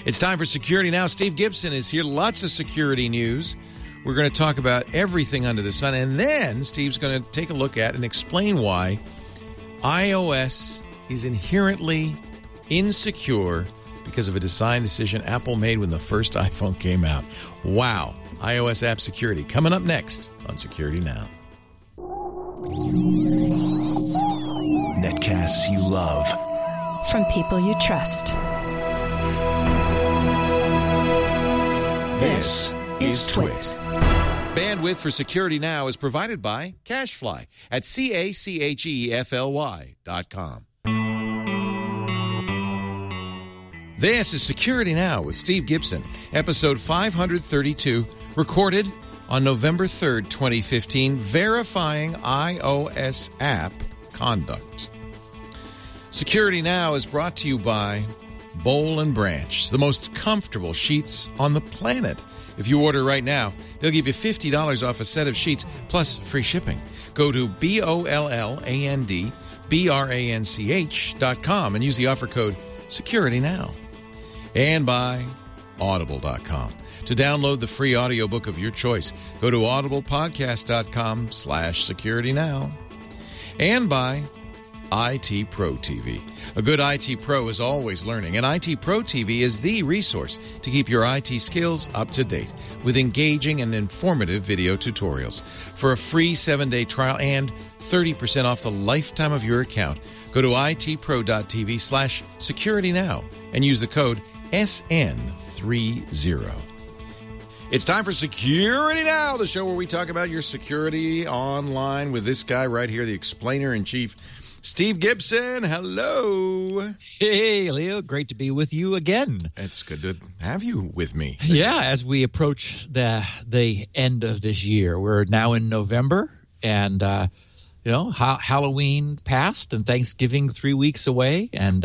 It's time for Security Now. Steve Gibson is here. Lots of security news. We're going to talk about everything under the sun. And then Steve's going to take a look at and explain why iOS is inherently insecure because of a design decision Apple made when the first iPhone came out. Wow. iOS app security. Coming up next on Security Now. Netcasts you love. From people you trust. This is Twit. Bandwidth for Security Now is provided by CacheFly at CacheFly.com. This is Security Now with Steve Gibson, episode 532, recorded on November 3rd, 2015, verifying iOS app conduct. Security Now is brought to you by Boll & Branch, the most comfortable sheets on the planet. If you order right now, they'll give you $50 off a set of sheets, plus free shipping. Go to BOLLANDBRANCH.com and use the offer code SecurityNow. And by Audible.com. To download the free audiobook of your choice, go to audiblepodcast.com/securitynow. And by IT Pro TV. A good IT Pro is always learning, and IT Pro TV is the resource to keep your IT skills up to date with engaging and informative video tutorials. For a free 7-day trial and 30% off the lifetime of your account, go to itpro.tv/securitynow and use the code SN30. It's time for Security Now, the show where we talk about your security online with this guy right here, the explainer-in-chief, Steve Gibson. Hello. Hey, Leo. Great to be with you again. It's good to have you with me. Yeah, as we approach the end of this year, we're now in November, and Halloween passed, and Thanksgiving 3 weeks away, and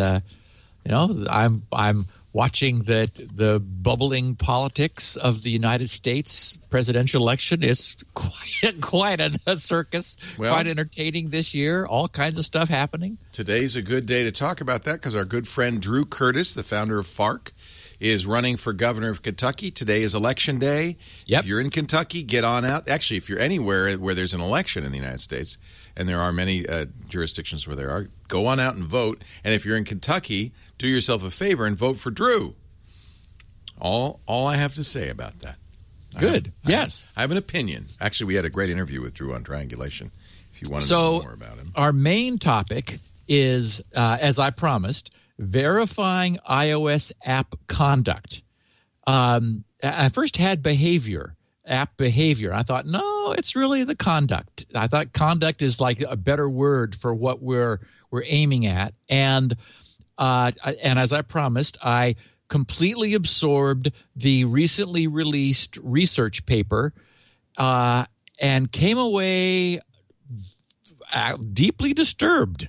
I'm watching the bubbling politics of the United States presidential election. It's quite a circus, quite entertaining this year. All kinds of stuff happening. Today's a good day to talk about that because our good friend Drew Curtis, the founder of FARC, is running for governor of Kentucky. Today is election day. Yep. If you're in Kentucky, get on out. Actually, if you're anywhere where there's an election in the United States, and there are many jurisdictions where there are, go on out and vote. And if you're in Kentucky, do yourself a favor and vote for Drew. All I have to say about that. Good. Yes. I have an opinion. Actually, we had a great interview with Drew on Triangulation, if you want to know more about him. Our main topic is, as I promised, verifying iOS app conduct. I first had app behavior. I thought, no, it's really the conduct. I thought conduct is like a better word for what we're aiming at. And as I promised, I completely absorbed the recently released research paper and came away deeply disturbed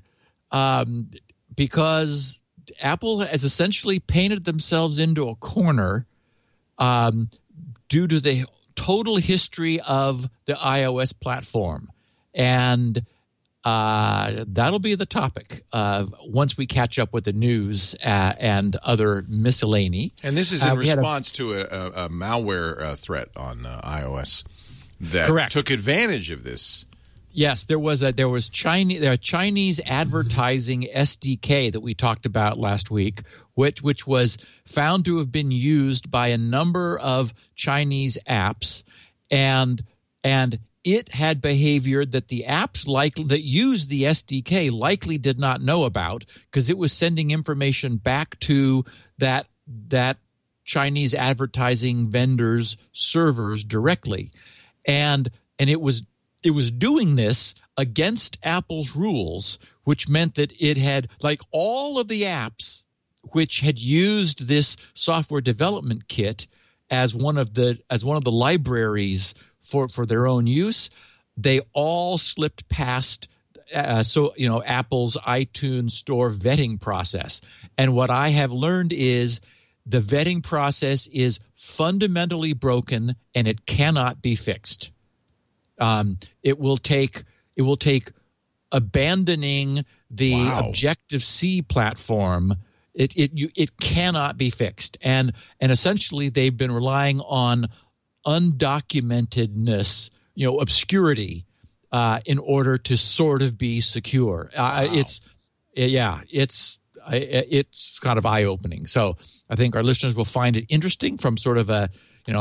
because Apple has essentially painted themselves into a corner due to the total history of the iOS platform. And that'll be the topic once we catch up with the news and other miscellany. And this is in response to a malware threat on iOS that took advantage of this. Yes, there was Chinese advertising SDK that we talked about last week, which was found to have been used by a number of Chinese apps, and it had behavior that the apps that use the SDK likely did not know about because it was sending information back to that Chinese advertising vendor's servers directly, and it was doing this against Apple's rules, which meant that it had, like all of the apps which had used this software development kit as one of the libraries for their own use, they all slipped past Apple's iTunes Store vetting process. And what I have learned is the vetting process is fundamentally broken and it cannot be fixed. It will take abandoning the Objective-C platform It cannot be fixed, and essentially they've been relying on undocumentedness, obscurity, in order to sort of be secure. Wow. It's kind of eye-opening. So I think our listeners will find it interesting from sort of a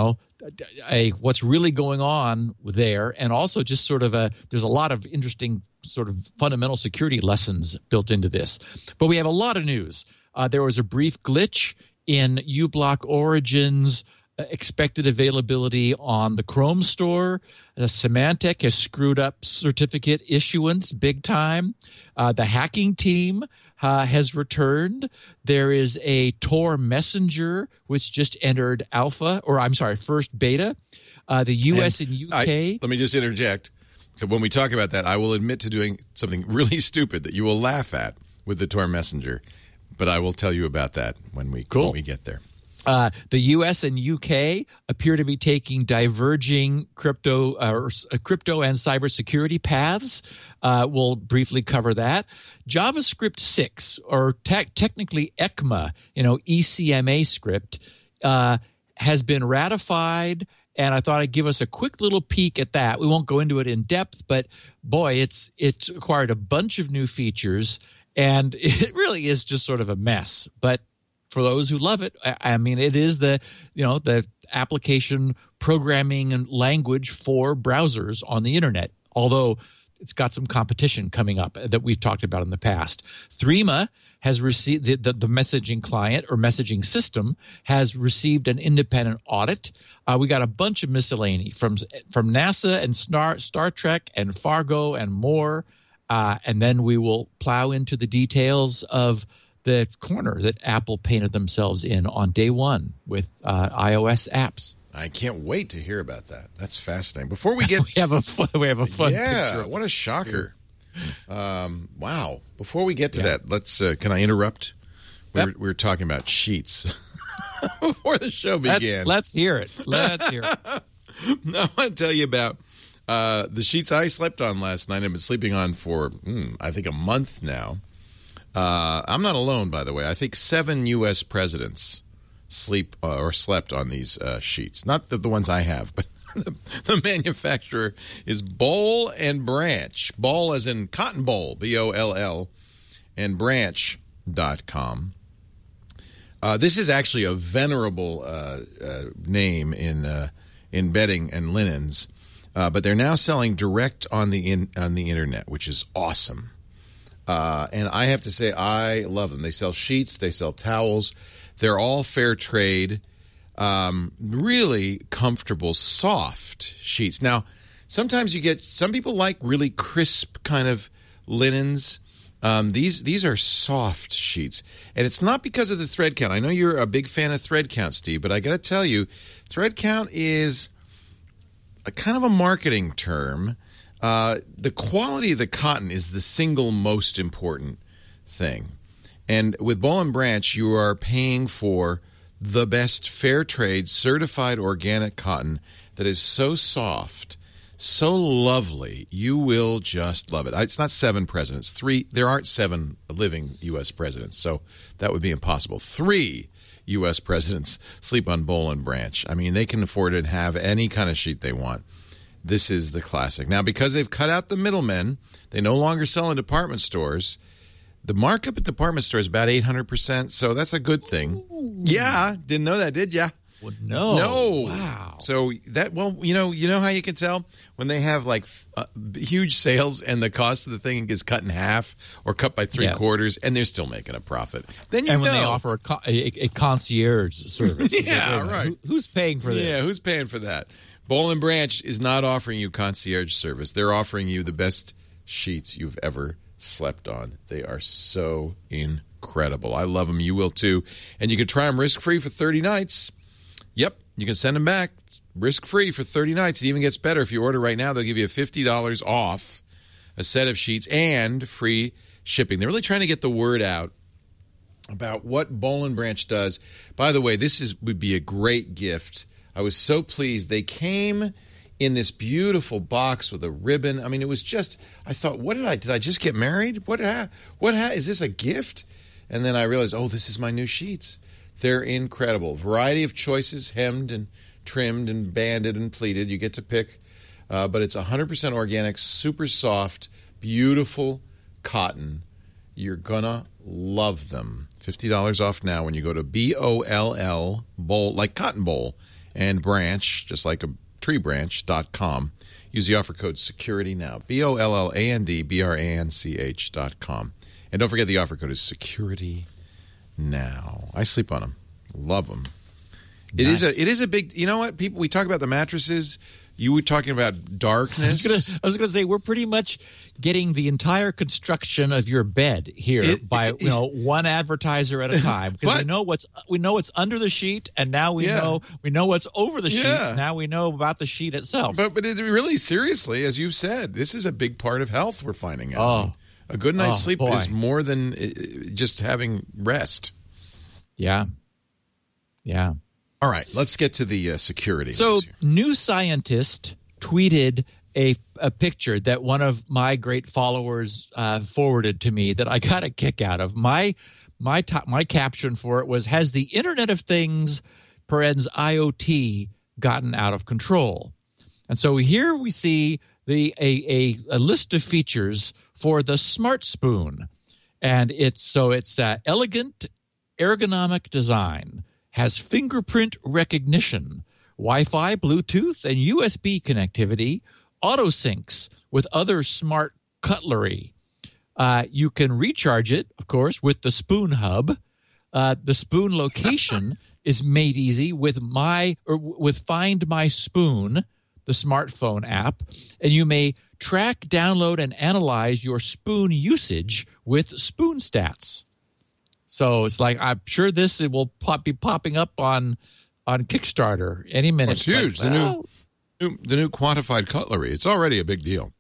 what's really going on there, and also just sort of there's a lot of interesting sort of fundamental security lessons built into this. But we have a lot of news. There was a brief glitch in uBlock Origin's expected availability on the Chrome store. Symantec has screwed up certificate issuance big time. The hacking team has returned. There is a Tor Messenger, which just entered first beta. The US and UK. Let me just interject. When we talk about that, I will admit to doing something really stupid that you will laugh at with the Tor Messenger. But I will tell you about that when we get there. The U.S. and U.K. appear to be taking diverging crypto and cybersecurity paths. We'll briefly cover that. JavaScript 6, or technically ECMA, ECMA script, has been ratified. And I thought I'd give us a quick little peek at that. We won't go into it in depth, but boy, it's acquired a bunch of new features, and it really is just sort of a mess. But for those who love it, I mean, it is the application programming and language for browsers on the internet, although it's got some competition coming up that we've talked about in the past. Threema has received the messaging client or messaging system has received an independent audit. We got a bunch of miscellany from NASA and Star Trek and Fargo and more. And then we will plow into the details of the corner that Apple painted themselves in on day one with iOS apps. I can't wait to hear about that. That's fascinating. Before we get, we have a fun yeah, picture. What a shocker! Wow. Before we get to that, let's. Can I interrupt? We were talking about sheets before the show began. Let's hear it. Let's hear it. No, I want to tell you about the sheets I slept on last night. I've been sleeping on for I think a month now. I'm not alone, by the way. I think 7 U.S. presidents sleep or slept on these sheets. Not the ones I have, but the manufacturer is Boll and Branch. Boll as in cotton boll, B-O-L-L, and branch.com. This is actually a venerable name in bedding and linens, but they're now selling direct on the internet, which is awesome. And I have to say, I love them. They sell sheets. They sell towels. They're all fair trade, really comfortable, soft sheets. Now, sometimes some people like really crisp kind of linens. These are soft sheets. And it's not because of the thread count. I know you're a big fan of thread count, Steve, but I got to tell you, thread count is a kind of a marketing term. The quality of the cotton is the single most important thing. And with Boll and Branch, you are paying for the best fair trade certified organic cotton that is so soft, so lovely, you will just love it. It's not 7 presidents. 3. There aren't 7 living U.S. presidents, so that would be impossible. 3 U.S. presidents sleep on Boll and Branch. I mean, they can afford to have any kind of sheet they want. This is the classic. Now, because they've cut out the middlemen, they no longer sell in department stores. The markup at department stores is about 800%, so that's a good thing. Ooh. Yeah, didn't know that, did ya? Well, no. Wow. So that, you know how you can tell when they have like huge sales and the cost of the thing is cut in half or cut by 3/4, and they're still making a profit. Then you know. When they offer a concierge service. Yeah, right. Who's paying for that? Yeah, who's paying for that? Boll and Branch is not offering you concierge service. They're offering you the best sheets you've ever slept on. They are so incredible. I love them. You will too. And you can try them risk-free for 30 nights. Yep, you can send them back risk-free for 30 nights. It even gets better. If you order right now, they'll give you $50 off a set of sheets and free shipping. They're really trying to get the word out about what Boll and Branch does. By the way, this would be a great gift. I was so pleased. They came in this beautiful box with a ribbon. I mean, it was just, I thought, did I just get married? Is this a gift? And then I realized, oh, this is my new sheets. They're incredible. Variety of choices, hemmed and trimmed and banded and pleated. You get to pick. But it's 100% organic, super soft, beautiful cotton. You're going to love them. $50 off now when you go to BOLL, bowl, like cotton bowl, and branch, just like a tree branch.com. Use the offer code SECURITYNOW, BOLLANDBRANCH.com. And don't forget the offer code is SECURITYNOW. I sleep on them. Love them. Nice. It is a big, you know what, people, we talk about the mattresses. You were talking about darkness. I was going to say, we're pretty much getting the entire construction of your bed here by one advertiser at a time, because we know what's under the sheet, and now we know what's over the sheet. Now we know about the sheet itself. But it really, seriously, as you've said, this is a big part of health we're finding out. Oh, a good night's sleep boy. is more than just having rest. Yeah. All right, let's get to the security. So, New Scientist tweeted a picture that one of my great followers forwarded to me that I got a kick out of. My caption for it was, "Has the Internet of Things, parens IoT, gotten out of control?" And so here we see a list of features for the Smart Spoon, and it's elegant, ergonomic design. Has fingerprint recognition, Wi-Fi, Bluetooth, and USB connectivity, auto syncs with other smart cutlery. You can recharge it, of course, with the Spoon Hub. The Spoon location is made easy with Find My Spoon, the smartphone app, and you may track, download, and analyze your spoon usage with Spoon Stats. So it's like, I'm sure it will be popping up on Kickstarter any minute. It's huge. The new quantified cutlery. It's already a big deal.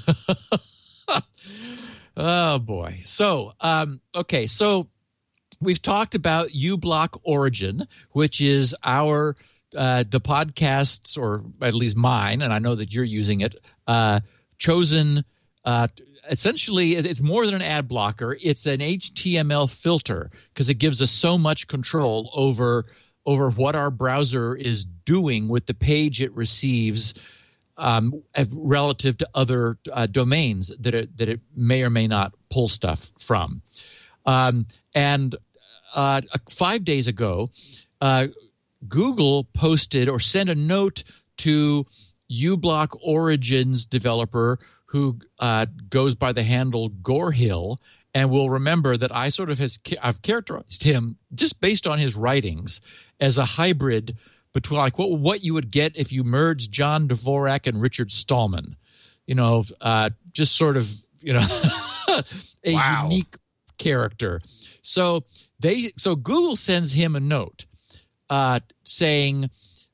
Oh boy. So okay. So we've talked about uBlock Origin, which is the podcast's, or at least mine, and I know that you're using it, chosen. Essentially, it's more than an ad blocker. It's an HTML filter, because it gives us so much control over what our browser is doing with the page it receives, relative to other domains that it may or may not pull stuff from. And 5 days ago, Google posted or sent a note to uBlock Origin's developer, who goes by the handle Gorehill, and will remember that I sort of I've characterized him just based on his writings as a hybrid between like what you would get if you merged John Dvorak and Richard Stallman, just sort of a unique character. So Google sends him a note saying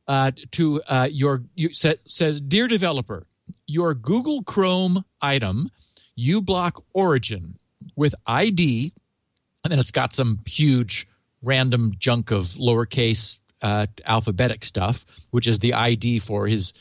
says, "Dear developer, your Google Chrome item, uBlock Origin, with ID," and then it's got some huge random junk of lowercase alphabetic stuff, which is the ID for his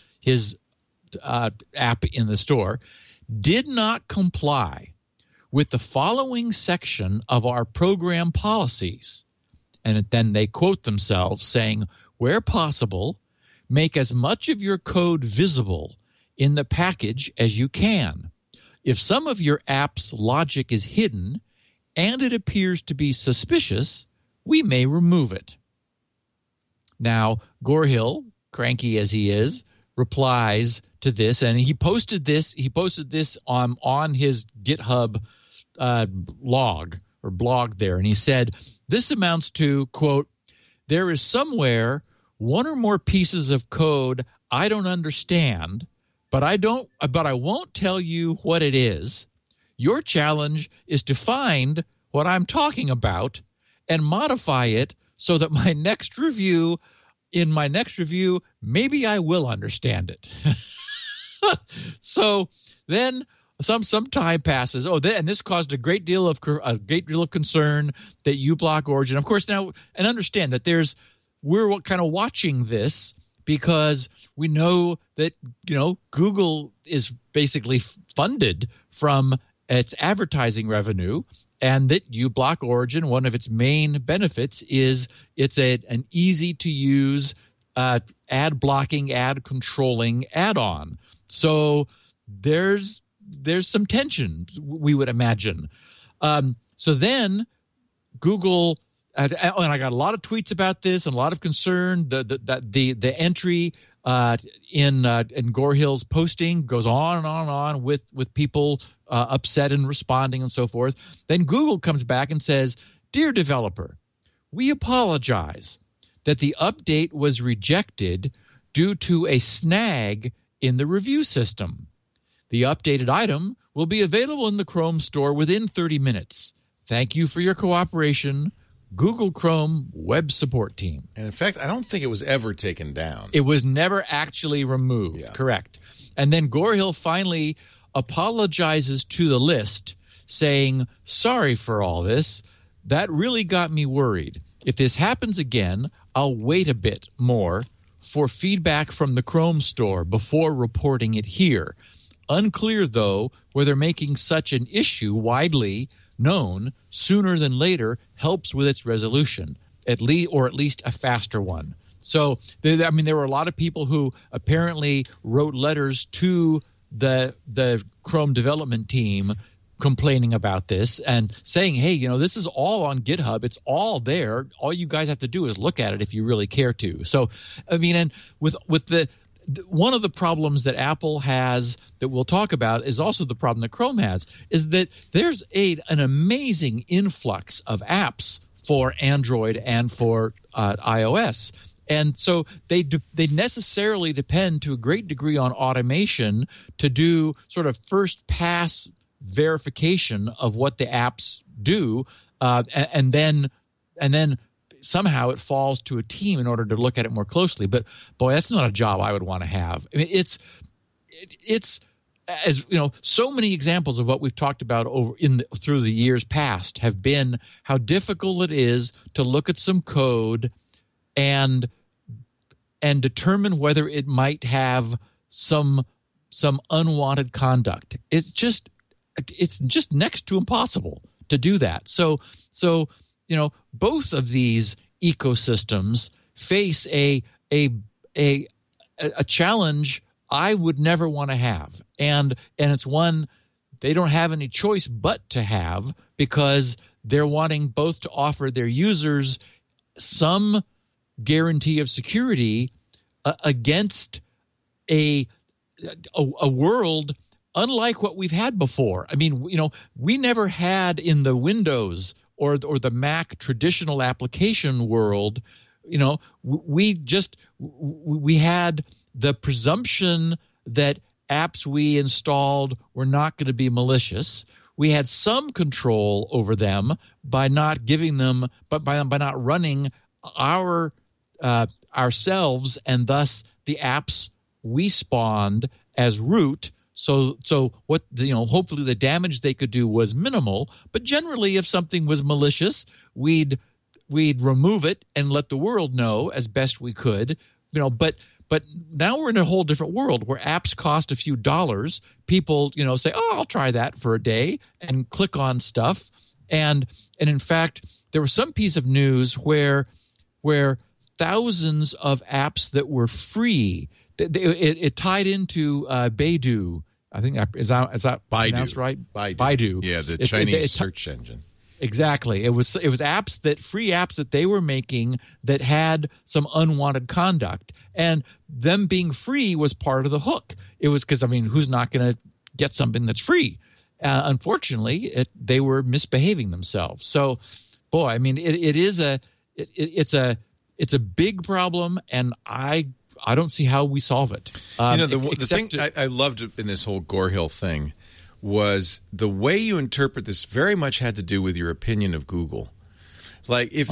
app in the store, "did not comply with the following section of our program policies." And then they quote themselves saying, "Where possible, make as much of your code visible in the package as you can. If some of your app's logic is hidden and it appears to be suspicious, we may remove it." Now, Gorehill, cranky as he is, replies to this, and he posted this on his GitHub blog there, and he said, "This amounts to, quote, there is somewhere one or more pieces of code I don't understand, but I won't tell you what it is. Your challenge is to find what I'm talking about and modify it so that in my next review, maybe I will understand it." So then some time passes. And this caused a great deal of concern that uBlock Origin, of course, now, and understand that we're kind of watching this, because we know that Google is basically funded from its advertising revenue, and that uBlock Origin, one of its main benefits is it's an easy-to-use ad blocking, ad controlling add-on. So there's some tension, we would imagine. So then Google, and I got a lot of tweets about this and a lot of concern. The entry in Gore Hill's posting goes on and on and on with people upset and responding and so forth. Then Google comes back and says, "Dear developer, we apologize that the update was rejected due to a snag in the review system. The updated item will be available in the Chrome store within 30 minutes. Thank you for your cooperation. Google Chrome Web Support Team." And in fact, I don't think it was ever taken down. It was never actually removed. Yeah. Correct. And then Gore Hill finally apologizes to the list, saying, "Sorry for all this. That really got me worried. If this happens again, I'll wait a bit more for feedback from the Chrome store before reporting it here. Unclear, though, whether making such an issue widely known sooner than later helps with its resolution, at least a faster one." So, there were a lot of people who apparently wrote letters to the Chrome development team complaining about this and saying, "Hey, this is all on GitHub. It's all there. All you guys have to do is look at it if you really care to." So, and with one of the problems that Apple has that we'll talk about is also the problem that Chrome has, is that there's an amazing influx of apps for Android and for iOS. And so they necessarily depend to a great degree on automation to do sort of first pass verification of what the apps do, and then somehow it falls to a team in order to look at it more closely. But boy, that's not a job I would want to have. I mean, it's as so many examples of what we've talked about through the years past have been how difficult it is to look at some code and determine whether it might have some unwanted conduct. It's just next to impossible to do that. So both of these ecosystems face a challenge I would never want to have, and it's one they don't have any choice but to have, because they're wanting both to offer their users some guarantee of security against a world unlike what we've had before. I mean, we never had in the Windows or the Mac traditional application world, we had the presumption that apps we installed were not going to be malicious. We had some control over them by not giving them, but by not running ourselves and thus the apps we spawned as root. So what hopefully the damage they could do was minimal, but generally if something was malicious, we'd remove it and let the world know as best we could. But now we're in a whole different world where apps cost a few dollars. People say, "Oh, I'll try that for a day," and click on stuff. And in fact, there was some piece of news where thousands of apps that were free. It tied into Baidu. I think is that pronounced right? Baidu. Yeah, the Chinese search engine. Exactly. It was free apps that they were making that had some unwanted conduct, and them being free was part of the hook. It was because who's not going to get something that's free? Unfortunately, they were misbehaving themselves. So, boy, it's a big problem, and I don't see how we solve it. The thing I loved in this whole Gore Hill thing was the way you interpret this very much had to do with your opinion of Google. Like if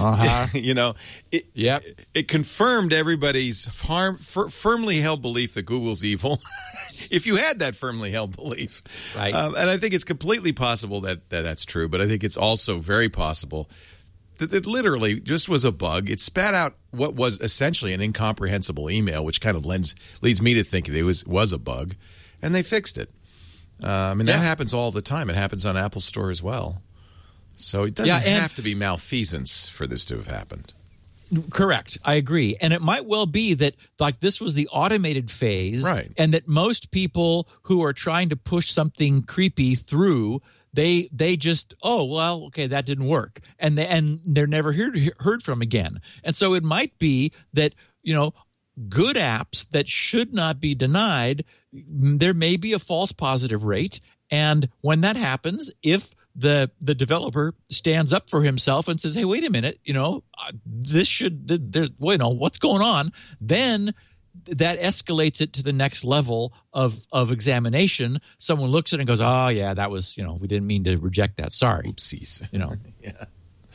it confirmed everybody's firmly held belief that Google's evil. If you had that firmly held belief, right? And I think it's completely possible that's true, but I think it's also very possible that it literally just was a bug. It spat out what was essentially an incomprehensible email, which kind of leads me to think it was a bug, and they fixed it. That happens all the time. It happens on Apple Store as well. So it doesn't have to be malfeasance for this to have happened. Correct. I agree. And it might well be that like this was the automated phase, right? And that most people who are trying to push something creepy through, they just, oh, well, okay, that didn't work. And they're never heard from again. And so it might be that, good apps that should not be denied, there may be a false positive rate. And when that happens, if the developer stands up for himself and says, hey, wait a minute, this should, what's going on? Then that escalates it to the next level of examination. Someone looks at it and goes, oh, yeah, that was, we didn't mean to reject that. Sorry. Oopsies. Yeah.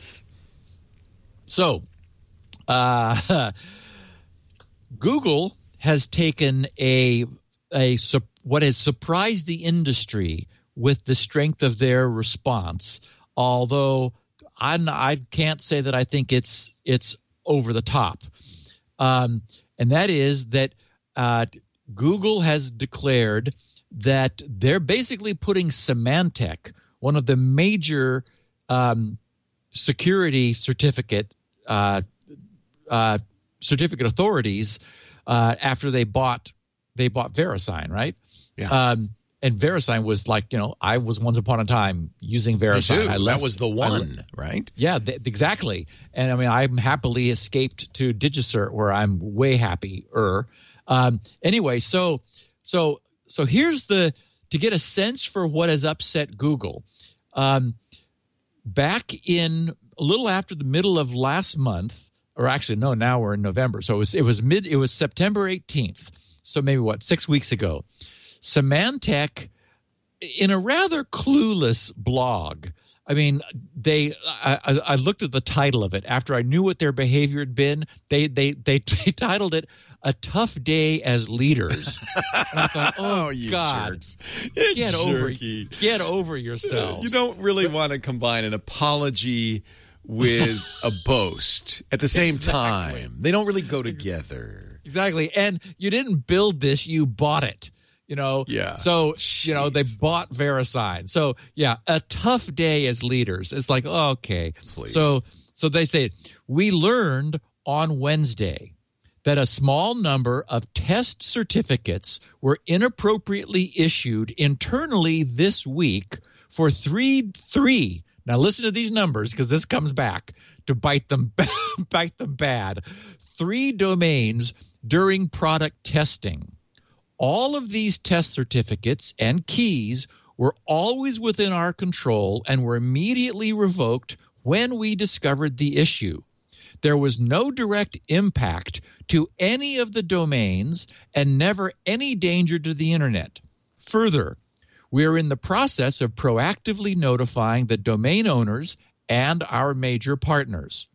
So, Google has taken what has surprised the industry with the strength of their response, although I can't say that I think it's over the top. And that is that Google has declared that they're basically putting Symantec, one of the major security certificate authorities, after they bought VeriSign, right? Yeah. And VeriSign was like, I was once upon a time using VeriSign. That was the one, right? Yeah, exactly. And I mean, I'm happily escaped to DigiCert, where I'm way happier. Anyway, so here's to get a sense for what has upset Google. Back in a little after the middle of last month, or actually no, now we're in November. So it was September 18th. So maybe 6 weeks ago. Symantec, in a rather clueless blog, I mean, I looked at the title of it after I knew what their behavior had been. They titled it "A Tough Day as Leaders." And I thought, oh you God, jerks. get over yourselves. You don't really want to combine an apology with a boast at the same time. They don't really go together. Exactly. And you didn't build this, you bought it. Yeah. So, they bought VeriSign. So, yeah, a tough day as leaders. It's like, oh, okay. Please. So they say, we learned on Wednesday that a small number of test certificates were inappropriately issued internally this week for three. Now, listen to these numbers, because this comes back to bite them bad. 3 domains during product testing. All of these test certificates and keys were always within our control and were immediately revoked when we discovered the issue. There was no direct impact to any of the domains and never any danger to the internet. Further, we are in the process of proactively notifying the domain owners and our major partners.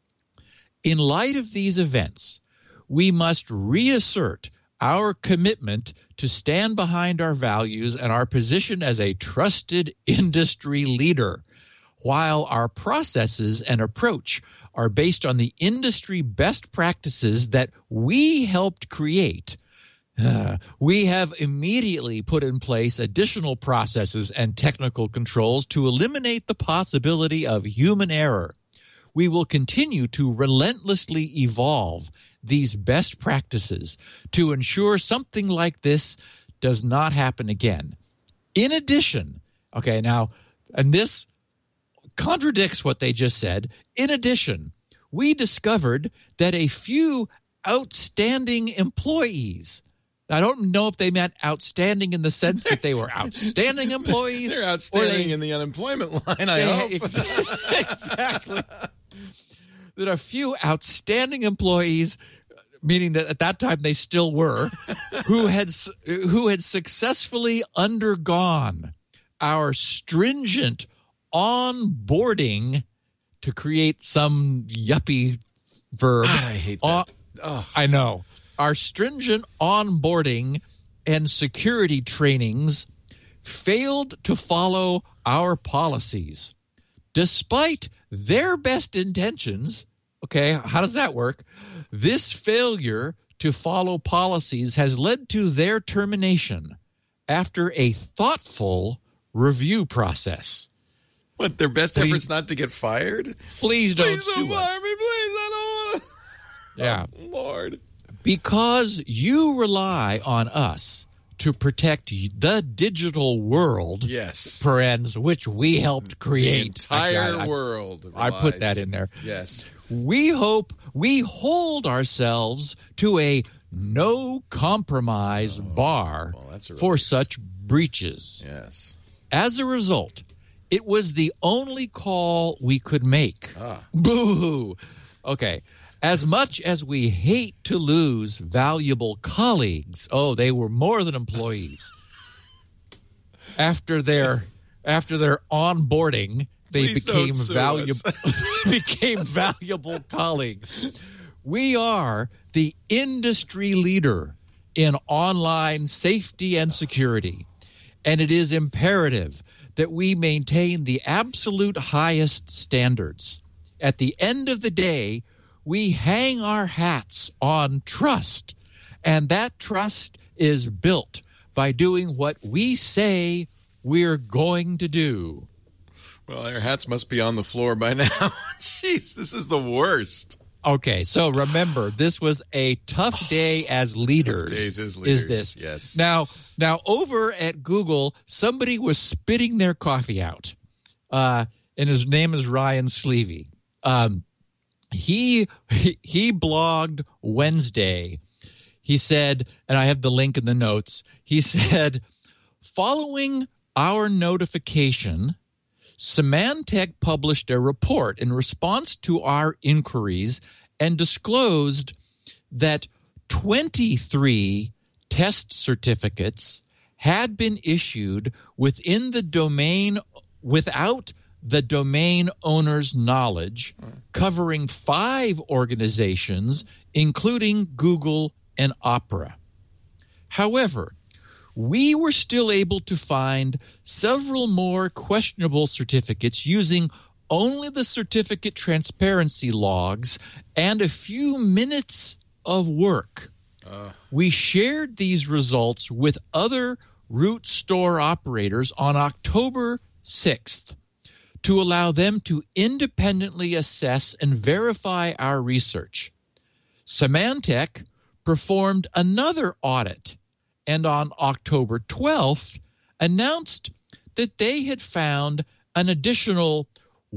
In light of these events, we must reassert our commitment to stand behind our values and our position as a trusted industry leader. While our processes and approach are based on the industry best practices that we helped create, we have immediately put in place additional processes and technical controls to eliminate the possibility of human error. We will continue to relentlessly evolve these best practices to ensure something like this does not happen again. In addition, okay, now, and this contradicts what they just said. In addition, we discovered that a few outstanding employees, I don't know if they meant outstanding in the sense that they were outstanding employees. They're outstanding in the unemployment line, I hope. Exactly. That a few outstanding employees, meaning that at that time they still were, who had successfully undergone our stringent onboarding, to create some yuppie verb. God, I hate that. I know. Our stringent onboarding and security trainings failed to follow our policies. Despite their best intentions, okay, how does that work? This failure to follow policies has led to their termination after a thoughtful review process. What, their best efforts not to get fired? Please don't Please sue don't us. fire me, please. I don't want to. Yeah. Oh, Lord. Because you rely on us to protect the digital world, Yes. parens, which we helped create. The entire world. I put that in there. Yes. We hope we hold ourselves to a no compromise bar well, that's a for relief. such breaches. Yes. As a result, it was the only call we could make. Ah. Boo-hoo. Okay. As much as we hate to lose valuable colleagues, they were more than employees. After their onboarding, they Please became don't sue valuable us. became valuable colleagues. We are the industry leader in online safety and security, and it is imperative that we maintain the absolute highest standards. At the end of the day, we hang our hats on trust, and that trust is built by doing what we say we're going to do. Well, our hats must be on the floor by now. Jeez, this is the worst. Okay, so remember, this was a tough day as leaders. Tough days as leaders, Is this? yes. Now over at Google, somebody was spitting their coffee out, and his name is Ryan Sleevey. He blogged Wednesday. He said, and I have the link in the notes. He said, following our notification, Symantec published a report in response to our inquiries and disclosed that 23 test certificates had been issued within the domain without the domain owner's knowledge, covering 5 organizations, including Google and Opera. However, we were still able to find several more questionable certificates using only the certificate transparency logs and a few minutes of work. We shared these results with other root store operators on October 6th to allow them to independently assess and verify our research. Symantec performed another audit and on October 12th announced that they had found an additional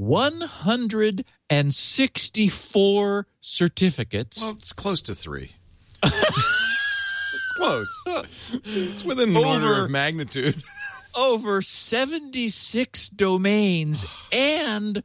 164 certificates. Well, it's close to 3. It's close. It's within an order of magnitude. Over 76 domains and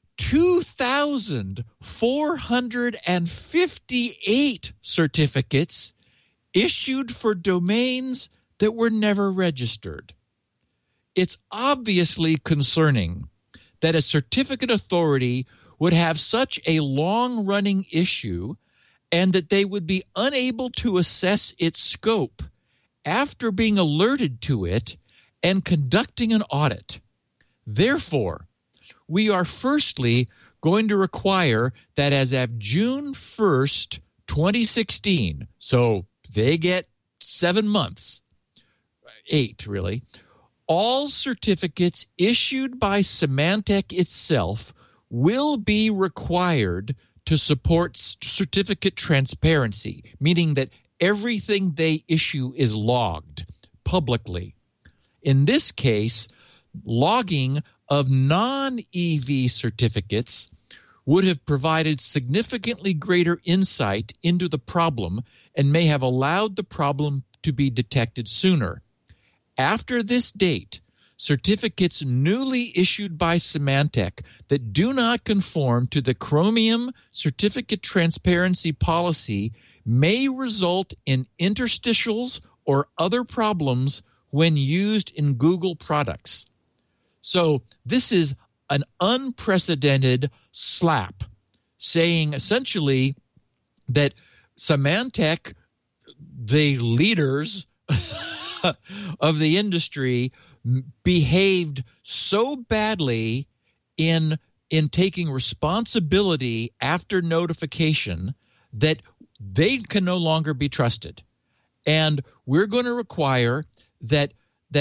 2,458 certificates issued for domains that were never registered. It's obviously concerning that a certificate authority would have such a long-running issue and that they would be unable to assess its scope after being alerted to it and conducting an audit. Therefore, we are firstly going to require that as of June 1st, 2016, so they get 7 months, 8 really, all certificates issued by Symantec itself will be required to support certificate transparency, meaning that everything they issue is logged publicly. In this case, logging of non-EV certificates would have provided significantly greater insight into the problem and may have allowed the problem to be detected sooner. After this date, certificates newly issued by Symantec that do not conform to the Chromium certificate transparency policy may result in interstitials or other problems when used in Google products. So this is an unprecedented slap, saying essentially that Symantec, the leaders of the industry, behaved so badly in taking responsibility after notification that they can no longer be trusted. And we're going to require that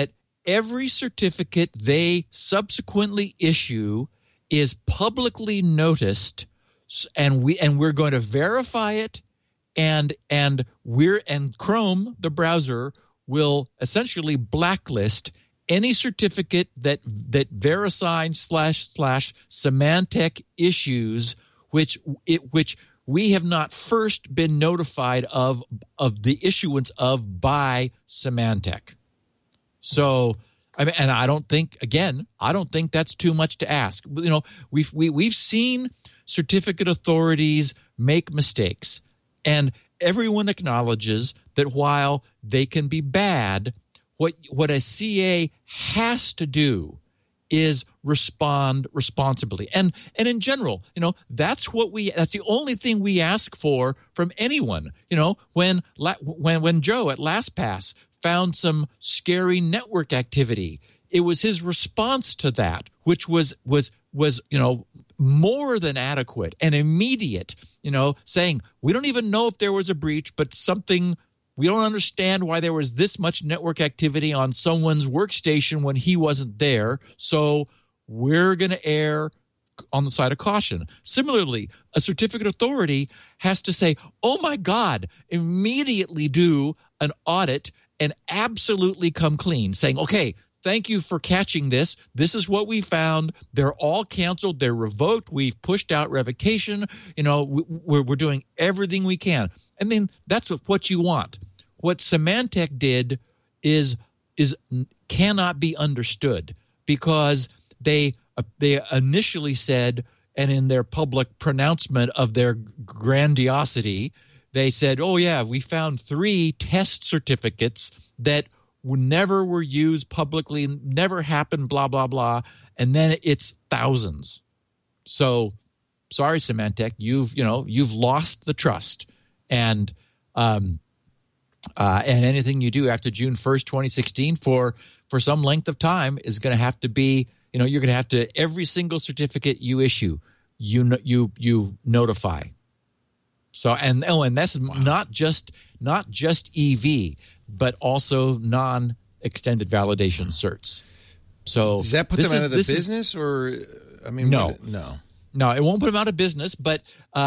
every certificate they subsequently issue is publicly noticed, and we're going to verify it, and Chrome, the browser, will essentially blacklist any certificate that VeriSign / Symantec issues, which we have not first been notified of the issuance of by Symantec. So, I mean, and I don't think that's too much to ask. You know, we've seen certificate authorities make mistakes, and everyone acknowledges that while they can be bad, what a CA has to do is respond responsibly. And in general, you know, that's the only thing we ask for from anyone. You know, when Joe at LastPass found some scary network activity, it was his response to that, which was you know, more than adequate and immediate, you know, saying, we don't even know if there was a breach, but something, we don't understand why there was this much network activity on someone's workstation when he wasn't there, so we're going to err on the side of caution. Similarly, a certificate authority has to say, oh my God, immediately do an audit and absolutely come clean, saying, okay, thank you for catching this. This is what we found. They're all canceled. They're revoked. We've pushed out revocation. You know, we're doing everything we can. I mean, that's what you want. What Symantec did is cannot be understood, because they initially said, and in their public pronouncement of their grandiosity, they said, oh yeah, we found 3 test certificates that never were used publicly, never happened, blah, blah, blah. And then it's thousands. So sorry, Symantec, you've lost the trust. And anything you do after June 1st, 2016 for some length of time is going to have to be, you know, you're going to have to, every single certificate you issue, you notify. So, and that's not just EV, but also non-extended validation certs. So does that put them out of the business, or I mean, no, it won't put them out of business, but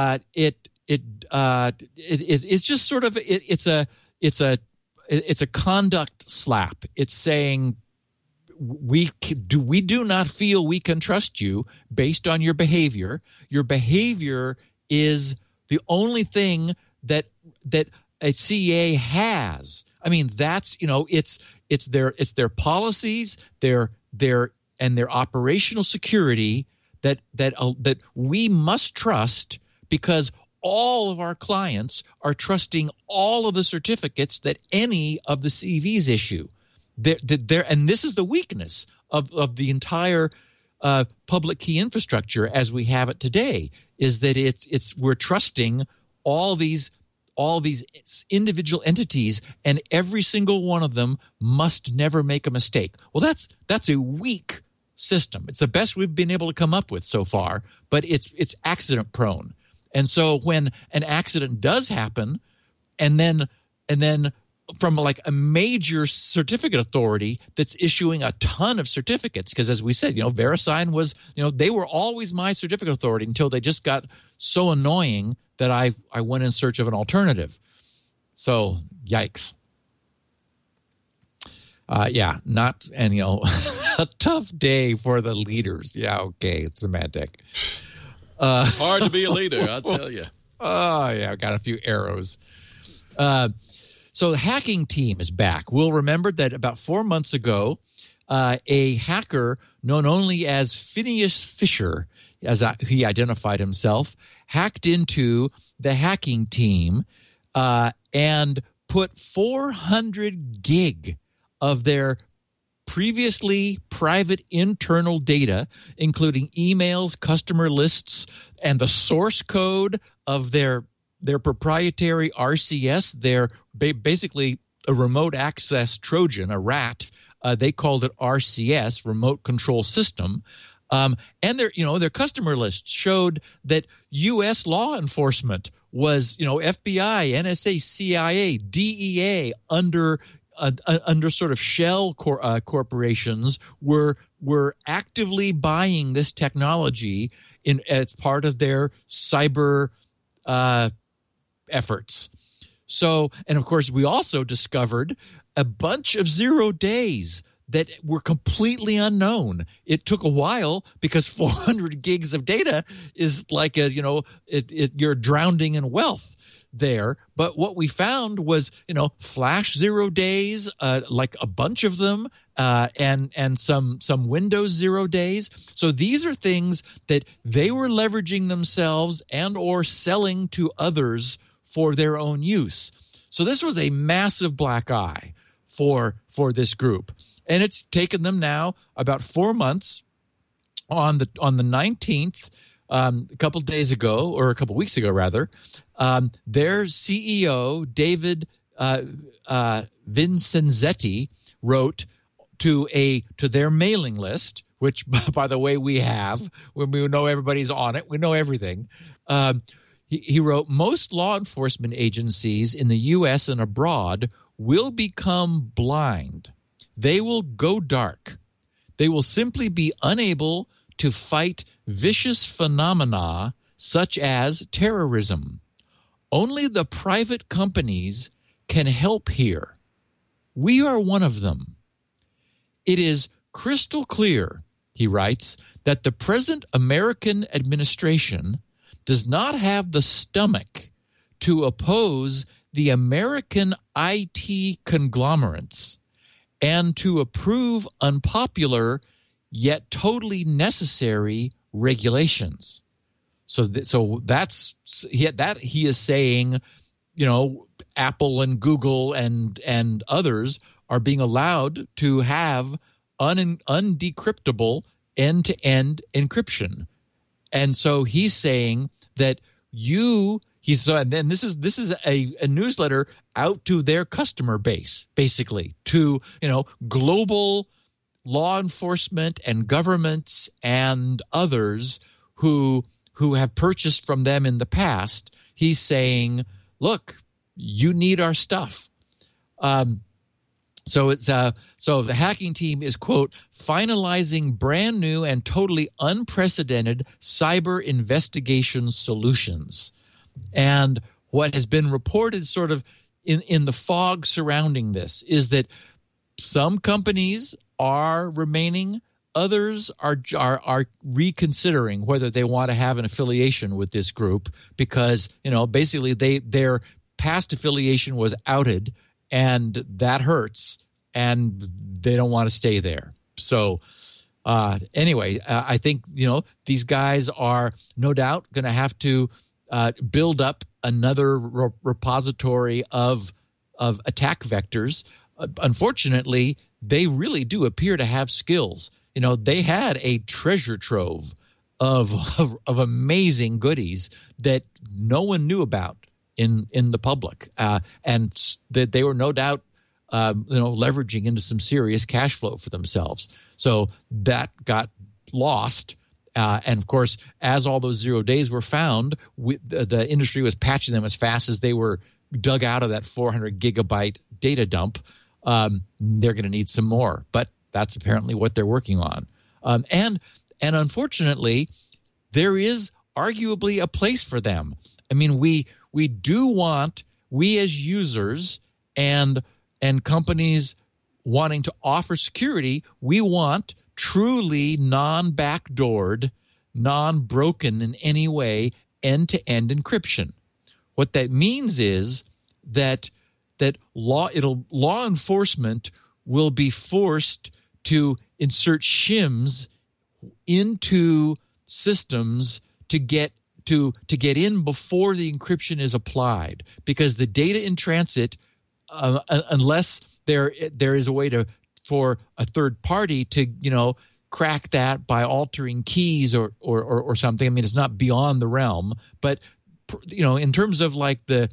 it's just sort of it's a conduct slap. It's saying we do not feel we can trust you based on your behavior. Your behavior is the only thing that a CA has. I mean, that's, you know, it's their policies, their operational security that we must trust, because all of our clients are trusting all of the certificates that any of the CVs issue. And this is the weakness of the entire public key infrastructure as we have it today, is that we're trusting all these individual entities, and every single one of them must never make a mistake. Well, that's a weak system. It's the best we've been able to come up with so far, but it's accident prone. And so when an accident does happen, and then from like a major certificate authority that's issuing a ton of certificates, because as we said, you know, VeriSign was, you know, they were always my certificate authority until they just got so annoying that I went in search of an alternative. So yikes. And you know, a tough day for the leaders. Yeah, okay, it's Symantec. It's hard to be a leader, I'll tell you. Oh, yeah, I got a few arrows. So the hacking team is back. We'll remember that about 4 months ago, a hacker known only as Phineas Fisher, as he identified himself, hacked into the hacking team and put 400 gig of their previously private internal data, including emails, customer lists, and the source code of their proprietary RCS, their basically a remote access Trojan, a RAT. They called it RCS, Remote Control System. And their customer list showed that U.S. law enforcement was, you know, FBI, NSA, CIA, DEA under under sort of shell corporations were actively buying this technology as part of their cyber efforts. So, and of course, we also discovered a bunch of 0 days that were completely unknown. It took a while because 400 gigs of data is like you're drowning in wealth there. But what we found was, Flash 0 days, like a bunch of them, and some Windows 0 days. So these are things that they were leveraging themselves and or selling to others for their own use. So this was a massive black eye for this group. And it's taken them now about 4 months. On the 19th, a couple days ago, or a couple weeks ago rather, their CEO David Vincenzetti wrote to their mailing list, which by the way we have when we know everybody's on it, we know everything. He wrote, most law enforcement agencies in the U.S. and abroad will become blind. They will go dark. They will simply be unable to fight vicious phenomena such as terrorism. Only the private companies can help here. We are one of them. It is crystal clear, he writes, that the present American administration does not have the stomach to oppose the American IT conglomerates and to approve unpopular yet totally necessary regulations. So that's he is saying, Apple and Google and others are being allowed to have undecryptable end-to-end encryption. And so he's saying that and then this is a newsletter out to their customer base, basically, to global law enforcement and governments and others who have purchased from them in the past. He's saying, look, you need our stuff. So the hacking team is, quote, finalizing brand new and totally unprecedented cyber investigation solutions. And what has been reported sort of in the fog surrounding this is that some companies are remaining, others are reconsidering whether they want to have an affiliation with this group because, basically their past affiliation was outed and that hurts and they don't want to stay there. So anyway, I think, these guys are no doubt going to have to build up another repository of attack vectors. Unfortunately, they really do appear to have skills. They had a treasure trove of amazing goodies that no one knew about in the public, and that they were no doubt leveraging into some serious cash flow for themselves. So that got lost. And of course, as all those 0 days were found, the industry was patching them as fast as they were dug out of that 400 gigabyte data dump. They're going to need some more, but that's apparently what they're working on. And unfortunately, there is arguably a place for them. I mean, we do want, we as users and companies wanting to offer security, we want truly non-backdoored, non-broken in any way, end-to-end encryption. What that means is that law enforcement will be forced to insert shims into systems to get in before the encryption is applied, because the data in transit, unless there is a way for a third party to crack that by altering keys or something. I mean, it's not beyond the realm, but in terms of like the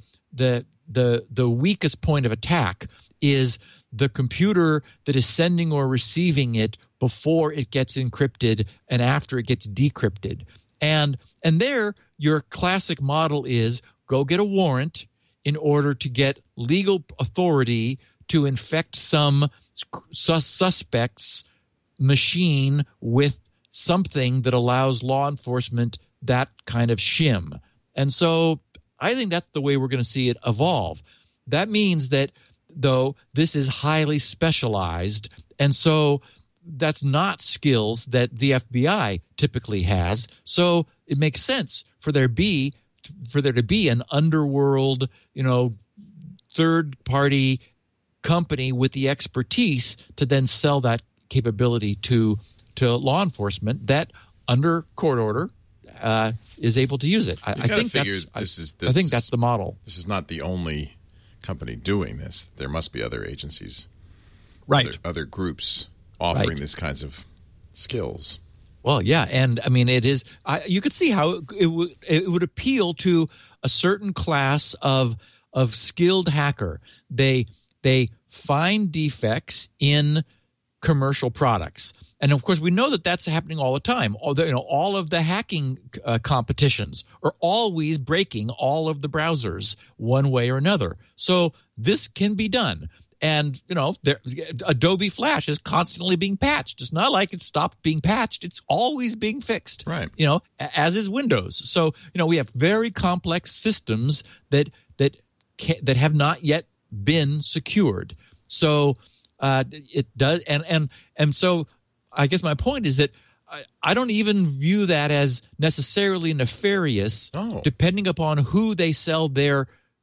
weakest point of attack is the computer that is sending or receiving it before it gets encrypted and after it gets decrypted. And there, your classic model is go get a warrant in order to get legal authority to infect some suspect's machine with something that allows law enforcement that kind of shim. And so I think that's the way we're going to see it evolve. That means that, though, this is highly specialized, and so that's not skills that the FBI typically has. So it makes sense for there to be an underworld, third-party company with the expertise to then sell that capability to law enforcement that, under court order, is able to use it. I think that's the model. This is not the only company doing this. There must be other agencies, right? Other groups offering these kinds of skills. Well, yeah, and I mean, it is. You could see how it would appeal to a certain class of skilled hacker. They find defects in commercial products. And of course, we know that that's happening all the time. All of the hacking competitions are always breaking all of the browsers one way or another. So this can be done. And Adobe Flash is constantly being patched. It's not like it stopped being patched; it's always being fixed. Right. As is Windows. So we have very complex systems that have not yet been secured. So it does, and so. I guess my point is that I don't even view that as necessarily nefarious, depending upon who they sell their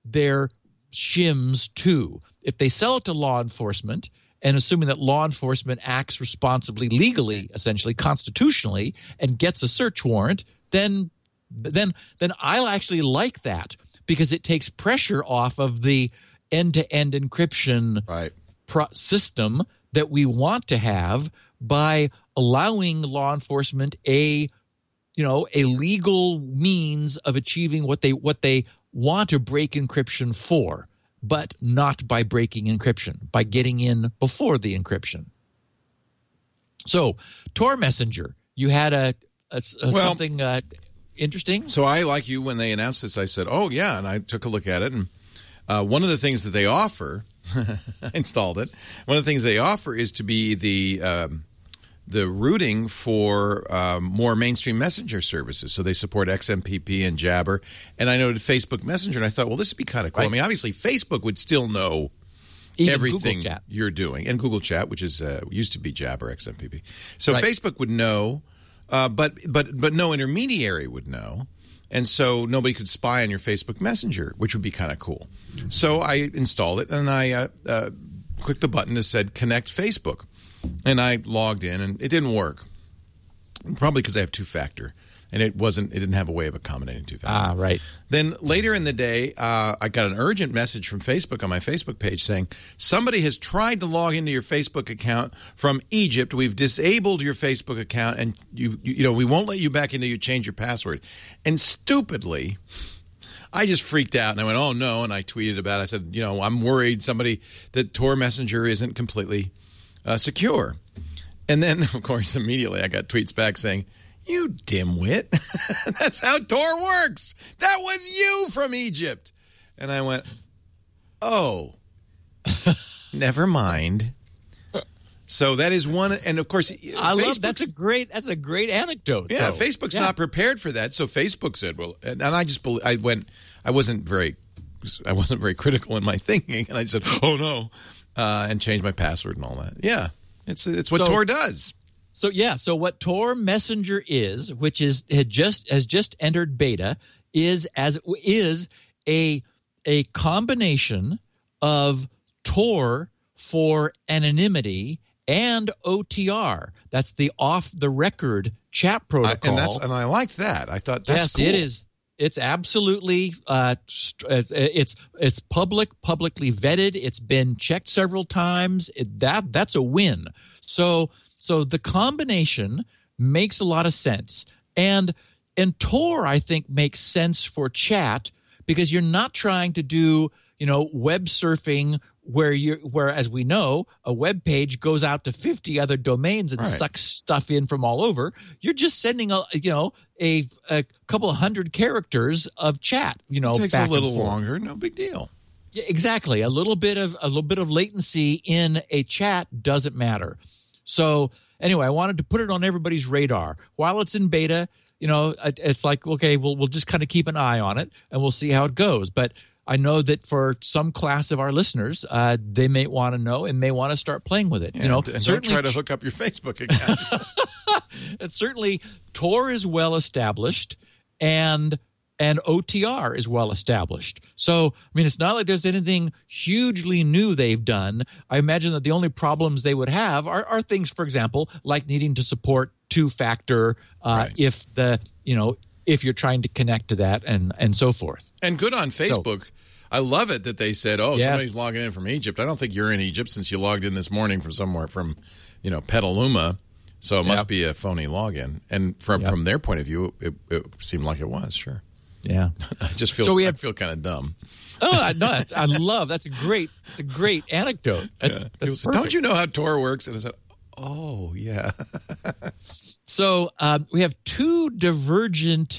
shims to. If they sell it to law enforcement, and assuming that law enforcement acts responsibly, legally, essentially constitutionally, and gets a search warrant, then I'll actually like that because it takes pressure off of the end-to-end encryption system that we want to have, by allowing law enforcement a legal means of achieving what they want to break encryption for, but not by breaking encryption, by getting in before the encryption. So, Tor Messenger, you had something interesting? So I, like you, when they announced this, I said, oh, yeah, and I took a look at it, and one of the things that they offer I installed it. One of the things they offer is to be the routing for more mainstream messenger services. So they support XMPP and Jabber. And I noted Facebook Messenger, and I thought, well, this would be kind of cool. Right. I mean, obviously, Facebook would still know everything you're doing. And Google Chat, which is used to be Jabber XMPP. So Facebook would know, but no intermediary would know. And so nobody could spy on your Facebook Messenger, which would be kind of cool. So I installed it, and I clicked the button that said Connect Facebook. And I logged in, and it didn't work. Probably because I have two-factor, and it didn't have a way of accommodating two-factor. Right. Then later in the day, I got an urgent message from Facebook on my Facebook page saying, somebody has tried to log into your Facebook account from Egypt. We've disabled your Facebook account, and we won't let you back until you change your password. And stupidly, I just freaked out, and I went, oh, no, and I tweeted about it. I said, I'm worried that Tor Messenger isn't completely secure. And then, of course, immediately I got tweets back saying, you dimwit. That's how Tor works. That was you from Egypt. And I went, oh, never mind. So that is one. And of course, that's a great anecdote. Yeah. Though. Facebook's not prepared for that. So Facebook said, well, and I wasn't very critical in my thinking. And I said, oh no. And changed my password and all that. Yeah. It's what Tor does. So what Tor Messenger is, which has just entered beta, is a combination of Tor for anonymity and OTR. That's the off the record chat protocol. And I liked that. I thought that's cool. It is. It's absolutely it's publicly vetted. It's been checked several times. That's a win. So the combination makes a lot of sense. And Tor, I think, makes sense for chat because you're not trying to do web surfing where, as we know, a web page goes out to 50 other domains and sucks stuff in from all over. You're just sending a couple of hundred characters of chat. It takes a little longer. No big deal. Yeah, exactly. A little bit of latency in a chat doesn't matter. So anyway, I wanted to put it on everybody's radar while it's in beta. It's like, okay, we'll just kind of keep an eye on it and we'll see how it goes. But I know that for some class of our listeners, they may want to know and may want to start playing with it. Yeah, and don't try to hook up your Facebook account. And certainly Tor is well established and OTR is well established. So, I mean, it's not like there's anything hugely new they've done. I imagine that the only problems they would have are things, for example, like needing to support two-factor Right. if you're trying to connect to that and so forth. And good on Facebook. So, I love it that they said, somebody's logging in from Egypt. I don't think you're in Egypt since you logged in this morning from somewhere from, Petaluma. So it must be a phony login. And from their point of view, it seemed like it was, sure. Yeah. I just feel I feel kind of dumb. Oh, no, I love that's a great anecdote. That's perfect. Don't you know how Tor works? And I said, oh, yeah. So we have two divergent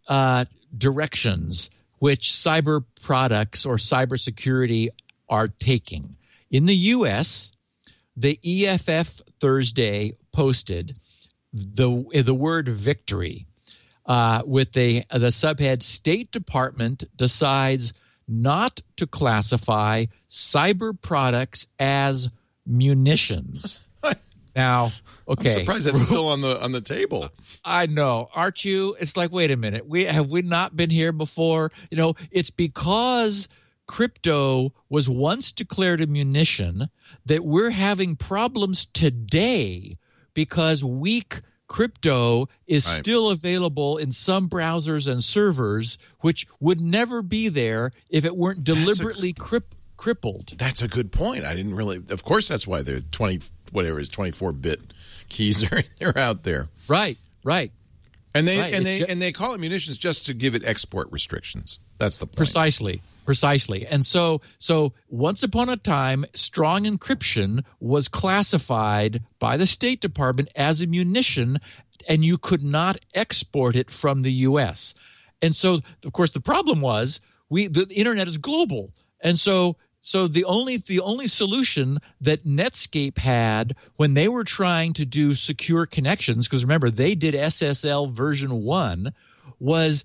directions which cyber products or cybersecurity are taking. In the U.S., the EFF Thursday posted the word victory with the subhead, State Department decides not to classify cyber products as munitions. Now, okay. I'm surprised that's still on the table. I know, aren't you? It's like, wait a minute. Have we not been here before? It's because crypto was once declared a munition that we're having problems today because weak crypto is still available in some browsers and servers, which would never be there if it weren't deliberately crippled. That's a good point. I didn't really. Of course, that's why the 24-bit keys are out there. Right. And they call it munitions just to give it export restrictions. That's the point. Precisely. And so once upon a time, strong encryption was classified by the State Department as a munition, and you could not export it from the U.S. And so, of course, the problem was the internet is global, and so the only solution that Netscape had when they were trying to do secure connections, because remember they did SSL version 1, was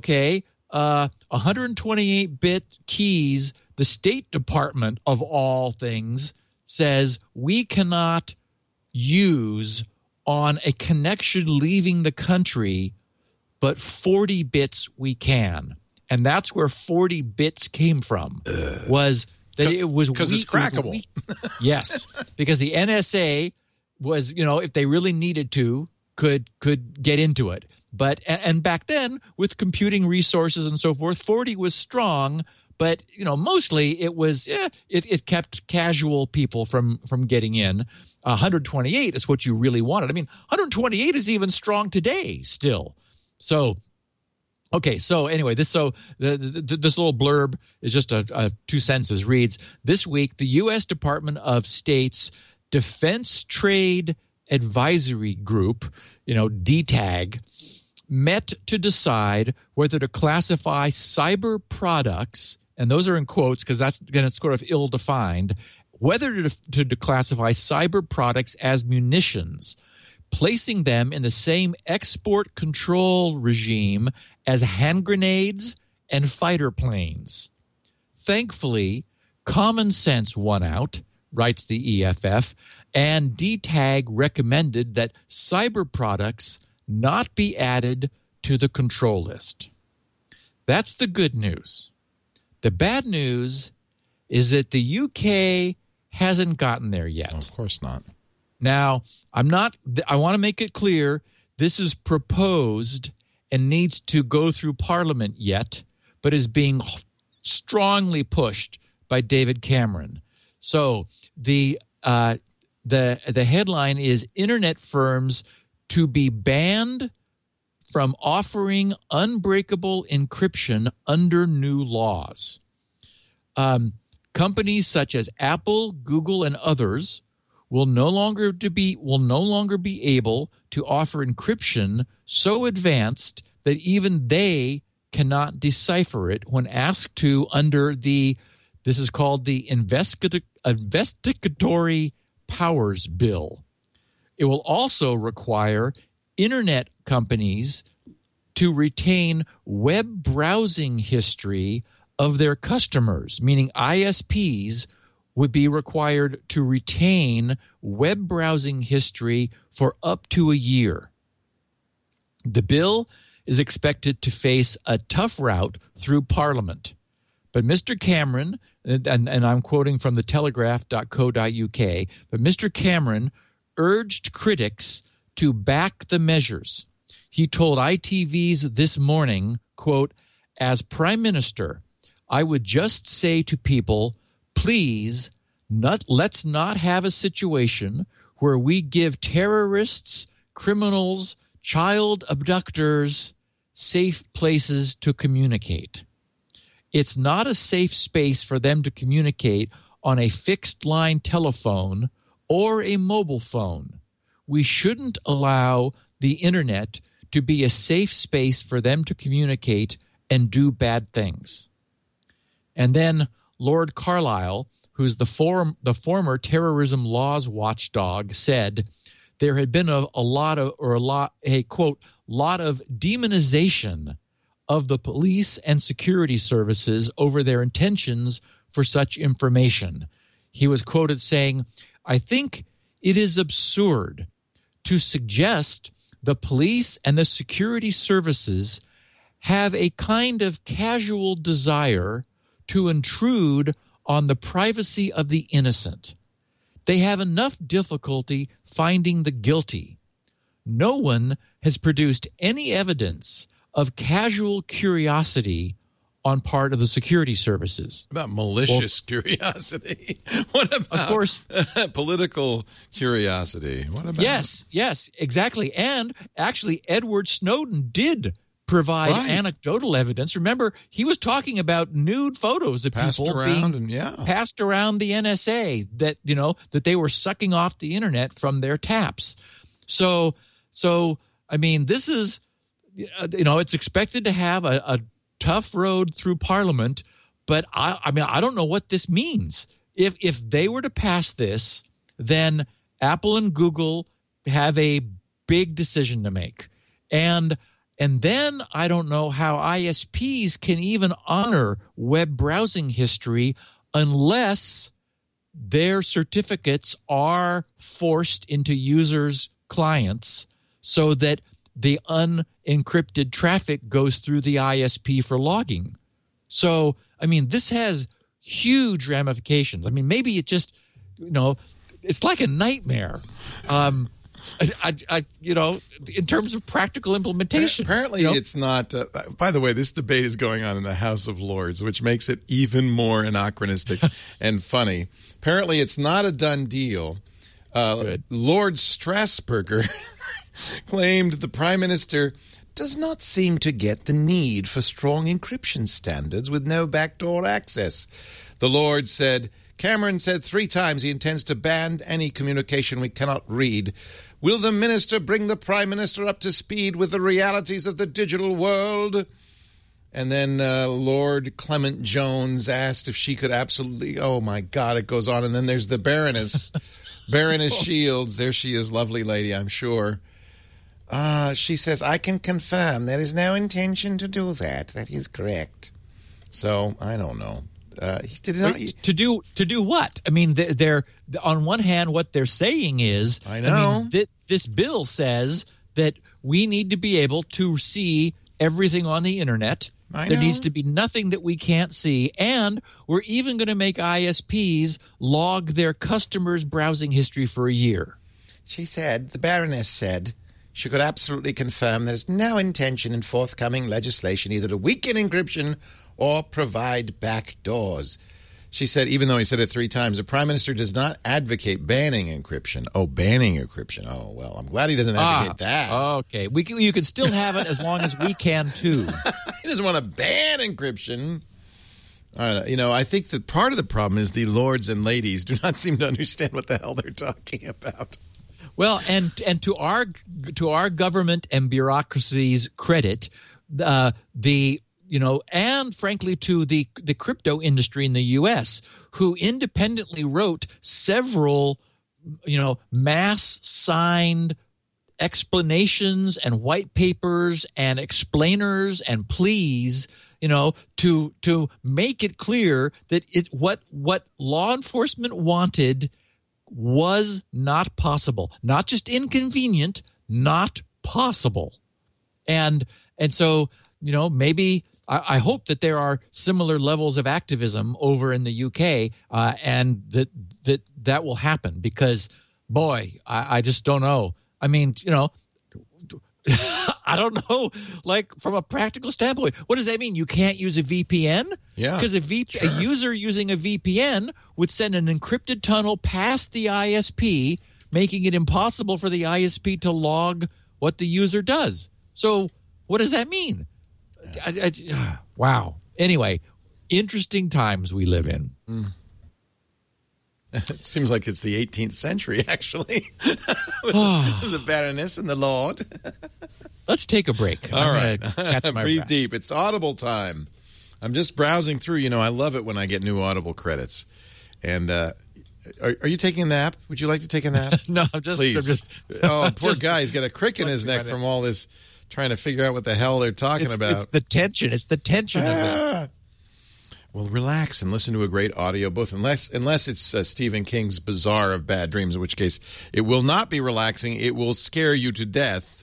128-bit keys. The State Department of all things says we cannot use on a connection leaving the country, but 40 bits we can, and that's where 40 bits came from. Was that it was because it's crackable. Yes, because the NSA was, if they really needed to, could get into it. But and back then, with computing resources and so forth, 40 was strong. But mostly it was it kept casual people from getting in. 128 is what you really wanted. I mean, 128 is even strong today still. So. Okay, so anyway, this little blurb is just a 2 sentences. Reads, this week, the U.S. Department of State's Defense Trade Advisory Group, DTAG, met to decide whether to classify cyber products, and those are in quotes because that's going to sort of ill-defined, whether to classify cyber products as munitions, placing them in the same export control regime as hand grenades and fighter planes. Thankfully, common sense won out, writes the EFF, and DTAG recommended that cyber products not be added to the control list. That's the good news. The bad news is that the UK hasn't gotten there yet. Of course not. Now, I want to make it clear, this is proposed and needs to go through Parliament yet, but is being strongly pushed by David Cameron. So the headline is Internet firms to be banned from offering unbreakable encryption under new laws. Companies such as Apple, Google, and others will no longer be able to offer encryption so advanced that even they cannot decipher it when asked to under the This is called the Investigatory Powers Bill. It will also require internet companies to retain web browsing history of their customers, meaning ISPs would be required to retain web browsing history for up to a year. The bill is expected to face a tough route through Parliament. But Mr. Cameron, and I'm quoting from the telegraph.co.uk, but Mr. Cameron urged critics to back the measures. He told ITV's This Morning, quote, "As Prime Minister, I would just say to people, please, let's not have a situation where we give terrorists, criminals, child abductors safe places to communicate. It's not a safe space for them to communicate on a fixed line telephone or a mobile phone. We shouldn't allow the internet to be a safe space for them to communicate and do bad things." And then Lord Carlisle, who's the former terrorism laws watchdog, said there had been a lot of demonization of the police and security services over their intentions for such information. He was quoted saying, "I think it is absurd to suggest the police and the security services have a kind of casual desire to intrude on the privacy of the innocent. They have enough difficulty finding the guilty. No one has produced any evidence of casual curiosity on part of the security services." What about malicious curiosity? What about, of course, political curiosity? What about? Yes, exactly. And actually, Edward Snowden did provide anecdotal evidence. Remember, he was talking about nude photos of passed people around passed around the NSA that they were sucking off the internet from their taps. So I mean, this is it's expected to have a tough road through Parliament, but I don't know what this means. If they were to pass this, then Apple and Google have a big decision to make. And then I don't know how ISPs can even honor web browsing history unless their certificates are forced into users' clients so that the unencrypted traffic goes through the ISP for logging. So, I mean, this has huge ramifications. I mean, maybe it just, it's like a nightmare. In terms of practical implementation. Apparently it's not. By the way, this debate is going on in the House of Lords, which makes it even more anachronistic and funny. Apparently it's not a done deal. Lord Strasburger claimed the Prime Minister does not seem to get the need for strong encryption standards with no backdoor access. The Lord said, Cameron said 3 times he intends to ban any communication we cannot read. Will the minister bring the Prime Minister up to speed with the realities of the digital world? And then Lord Clement Jones asked if she could absolutely, oh my God, it goes on. And then there's the Baroness, Baroness Shields. There she is, lovely lady, I'm sure. She says, I can confirm there is no intention to do that. That is correct. So, I don't know. To do what? I mean, they're on one hand, what they're saying is, this bill says that we need to be able to see everything on the internet. There needs to be nothing that we can't see, and we're even going to make ISPs log their customers' browsing history for a year. She said, the Baroness said, she could absolutely confirm there's no intention in forthcoming legislation either to weaken encryption or provide back doors. She said, even though he said it 3 times, the Prime Minister does not advocate banning encryption. Oh, banning encryption. Oh, well, I'm glad he doesn't advocate that. Okay. You can still have it as long as we can, too. He doesn't want to ban encryption. I think that part of the problem is the lords and ladies do not seem to understand what the hell they're talking about. Well, and to our government and bureaucracy's credit, the and frankly to the crypto industry in the U.S., who independently wrote several, mass signed explanations and white papers and explainers and pleas, to make it clear that what law enforcement wanted was not possible, not just inconvenient, not possible. And so, maybe I hope that there are similar levels of activism over in the UK, and that will happen, because, boy, I just don't know. I mean, I don't know, like, from a practical standpoint, what does that mean? You can't use a VPN? Yeah. Because a user using a VPN would send an encrypted tunnel past the ISP, making it impossible for the ISP to log what the user does. So what does that mean? Wow. Anyway, interesting times we live in. It seems like it's the 18th century, actually. The Baroness and the Lord. Let's take a break. All right. Breathe breath. deep. It's Audible time. I'm just browsing through. I love it when I get new Audible credits. And are you taking a nap? Would you like to take a nap? No, I'm just... Please. Oh, poor guy. He's got a crick in his neck from all this trying to figure out what the hell they're talking about. It's the tension. It's the tension of this. Well, relax and listen to a great audio book, unless it's Stephen King's Bazaar of Bad Dreams, in which case it will not be relaxing. It will scare you to death.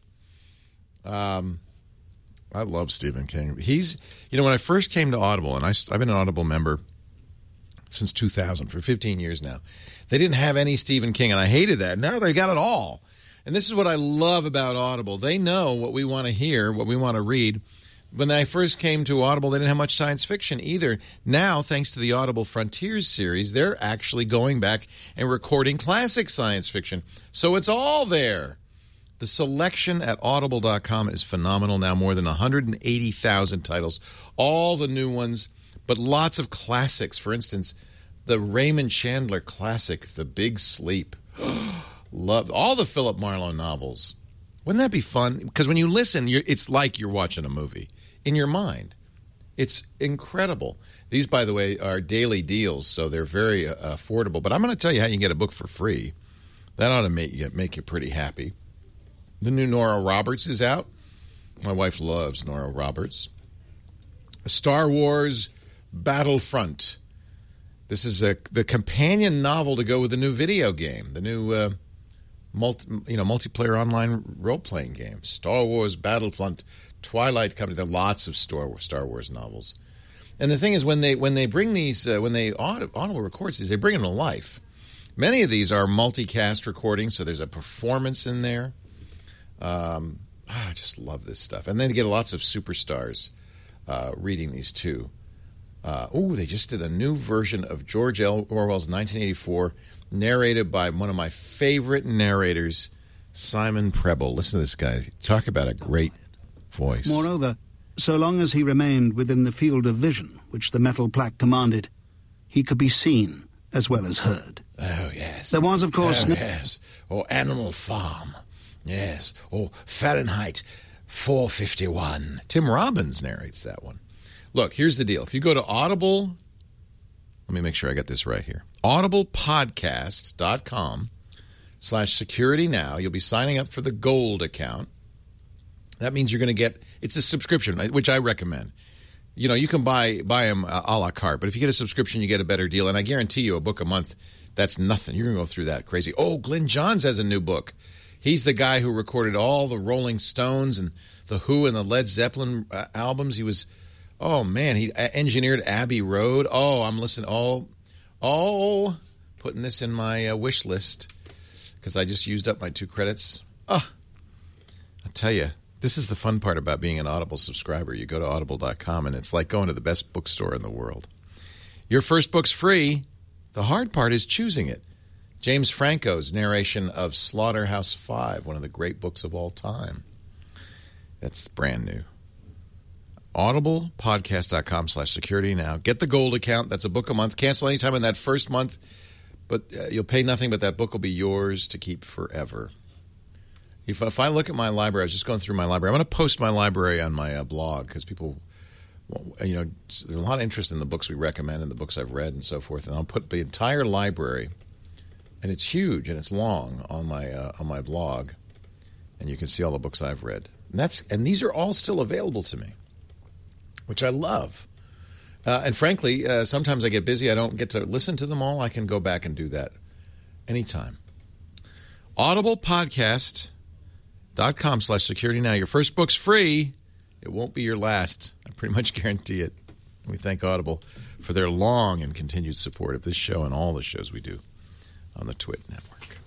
I love Stephen King. He's, when I first came to Audible, and I've been an Audible member since 2000, for 15 years now, they didn't have any Stephen King, and I hated that. Now they got it all. And this is what I love about Audible. They know what we want to hear, what we want to read. When I first came to Audible, they didn't have much science fiction either. Now, thanks to the Audible Frontiers series, they're actually going back and recording classic science fiction. So it's all there. The selection at audible.com is phenomenal now, more than 180,000 titles, all the new ones, but lots of classics. For instance, the Raymond Chandler classic, The Big Sleep. Love all the Philip Marlowe novels. Wouldn't that be fun? Because when you listen, it's like you're watching a movie in your mind. It's incredible. These, by the way, are daily deals, so they're very affordable. But I'm going to tell you how you can get a book for free. That ought to make you pretty happy. The new Nora Roberts is out. My wife loves Nora Roberts. Star Wars Battlefront. This is the companion novel to go with the new video game, the new multiplayer online role-playing game. Star Wars Battlefront, Twilight Company. There are lots of Star Wars novels. And the thing is, when they bring these, Audible records these, they bring them to life. Many of these are multicast recordings, so there's a performance in there. I just love this stuff. And then you get lots of superstars reading these too. They just did a new version of George Orwell's 1984, narrated by one of my favorite narrators, Simon Preble. Listen to this guy. Talk about a great voice. Moreover, so long as he remained within the field of vision which the metal plaque commanded, he could be seen as well as heard. Oh, yes. There was, of course... yes. Or Animal Farm. Yes. Or Fahrenheit 451. Tim Robbins narrates that one. Look, here's the deal. If you go to Audible, let me make sure I got this right here. audiblepodcast.com/securitynow. You'll be signing up for the gold account. That means you're going to get, it's a subscription, which I recommend. You can buy them a la carte, but if you get a subscription, you get a better deal. And I guarantee you a book a month, that's nothing. You're going to go through that crazy. Oh, Glenn Johns has a new book. He's the guy who recorded all the Rolling Stones and the Who and the Led Zeppelin albums. He was... Oh, man, he engineered Abbey Road. Oh, I'm listening. Putting this in my wish list because I just used up my 2 credits. Oh, I'll tell you, this is the fun part about being an Audible subscriber. You go to audible.com, and it's like going to the best bookstore in the world. Your first book's free. The hard part is choosing it. James Franco's narration of Slaughterhouse-Five, one of the great books of all time. That's brand new. audiblepodcast.com/security now. Get the gold account. That's a book a month. Cancel anytime in that first month, but you'll pay nothing, but that book will be yours to keep forever. If I look at my library, I was just going through my library. I'm going to post my library on my blog because people there's a lot of interest in the books we recommend and the books I've read and so forth. And I'll put the entire library, and it's huge and it's long, on my blog, and you can see all the books I've read. And these are all still available to me, which I love. And frankly, sometimes I get busy. I don't get to listen to them all. I can go back and do that anytime. audiblepodcast.com/securitynow. Your first book's free. It won't be your last. I pretty much guarantee it. We thank Audible for their long and continued support of this show and all the shows we do on the Twit Network.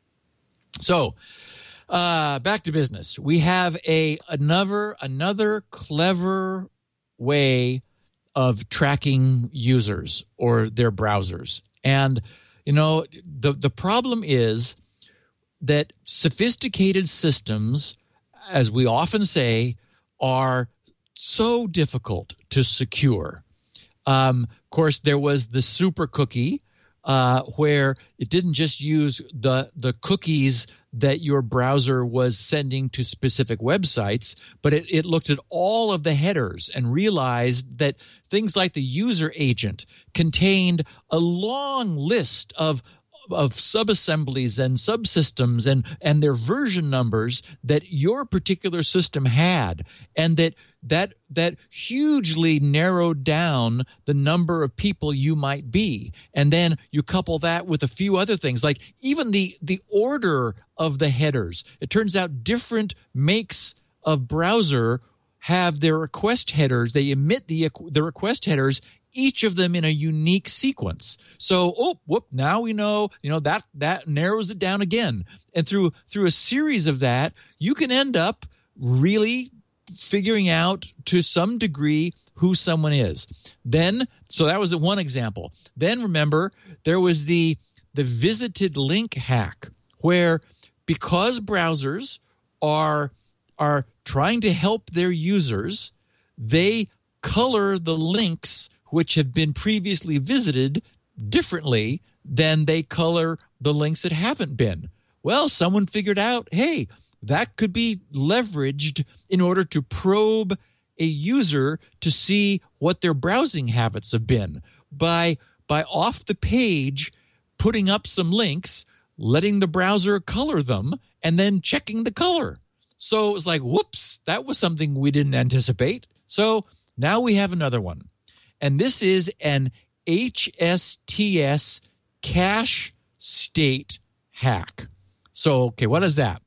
So, back to business. We have another clever way of tracking users or their browsers. And, the problem is that sophisticated systems, as we often say, are so difficult to secure. Of course, there was the super cookie, where it didn't just use the cookies that your browser was sending to specific websites, but it looked at all of the headers and realized that things like the user agent contained a long list of subassemblies and subsystems and their version numbers that your particular system had, and that hugely narrowed down the number of people you might be. And then you couple that with a few other things, like even the order of the headers. It turns out different makes of browser have their request headers. They emit the request headers, each of them in a unique sequence. So, now we know, that narrows it down again. And through a series of that, you can end up really figuring out to some degree who someone is. So that was one example. Then remember, there was the visited link hack, where because browsers are trying to help their users, they color the links which have been previously visited differently than they color the links that haven't been. Well, someone figured out, hey, that could be leveraged in order to probe a user to see what their browsing habits have been by off the page putting up some links, letting the browser color them, and then checking the color. So it was like, whoops, that was something we didn't anticipate. So now we have another one. And this is an HSTS cache state hack. So, okay, what is that?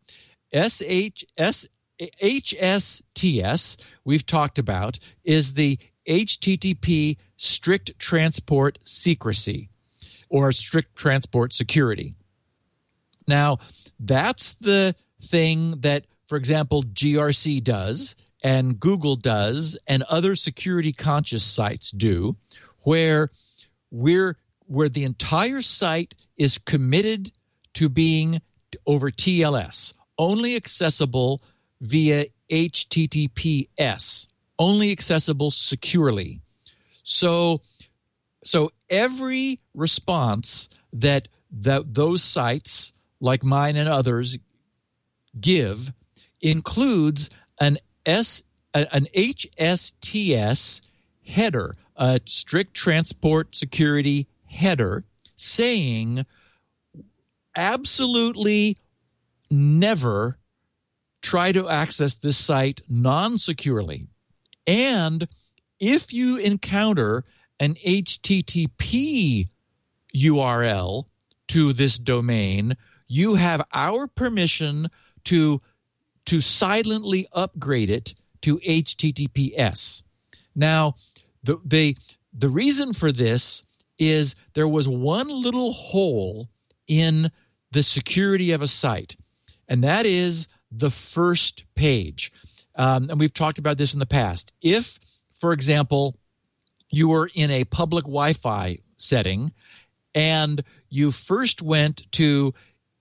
HSTS, we've talked about, is the HTTP strict transport secrecy or strict transport security. Now, that's the thing that, for example, GRC does and Google does and other security conscious sites do, where the entire site is committed to being over TLS, only accessible via HTTPS, only accessible securely. So every response that those sites like mine and others give includes an HSTS header, a strict transport security header, saying absolutely never try to access this site non-securely. And if you encounter an HTTP URL to this domain, you have our permission to silently upgrade it to HTTPS. Now, the reason for this is there was one little hole in the security of a site, and that is the first page. And we've talked about this in the past. If, for example, you were in a public Wi-Fi setting and you first went to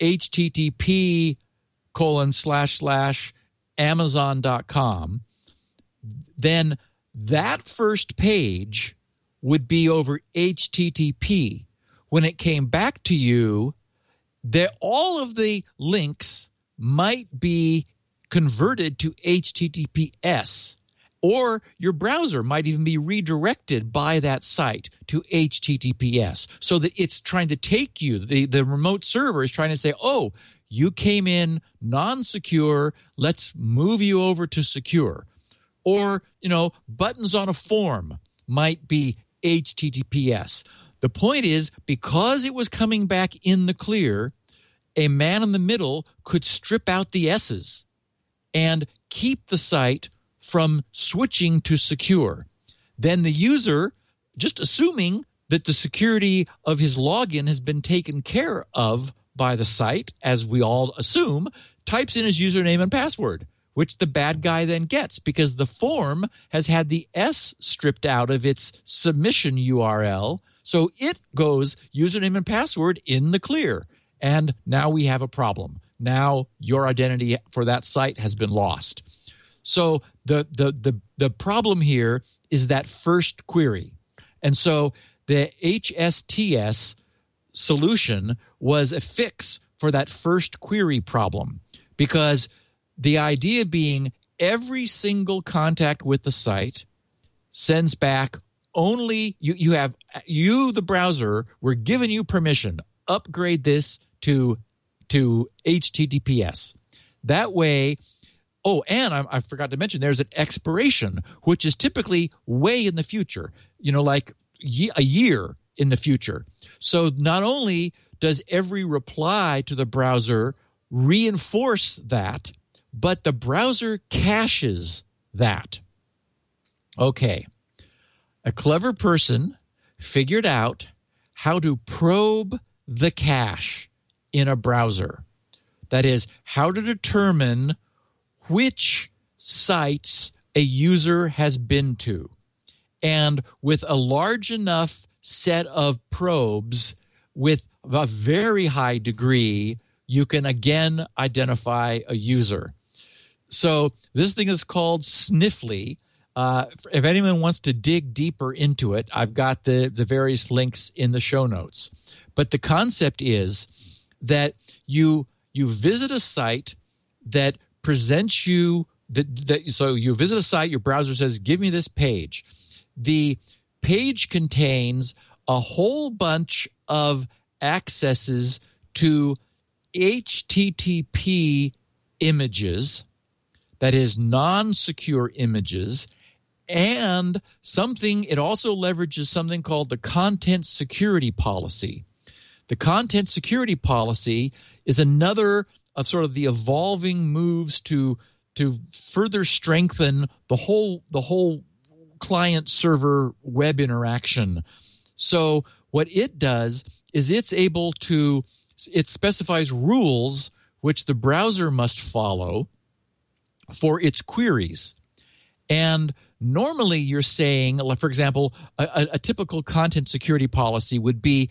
http://amazon.com, then that first page would be over HTTP. When it came back to you, all of the links might be converted to HTTPS, Or your browser might even be redirected by that site to HTTPS, so that it's trying to take you, the remote server is trying to say, oh, you came in non-secure, let's move you over to secure. Or, buttons on a form might be HTTPS. The point is, because it was coming back in the clear, a man in the middle could strip out the S's and keep the site from switching to secure. Then the user, just assuming that the security of his login has been taken care of by the site, as we all assume, types in his username and password, which the bad guy then gets because the form has had the S stripped out of its submission URL. So it goes username and password in the clear. And now we have a problem. Now your identity for that site has been lost. So the problem here is that first query. And so the HSTS solution was a fix for that first query problem, because the idea being every single contact with the site sends back only you, the browser, we're giving you permission, upgrade this to HTTPS. That way. Oh, and I forgot to mention there's an expiration, which is typically way in the future, like a year in the future. So not only does every reply to the browser reinforce that, but the browser caches that. Okay. A clever person figured out how to probe the cache in a browser. That is, how to determine which sites a user has been to. And with a large enough set of probes with a very high degree, you can again identify a user. So this thing is called Sniffly. If anyone wants to dig deeper into it, I've got the various links in the show notes. But the concept is that you visit a site that presents you so you visit a site, your browser says, give me this page. The page contains a whole bunch of accesses to HTTP images, that is non-secure images, and it also leverages something called the content security policy. The content security policy is another of sort of the evolving moves to further strengthen the whole client server web interaction. So what it does is it specifies rules which the browser must follow for its queries. And normally you're saying, for example, a typical content security policy would be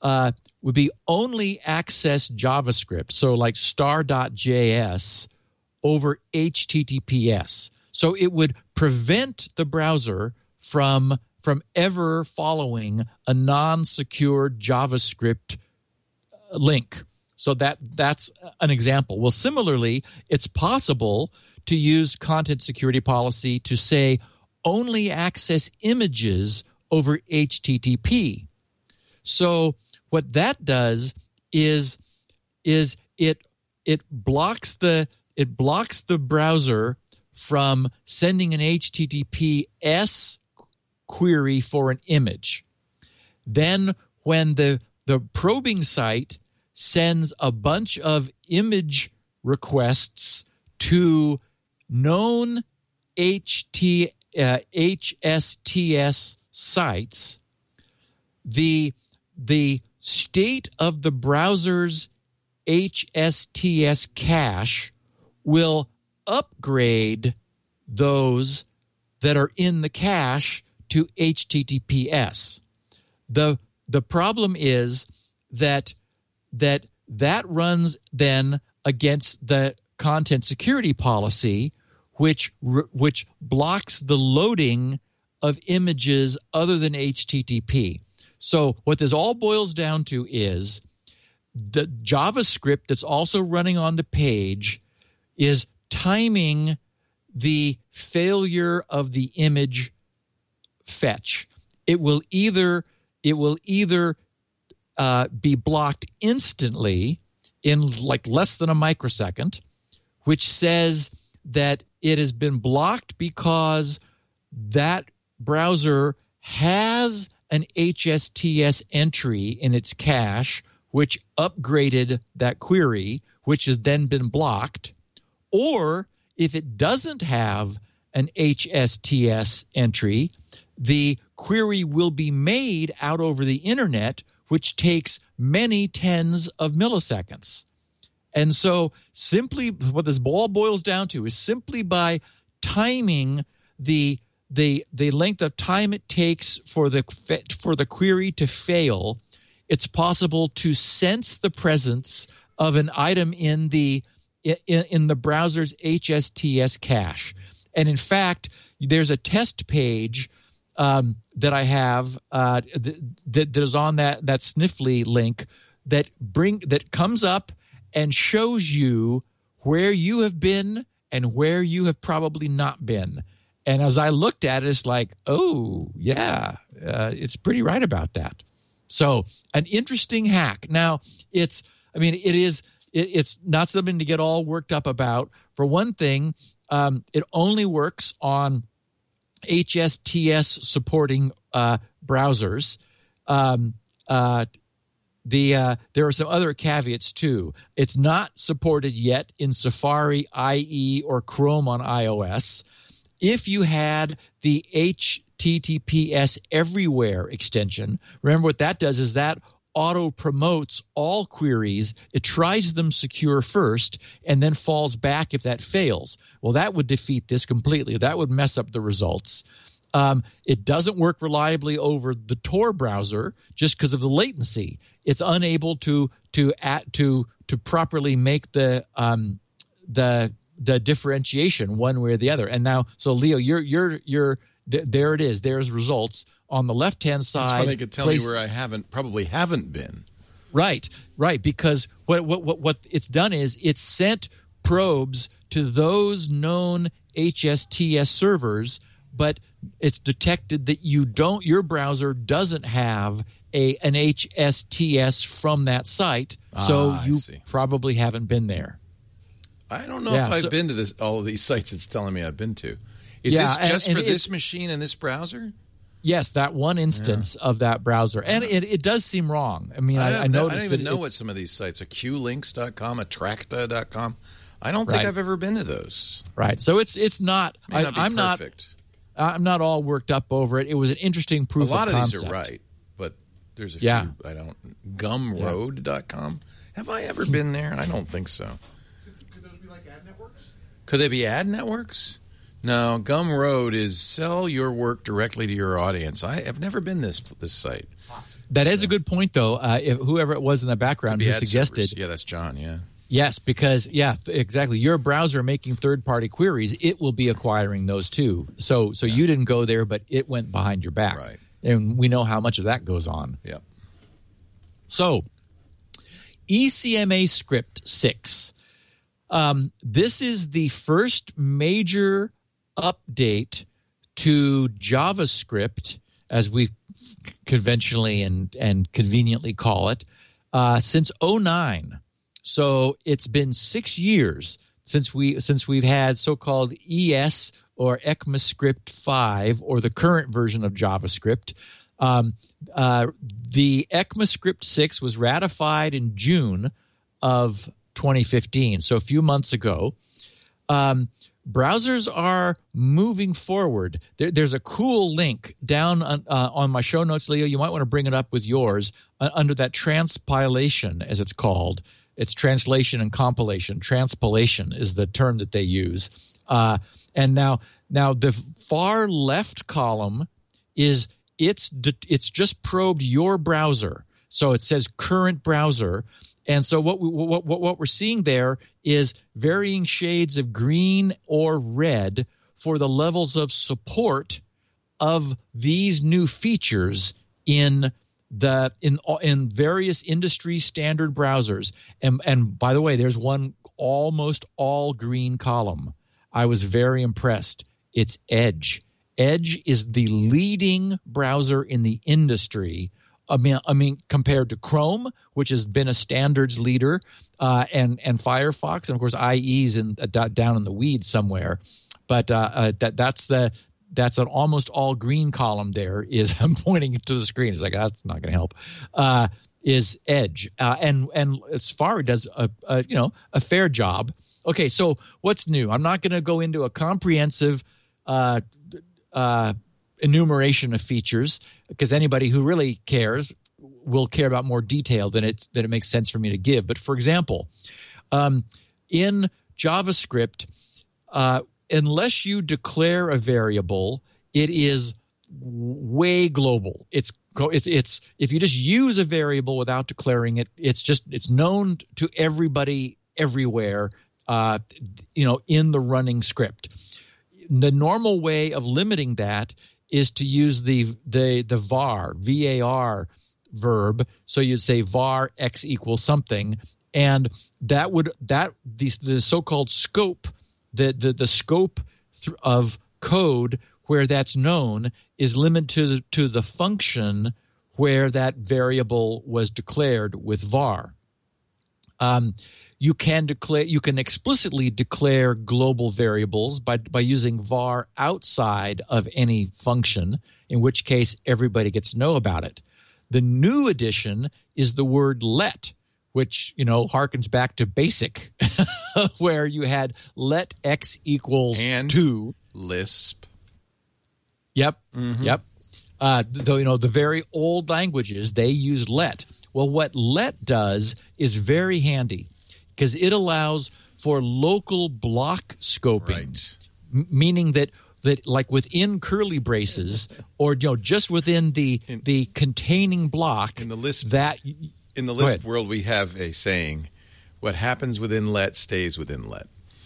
only access JavaScript, so like star.js over HTTPS. So it would prevent the browser from ever following a non-secure JavaScript link. So that's an example. Well, similarly, it's possible to use content security policy to say only access images over HTTP. So what that does is it blocks the browser from sending an HTTPS query for an image. Then when the probing site sends a bunch of image requests to known HSTS sites, the state of the browser's HSTS cache will upgrade those that are in the cache to HTTPS. The problem is that runs then against the content security policy, which blocks the loading of images other than HTTP. So what this all boils down to is the JavaScript that's also running on the page is timing the failure of the image fetch. It will either be blocked instantly in like less than a microsecond, which says that it has been blocked because that browser has an HSTS entry in its cache, which upgraded that query, which has then been blocked. Or if it doesn't have an HSTS entry, the query will be made out over the internet, which takes many tens of milliseconds. And so simply what this all boils down to is simply by timing the length of time it takes for the query to fail, it's possible to sense the presence of an item in the browser's HSTS cache. And in fact, there's a test page that I have that is on that Sniffly link that comes up and shows you where you have been and where you have probably not been. And as I looked at it, it's like, oh, yeah, it's pretty right about that. So an interesting hack. Now, it's not something to get all worked up about. For one thing, it only works on HSTS supporting browsers. There are some other caveats too. It's not supported yet in Safari, IE, or Chrome on iOS. If you had the HTTPS Everywhere extension, remember what that does is that auto promotes all queries. It tries them secure first and then falls back if that fails. Well, that would defeat this completely. That would mess up the results. It doesn't work reliably over the Tor browser just because of the latency. It's unable to properly make the differentiation one way or the other. And now, so Leo, you're there. It is. There's results on the left-hand side. It's funny, could tell me where I probably haven't been. Right. Because what it's done is it's sent probes to those known HSTS servers, but it's detected that your browser doesn't have an HSTS from that site, so you probably haven't been there. I don't know if I've been to all of these sites it's telling me I've been to. Is this just for this machine and this browser? Yes, that one instance of that browser. And it does seem wrong. I mean, I noticed I don't even know what some of these sites, a QLinks.com, a Tracta.com. I don't think I've ever been to those. Right. So it's not – I'm not all worked up over it. It was an interesting proof of concept. A lot of these are right, but there's a few I don't – Gumroad.com. Have I ever been there? I don't think so. Could those be like ad networks? Could they be ad networks? No, Gumroad is sell your work directly to your audience. I have never been this site. That is a good point, though. If whoever it was in the background who suggested – yeah, that's John, yeah. Yes, because, exactly. Your browser making third-party queries, it will be acquiring those too. So you didn't go there, but it went behind your back. Right. And we know how much of that goes on. Yep. So ECMA Script 6. This is the first major update to JavaScript, as we conventionally and conveniently call it, since 2009. So it's been 6 years since we've had so-called ES or ECMAScript 5, or the current version of JavaScript. The ECMAScript 6 was ratified in June of 2015, so a few months ago. Browsers are moving forward. There's a cool link down on my show notes, Leo. You might want to bring it up with yours under that transpilation, as it's called. It's translation and compilation. Transpilation is the term that they use. And now the far left column is it's just probed your browser. So it says current browser. And so what we're seeing there is varying shades of green or red for the levels of support of these new features in various industry standard browsers. And by the way, there's one almost all green column. I was very impressed. It's Edge. Edge is the leading browser in the industry. I mean, compared to Chrome, which has been a standards leader, and Firefox, and of course IE's down in the weeds somewhere. But that's an almost all green column there. Is I'm pointing to the screen. It's like that's not going to help. Is Edge, and as far it does a fair job. Okay, so what's new? I'm not going to go into a comprehensive enumeration of features because anybody who really cares will care about more detail than it makes sense for me to give. But for example, in JavaScript, unless you declare a variable, it is way global. It's if you just use a variable without declaring it, it's known to everybody everywhere, in the running script. The normal way of limiting that is to use the var, VAR verb. So you'd say var x equals something, and the so-called scope, the scope of code where that's known is limited to the function where that variable was declared with var. You can explicitly declare global variables by using var outside of any function, in which case everybody gets to know about it. The new addition is the word let, which harkens back to BASIC, where you had let x equals and 2. Lisp. Yep. Mm-hmm. Yep. The very old languages, they use let. Well, what let does is very handy because it allows for local block scoping, right. Meaning that like within curly braces or just within the containing block in the Lisp Lisp world, we have a saying: "What happens within let stays within let."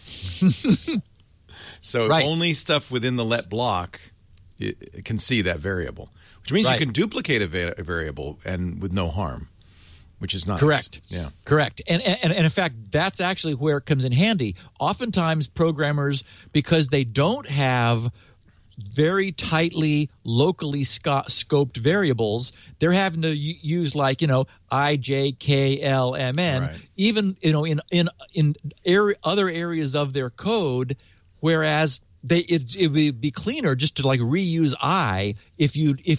So right. Only stuff within the let block can see that variable, which means right. you can duplicate a variable and with no harm, which is nice. Correct. Yeah. Correct. And in fact, that's actually where it comes in handy. Oftentimes, programmers, because they don't have very tightly locally scoped variables, they're having to use like I, J, K, L, M, N, right. even in other areas of their code, whereas it would be cleaner just to like reuse I if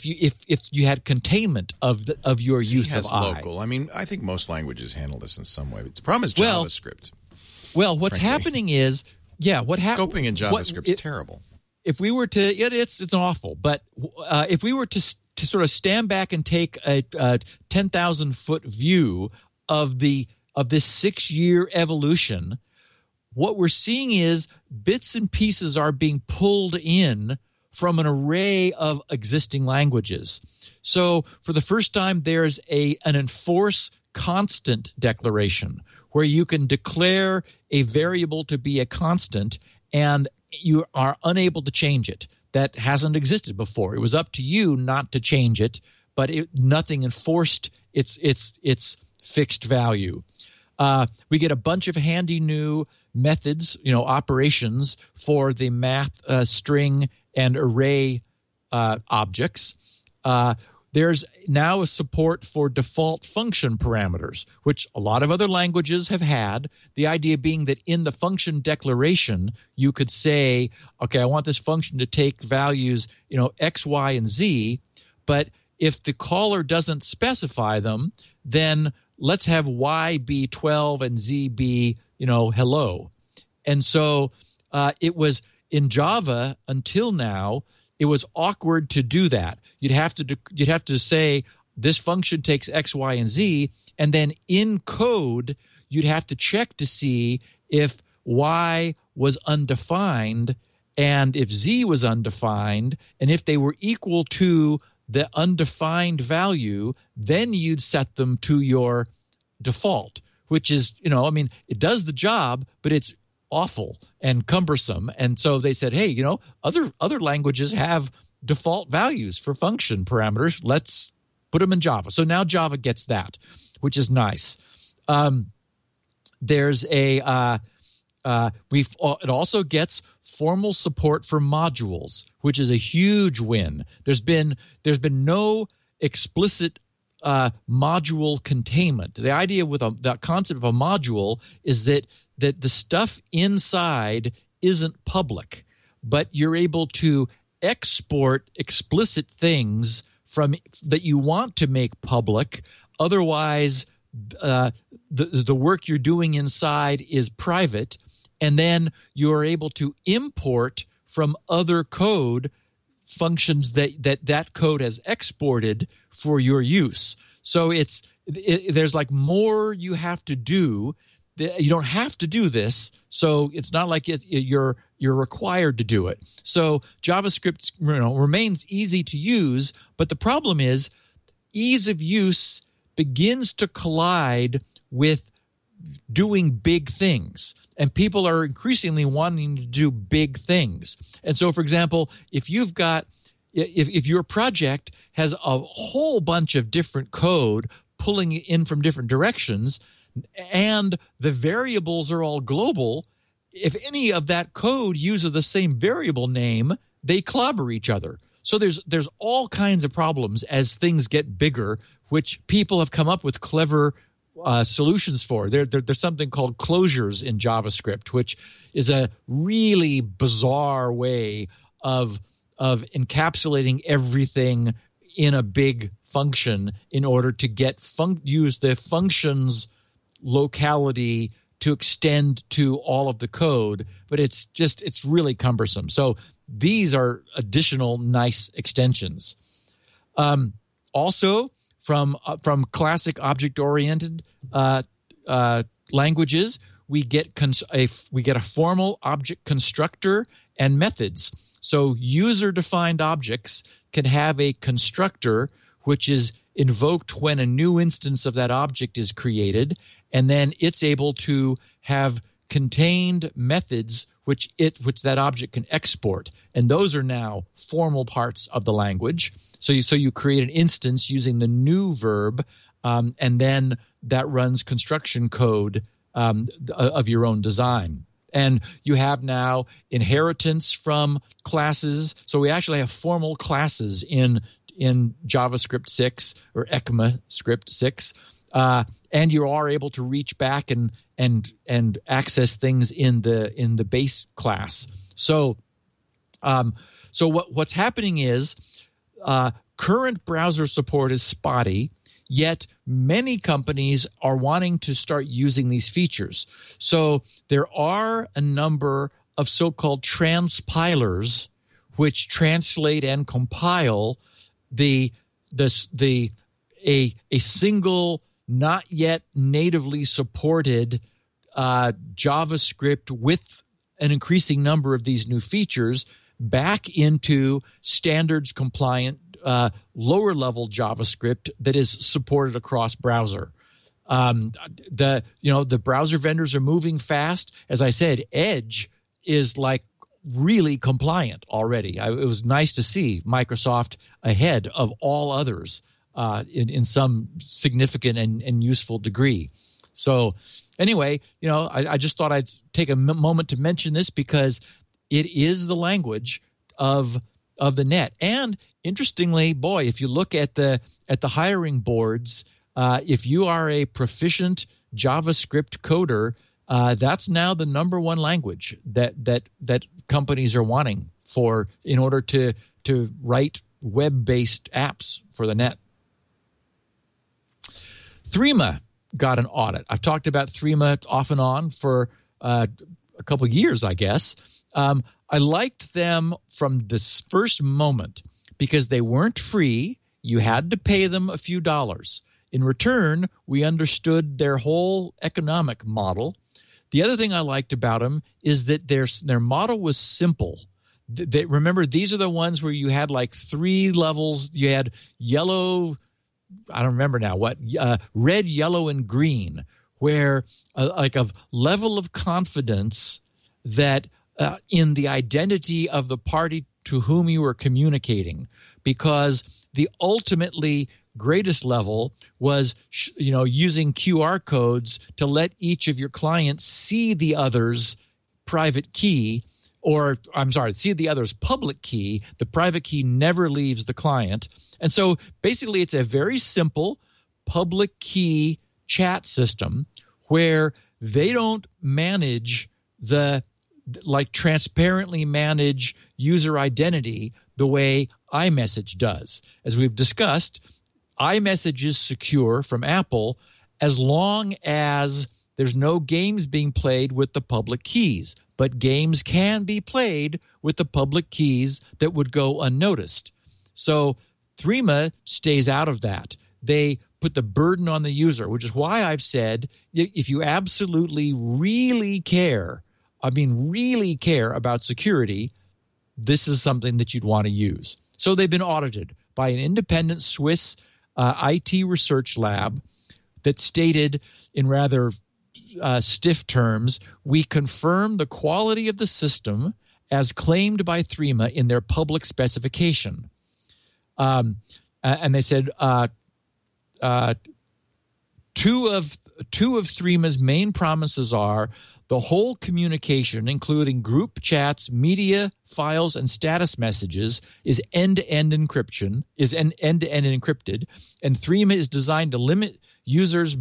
you had containment of your use has of I. Local. I mean, I think most languages handle this in some way. The problem is JavaScript. Well, what's frankly. Happening is scoping in JavaScript is terrible. If we were to, it's awful. But if we were to sort of stand back and take a 10,000-foot view of this 6-year evolution, what we're seeing is bits and pieces are being pulled in from an array of existing languages. So for the first time, there's an enforce constant declaration where you can declare a variable to be a constant and you are unable to change it. That hasn't existed before. It was up to you not to change it, but nothing enforced its fixed value. We get a bunch of handy new methods, operations for the math string and array objects. There's now a support for default function parameters, which a lot of other languages have had. The idea being that in the function declaration, you could say, okay, I want this function to take values, X, Y, and Z, but if the caller doesn't specify them, then let's have Y be 12 and Z be, hello. And so it was in Java until now, it was awkward to do that. You'd have to say this function takes X, Y, and Z, and then in code, you'd have to check to see if Y was undefined and if Z was undefined, and if they were equal to the undefined value, then you'd set them to your default, which is, it does the job, but it's awful and cumbersome. And so they said, hey, other languages have default values for function parameters. Let's put them in Java. So now Java gets that, which is nice. There's a It also gets formal support for modules, which is a huge win. There's been no explicit module containment. The idea with the concept of a module is that the stuff inside isn't public, but you're able to export explicit things from that you want to make public. Otherwise, the work you're doing inside is private, and then you're able to import from other code functions that code has exported for your use. So there's like more you have to do. You don't have to do this, so it's not like you're required to do it. So JavaScript remains easy to use, but the problem is ease of use begins to collide with doing big things, and people are increasingly wanting to do big things. And so, for example, if your project has a whole bunch of different code pulling in from different directions, and the variables are all global, if any of that code uses the same variable name, they clobber each other. So there's all kinds of problems as things get bigger, which people have come up with clever solutions for. There's something called closures in JavaScript, which is a really bizarre way of encapsulating everything in a big function in order to use the function's locality to extend to all of the code, but it's really cumbersome. So these are additional nice extensions. Also, from classic object-oriented languages, we get a formal object constructor and methods. So user-defined objects can have a constructor which is invoked when a new instance of that object is created, and then it's able to have contained methods which that object can export, and those are now formal parts of the language. So you create an instance using the new verb, and then that runs construction code of your own design. And you have now inheritance from classes. So we actually have formal classes in JavaScript 6 or ECMAScript 6, and you are able to reach back and access things in the base class. So what's happening is current browser support is spotty, yet many companies are wanting to start using these features. So there are a number of so-called transpilers which translate and compile a single, not yet natively supported JavaScript with an increasing number of these new features back into standards compliant lower level JavaScript that is supported across browser. The browser vendors are moving fast. As I said, Edge is like really compliant already. It was nice to see Microsoft ahead of all others in some significant and useful degree. So anyway, I just thought I'd take a moment to mention this because it is the language of the net. And interestingly, boy, if you look at the hiring boards, if you are a proficient JavaScript coder, that's now the number one language that companies are wanting in order to write web-based apps for the net. Threema got an audit. I've talked about Threema off and on for a couple of years, I guess. I liked them from this first moment because they weren't free. You had to pay them a few dollars. In return, we understood their whole economic model. The other thing I liked about them is that their model was simple. Remember, these are the ones where you had like 3 levels. You had yellow, I don't remember now what, red, yellow, and green, where like a level of confidence that in the identity of the party to whom you were communicating, because the ultimately greatest level was using QR codes to let each of your clients see the others private key, or I'm sorry, see the other's public key. The private key never leaves the client. And so basically it's a very simple public key chat system where they don't manage transparently manage user identity the way iMessage does. As we've discussed, iMessage is secure from Apple as long as there's no games being played with the public keys. But games can be played with the public keys that would go unnoticed. So Threema stays out of that. They put the burden on the user, which is why I've said if you absolutely really care about security, this is something that you'd want to use. So they've been audited by an independent Swiss IT research lab that stated in rather stiff terms, we confirm the quality of the system as claimed by Threema in their public specification. And they said two of Threema's main promises are the whole communication, including group chats, media files, and status messages, is end-to-end encrypted, and Threema is designed to limit users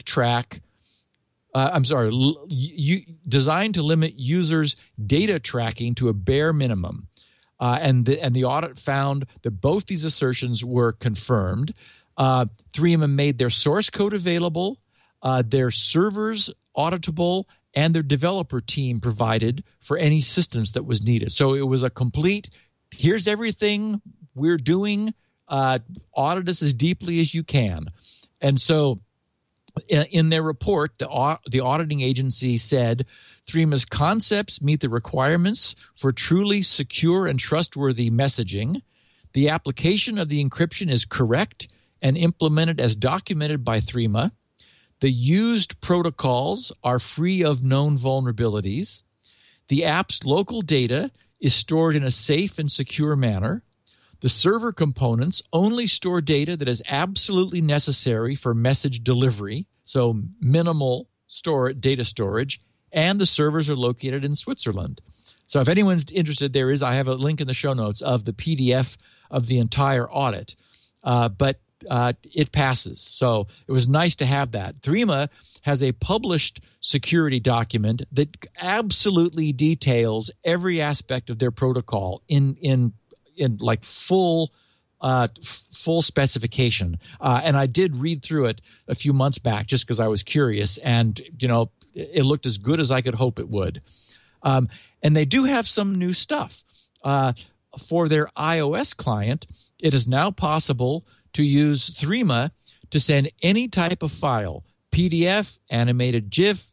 designed to limit users' data tracking to a bare minimum. And the audit found that both these assertions were confirmed. Threema made their source code available, their servers auditable, and their developer team provided for any assistance that was needed. So it was a complete, here's everything we're doing, audit us as deeply as you can. And so in their report, the auditing agency said Threema's concepts meet the requirements for truly secure and trustworthy messaging. The application of the encryption is correct and implemented as documented by Threema. The used protocols are free of known vulnerabilities. The app's local data is stored in a safe and secure manner. The server components only store data that is absolutely necessary for message delivery, so minimal data storage, and the servers are located in Switzerland. So if anyone's interested, I have a link in the show notes of the PDF of the entire audit, but it passes. So it was nice to have that. Threema has a published security document that absolutely details every aspect of their protocol in like full specification. And I did read through it a few months back just because I was curious, and it looked as good as I could hope it would. And they do have some new stuff. For their iOS client, it is now possible to use Threema to send any type of file, PDF, animated GIF,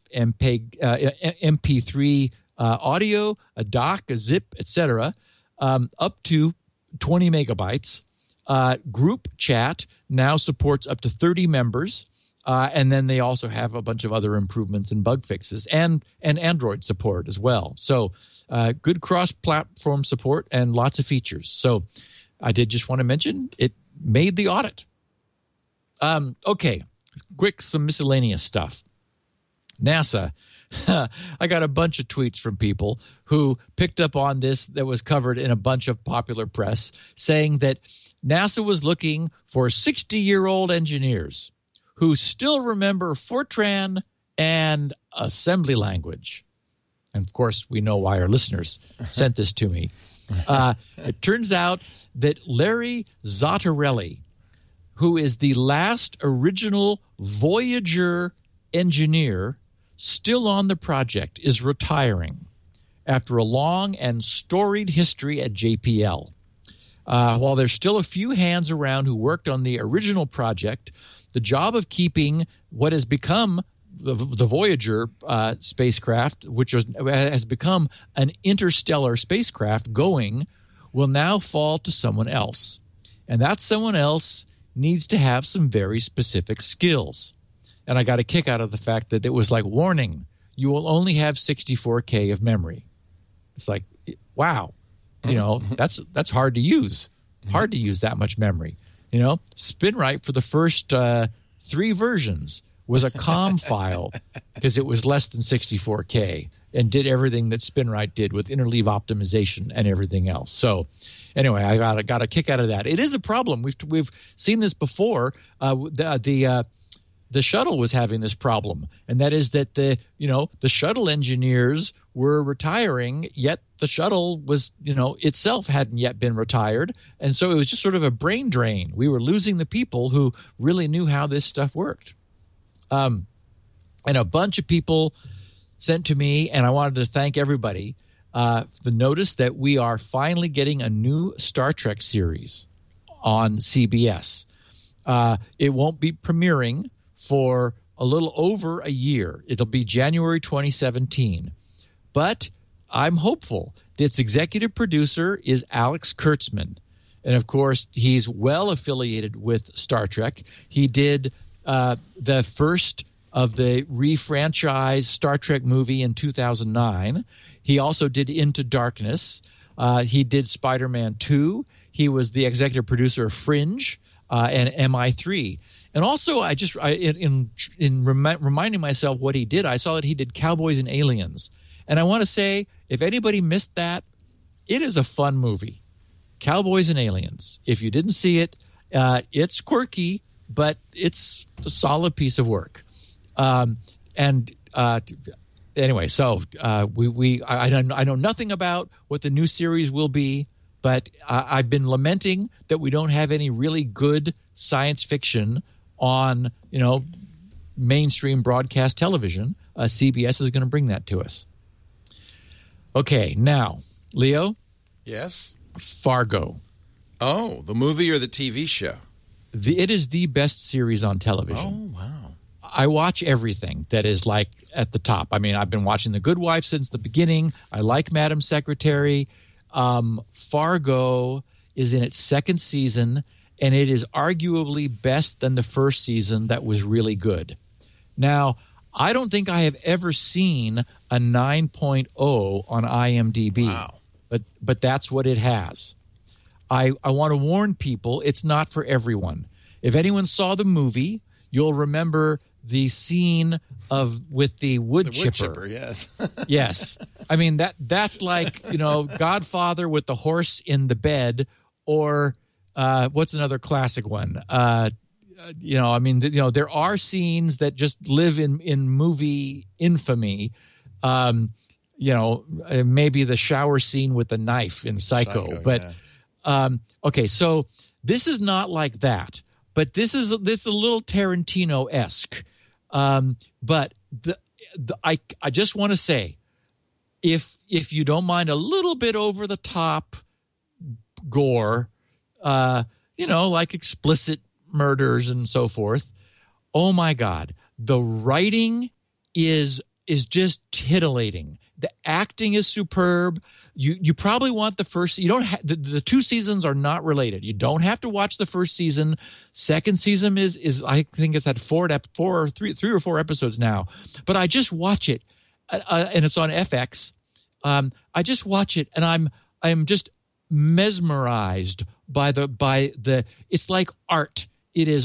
MP3 audio, a doc, a zip, etc., up to 20 megabytes. Group chat now supports up to 30 members, and then they also have a bunch of other improvements and bug fixes, and Android support as well. So good cross-platform support and lots of features. So I did just want to mention it made the audit. Okay, quick, some miscellaneous stuff. NASA. I got a bunch of tweets from people who picked up on this that was covered in a bunch of popular press saying that NASA was looking for 60-year-old engineers who still remember Fortran and assembly language. And, of course, we know why our listeners sent this to me. It turns out that Larry Zottarelli, who is the last original Voyager engineer still on the project, is retiring after a long and storied history at JPL. While there's still a few hands around who worked on the original project, the job of keeping what has become the Voyager spacecraft, which has become an interstellar spacecraft going, will now fall to someone else. And that someone else needs to have some very specific skills. And I got a kick out of the fact that it was like, warning, you will only have 64K of memory. It's like, wow, that's hard to use. Hard to use that much memory. SpinRite for the first 3 versions was a COM file because it was less than 64K and did everything that SpinRite did with interleave optimization and everything else. So anyway, I got a kick out of that. It is a problem. We've seen this before. The shuttle was having this problem, and that is that the shuttle engineers were retiring, yet the shuttle was, itself hadn't yet been retired. And so it was just sort of a brain drain. We were losing the people who really knew how this stuff worked. And a bunch of people sent to me, and I wanted to thank everybody, the notice that we are finally getting a new Star Trek series on CBS. It won't be premiering for a little over a year. It'll be January 2017. But I'm hopeful. Its executive producer is Alex Kurtzman. And, of course, he's well affiliated with Star Trek. He did the first of the refranchised Star Trek movie in 2009. He also did Into Darkness. He did Spider-Man 2. He was the executive producer of Fringe and MI3. And also, in reminding myself what he did, I saw that he did Cowboys and Aliens. And I want to say, if anybody missed that, it is a fun movie. Cowboys and Aliens. If you didn't see it, it's quirky, but it's a solid piece of work. Anyway, so I know nothing about what the new series will be, but I've been lamenting that we don't have any really good science fiction on, mainstream broadcast television. CBS is going to bring that to us. Okay, now, Leo? Yes? Fargo. Oh, the movie or the TV show? It is the best series on television. Oh, wow. I watch everything that is like at the top. I mean, I've been watching The Good Wife since the beginning. I like Madam Secretary. Fargo is in its second season, and it is arguably best than the first season that was really good. Now, I don't think I have ever seen a 9.0 on IMDb. Wow. But that's what it has. I want to warn people, it's not for everyone. If anyone saw the movie, you'll remember the scene with the wood chipper. Wood chipper, yes. Yes. I mean, that's like, Godfather with the horse in the bed, or what's another classic one? There are scenes that just live in movie infamy. Maybe the shower scene with the knife in Psycho. But yeah. Okay, so this is not like that. But this is a little Tarantino-esque. But I just want to say, if you don't mind a little bit over the top gore, like explicit murders and so forth, oh my God, the writing is just titillating. The acting is superb. You probably want the first. You don't. The two seasons are not related. You don't have to watch the first season. Second season is I think it's at three or four episodes now. But I just watch it, and it's on FX. I just watch it, and I'm just mesmerized by the. It's like art. It is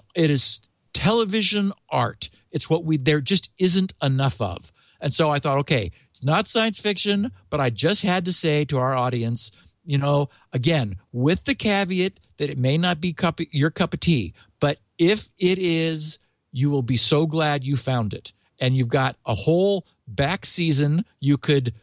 television art. It's what there just isn't enough of. And so I thought, okay, it's not science fiction, but I just had to say to our audience, again, with the caveat that it may not be your cup of tea, but if it is, you will be so glad you found it. And you've got a whole back season you could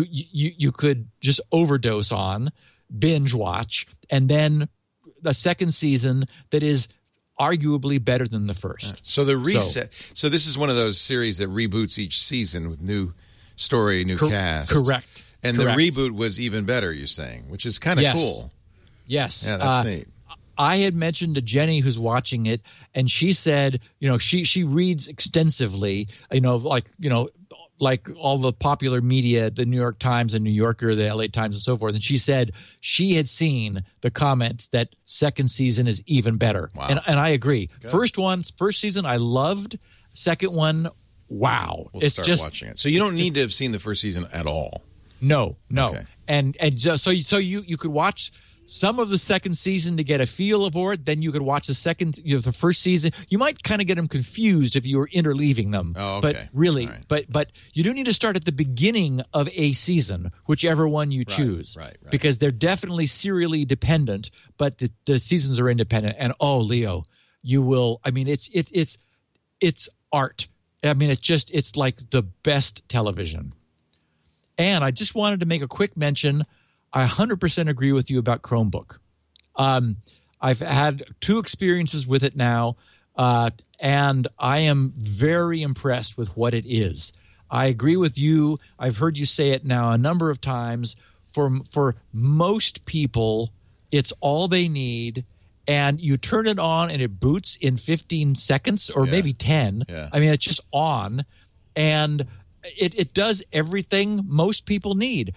just overdose on, binge watch, and then a second season that is arguably better than the first. So the reset. So this is one of those series that reboots each season with new story, new cast. Correct. And the reboot was even better, you're saying, which is kind of cool. Yes. Yeah, that's neat. I had mentioned to Jenny, who's watching it, and she said, she reads extensively, like all the popular media, the New York Times and New Yorker, the LA Times and so forth. And she said she had seen the comments that second season is even better. Wow. And I agree. Good. First season I loved. Second one, wow. We'll start watching it. So you don't need to have seen the first season at all. No. Okay. And so you could watch some of the second season to get a feel for it. Then you could watch the first season. You might kind of get them confused if you were interleaving them. Oh, okay. But really, right. but you do need to start at the beginning of a season, whichever one you choose. Right. Because they're definitely serially dependent, but the seasons are independent. And Leo, you will. I mean, it's art. I mean, it's like the best television. And I just wanted to make a quick mention. I 100% agree with you about Chromebook. I've had 2 experiences with it now, and I am very impressed with what it is. I agree with you. I've heard you say it now a number of times. For most people, it's all they need, and you turn it on and it boots in 15 seconds or maybe 10. Yeah. I mean, it's just on, and it does everything most people need.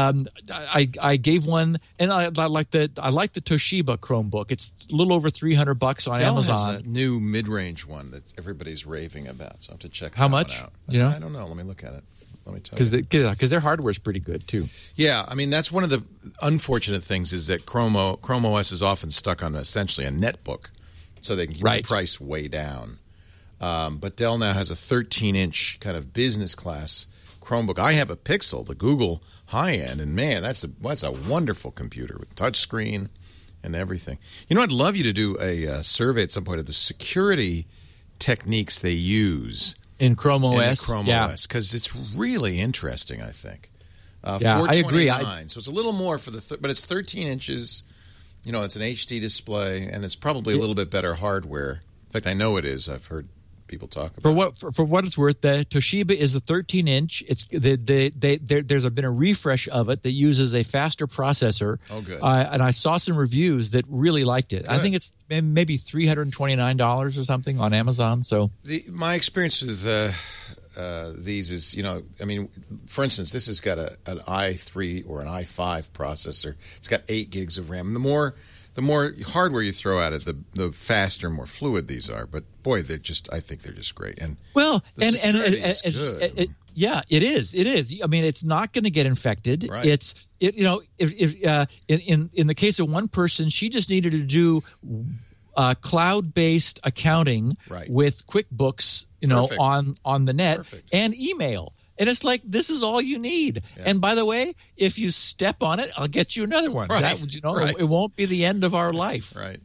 I gave one, and I like the Toshiba Chromebook. It's a little over $300 on Dell Amazon. has a new mid-range one that everybody's raving about, so I have to check How that much? one out. You know? I don't know. Let me look at it. Let me tell you. Because their hardware is pretty good too. Yeah, I mean, that's one of the unfortunate things is that Chrome OS is often stuck on essentially a netbook, so they can keep the price way down. But Dell now has a 13-inch kind of business class Chromebook. I have a Pixel, the Google high-end, and man, that's a wonderful computer with touchscreen and everything. You know, I'd love you to do a survey at some point of the security techniques they use in Chrome OS. In the Chrome OS, because it's really interesting, I think. I agree. So it's a little more for but it's 13 inches. You know, it's an HD display, and it's probably a little bit better hardware. In fact, I know it is. I've heard people talk about for what it's worth. The Toshiba is the 13-inch. It's there's been a refresh of it that uses a faster processor. Oh, good. And I saw some reviews that really liked it. Good. I think it's maybe $329 or something on Amazon. So my experience with these is, you know, I mean, for instance, this has got an i3 or an i5 processor. It's got 8 gigs of RAM. The more hardware you throw at it, the faster, more fluid these are. But boy, I think they're just great. And well, and good. Yeah, it is. It is. I mean, it's not going to get infected. Right. You know, in the case of one person, she just needed to do cloud-based accounting with QuickBooks, you know, on the net and email. And it's like, this is all you need. Yeah. And by the way, if you step on it, I'll get you another one. It won't be the end of our life. Right.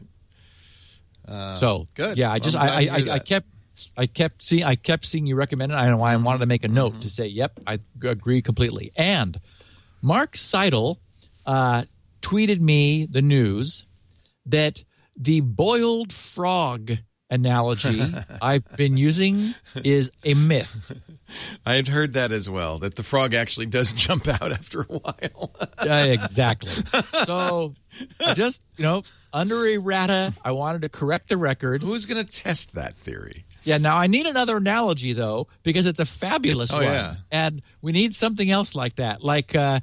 So good. Yeah, I kept seeing you recommend it. I wanted to make a note to say, yep, I agree completely. And Mark Seidel tweeted me the news that the boiled frog analogy I've been using is a myth. I had heard that as well, that the frog actually does jump out after a while. Exactly. So just, you know, under errata, I wanted to correct the record. Who's going to test that theory? Yeah, now I need another analogy, though, because it's a fabulous one. Yeah. And we need something else like that. Like, I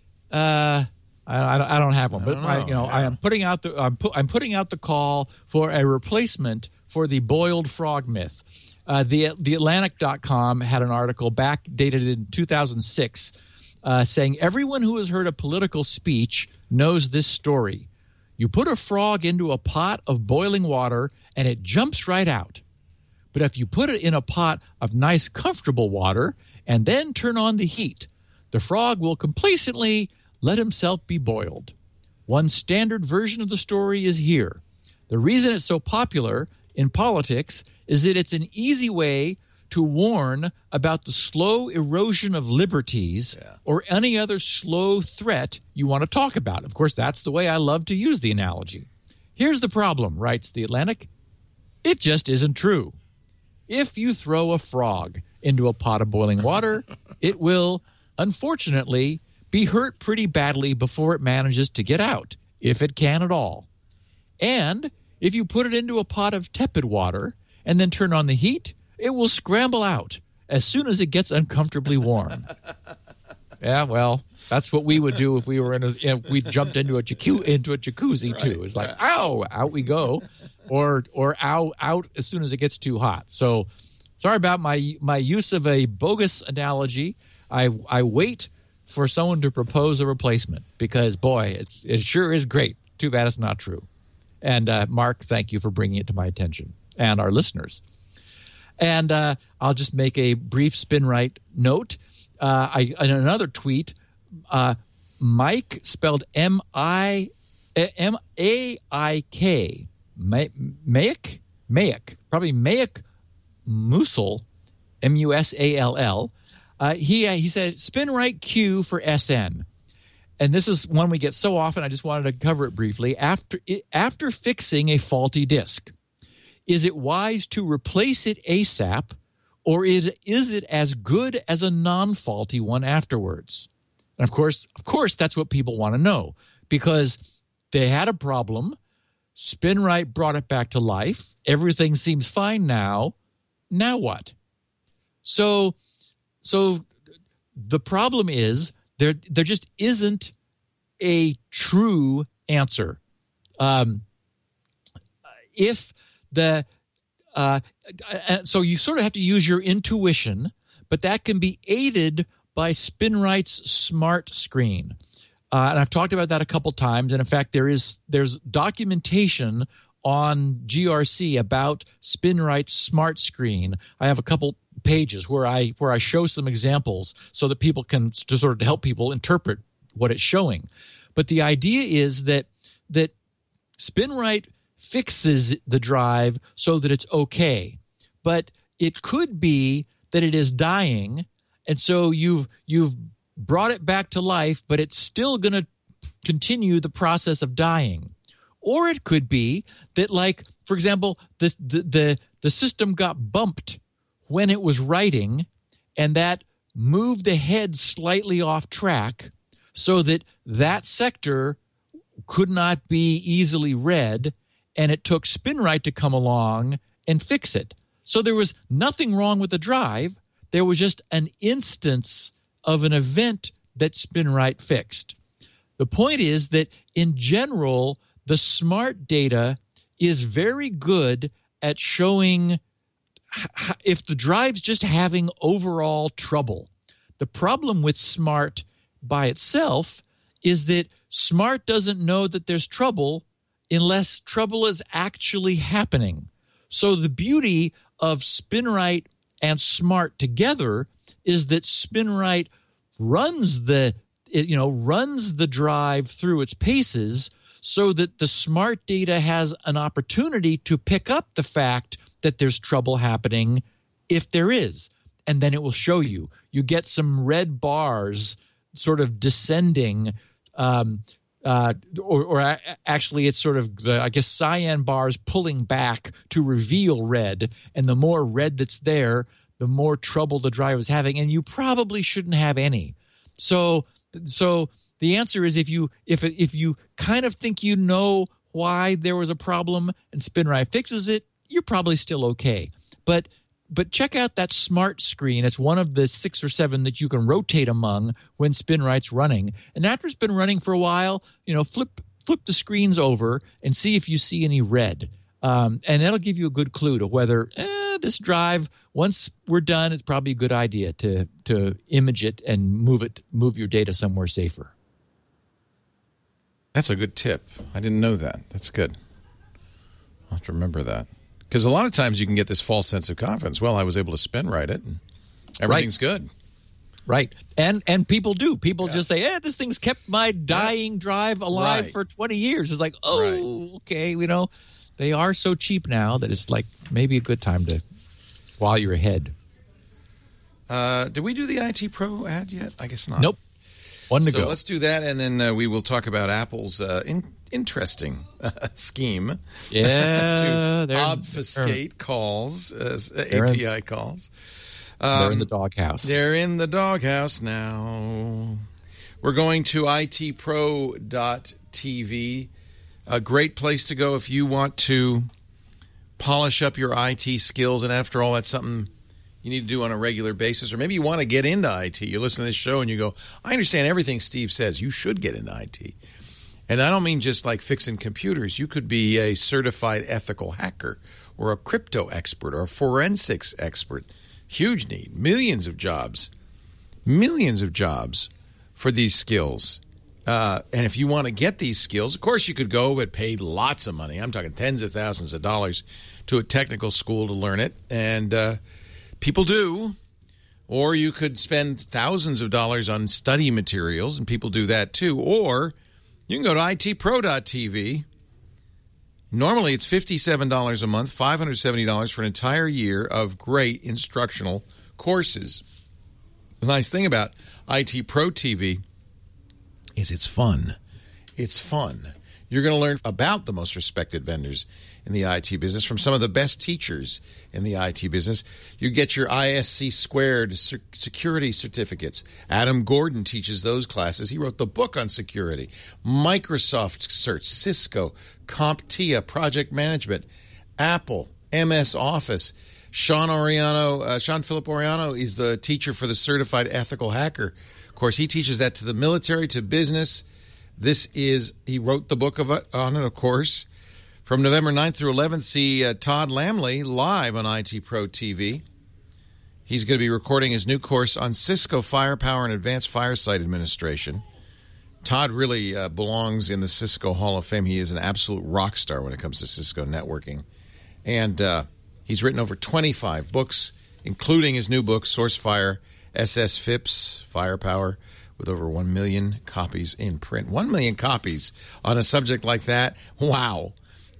don't have one, but I am putting out I'm putting out the call for a replacement for the boiled frog myth. The Atlantic.com had an article backdated in 2006 saying everyone who has heard a political speech knows this story. You put a frog into a pot of boiling water and it jumps right out. But if you put it in a pot of nice, comfortable water and then turn on the heat, the frog will complacently let himself be boiled. One standard version of the story is here. The reason it's so popular in politics is that it's an easy way to warn about the slow erosion of liberties or any other slow threat you want to talk about. Of course, that's the way I love to use the analogy. Here's the problem, writes The Atlantic. It just isn't true. If you throw a frog into a pot of boiling water, it will, unfortunately, be hurt pretty badly before it manages to get out, if it can at all. And if you put it into a pot of tepid water and then turn on the heat, it will scramble out as soon as it gets uncomfortably warm. Yeah, well, that's what we would do if we were if we jumped into a jacuzzi too. It's like, ow, out we go, or ow, out as soon as it gets too hot. So, sorry about my use of a bogus analogy. I wait for someone to propose a replacement because, boy, it sure is great. Too bad it's not true. And Mark, thank you for bringing it to my attention and our listeners. And I'll just make a brief SpinRite note. In another tweet, Mike, spelled M-A-I-K, Mayak, probably Mayak Musal, M-U-S-A-L-L. He said, SpinRite Q for SN. And this is one we get so often, I just wanted to cover it briefly. After fixing a faulty disk, is it wise to replace it ASAP, or is it as good as a non-faulty one afterwards? And of course, that's what people want to know, because they had a problem. SpinRite brought it back to life. Everything seems fine now. Now what? So the problem is there just isn't a true answer. So you sort of have to use your intuition, but that can be aided by SpinRite's Smart Screen. And I've talked about that a couple times. And in fact, there's documentation on GRC about SpinRite's Smart Screen. I have a couple pages where I show some examples so that people can to sort of help people interpret what it's showing. But the idea is that SpinRite fixes the drive so that it's okay. But it could be that it is dying, and so you've brought it back to life, but it's still going to continue the process of dying. Or it could be that, like, for example, the system got bumped when it was writing, and that moved the head slightly off track so that sector could not be easily read, and it took SpinRite to come along and fix it. So there was nothing wrong with the drive. There was just an instance of an event that SpinRite fixed. The point is that, in general, the smart data is very good at showing if the drive's just having overall trouble. The problem with smart by itself is that smart doesn't know that there's trouble unless trouble is actually happening. So the beauty of SpinRite and smart together is that SpinRite runs the drive through its paces so that the smart data has an opportunity to pick up the fact that there's trouble happening if there is. And then it will show you. You get some red bars sort of descending, or actually it's sort of cyan bars pulling back to reveal red. And the more red that's there, the more trouble the drive is having. And you probably shouldn't have any. So the answer is if you kind of think you know why there was a problem and SpinRite fixes it, you're probably still okay. But check out that smart screen. It's one of the 6 or 7 that you can rotate among when SpinRite's running. And after it's been running for a while, flip the screens over and see if you see any red. And that'll give you a good clue to whether this drive, once we're done, it's probably a good idea to image it and move your data somewhere safer. That's a good tip. I didn't know that. That's good. I'll have to remember that. Because a lot of times you can get this false sense of confidence. Well, I was able to SpinRite it, and everything's good. Right. And people do. People just say, this thing's kept my dying drive alive for 20 years. It's like, okay, they are so cheap now that it's like maybe a good time to, while you're ahead. Did we do the IT Pro ad yet? I guess not. Nope. One to go. So let's do that, and then we will talk about Apple's interesting scheme to obfuscate calls, API calls. They're in the doghouse. They're in the doghouse now. We're going to itpro.tv, a great place to go if you want to polish up your IT skills, and after all, that's something you need to do on a regular basis, or maybe you want to get into IT. You listen to this show and you go, I understand everything Steve says. You should get into IT. And I don't mean just like fixing computers. You could be a certified ethical hacker or a crypto expert or a forensics expert. Huge need. Millions of jobs for these skills. And if you want to get these skills, of course, you could go and pay lots of money. I'm talking tens of thousands of dollars to a technical school to learn it. And people do. Or you could spend thousands of dollars on study materials, and people do that too. Or you can go to itpro.tv. Normally, it's $57 a month, $570 for an entire year of great instructional courses. The nice thing about IT Pro TV is it's fun. It's fun. You're going to learn about the most respected vendors in the IT business from some of the best teachers in the IT business. You get your ISC squared security certificates. Adam Gordon teaches those classes. He wrote the book on security. Microsoft certs, Cisco, CompTIA, project management, Apple, MS Office. Sean Philip Oriano is the teacher for the Certified Ethical Hacker. Of course, he teaches that to the military, to business. He wrote the book on it, of course. From November 9th through 11th, see Todd Lamley live on IT Pro TV. He's going to be recording his new course on Cisco Firepower and Advanced Fireside Administration. Todd really belongs in the Cisco Hall of Fame. He is an absolute rock star when it comes to Cisco networking. And he's written over 25 books, including his new book, SourceFire, SS FIPS, Firepower, with over 1 million copies in print. 1 million copies on a subject like that. Wow.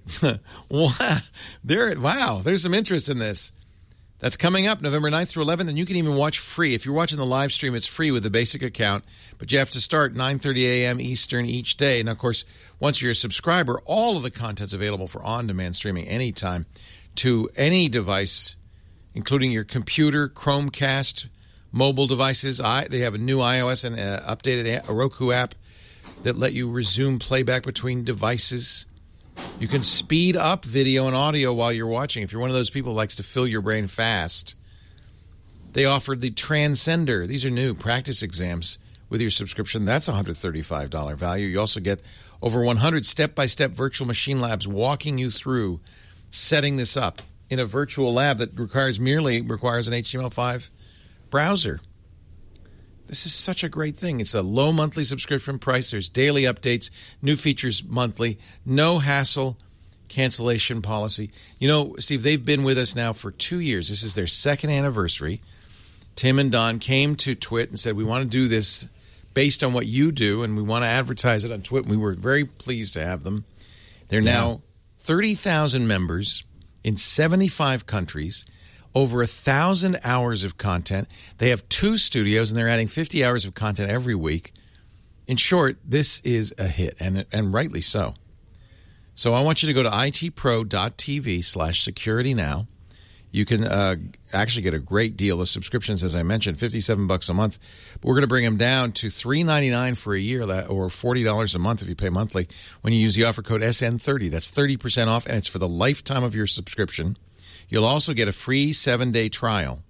Wow. There's some interest in this. That's coming up November 9th through 11th, and you can even watch free. If you're watching the live stream, it's free with the basic account, but you have to start 9:30 a.m. Eastern each day. And, of course, once you're a subscriber, all of the content's available for on-demand streaming anytime to any device, including your computer, Chromecast, mobile devices. They have a new iOS and updated Roku app that let you resume playback between devices. You can speed up video and audio while you're watching. If you're one of those people who likes to fill your brain fast, they offered the Transcender. These are new practice exams with your subscription. That's a $135 value. You also get over 100 step-by-step virtual machine labs walking you through setting this up in a virtual lab that requires an HTML5 browser. This is such a great thing. It's a low monthly subscription price. There's daily updates, new features monthly, no hassle, cancellation policy. You know, Steve, they've been with us now for 2 years. This is their second anniversary. Tim and Don came to Twit and said, we want to do this based on what you do, and we want to advertise it on Twit. And we were very pleased to have them. They're now 30,000 members in 75 countries. Over 1,000 hours of content. They have 2 studios, and they're adding 50 hours of content every week. In short, this is a hit, and rightly so. So I want you to go to itpro.tv/security now. You can actually get a great deal of subscriptions, as I mentioned, $57 a month. But we're going to bring them down to $3.99 for a year, or $40 a month if you pay monthly. When you use the offer code SN30, that's 30% off, and it's for the lifetime of your subscription. You'll also get a free 7-day trial,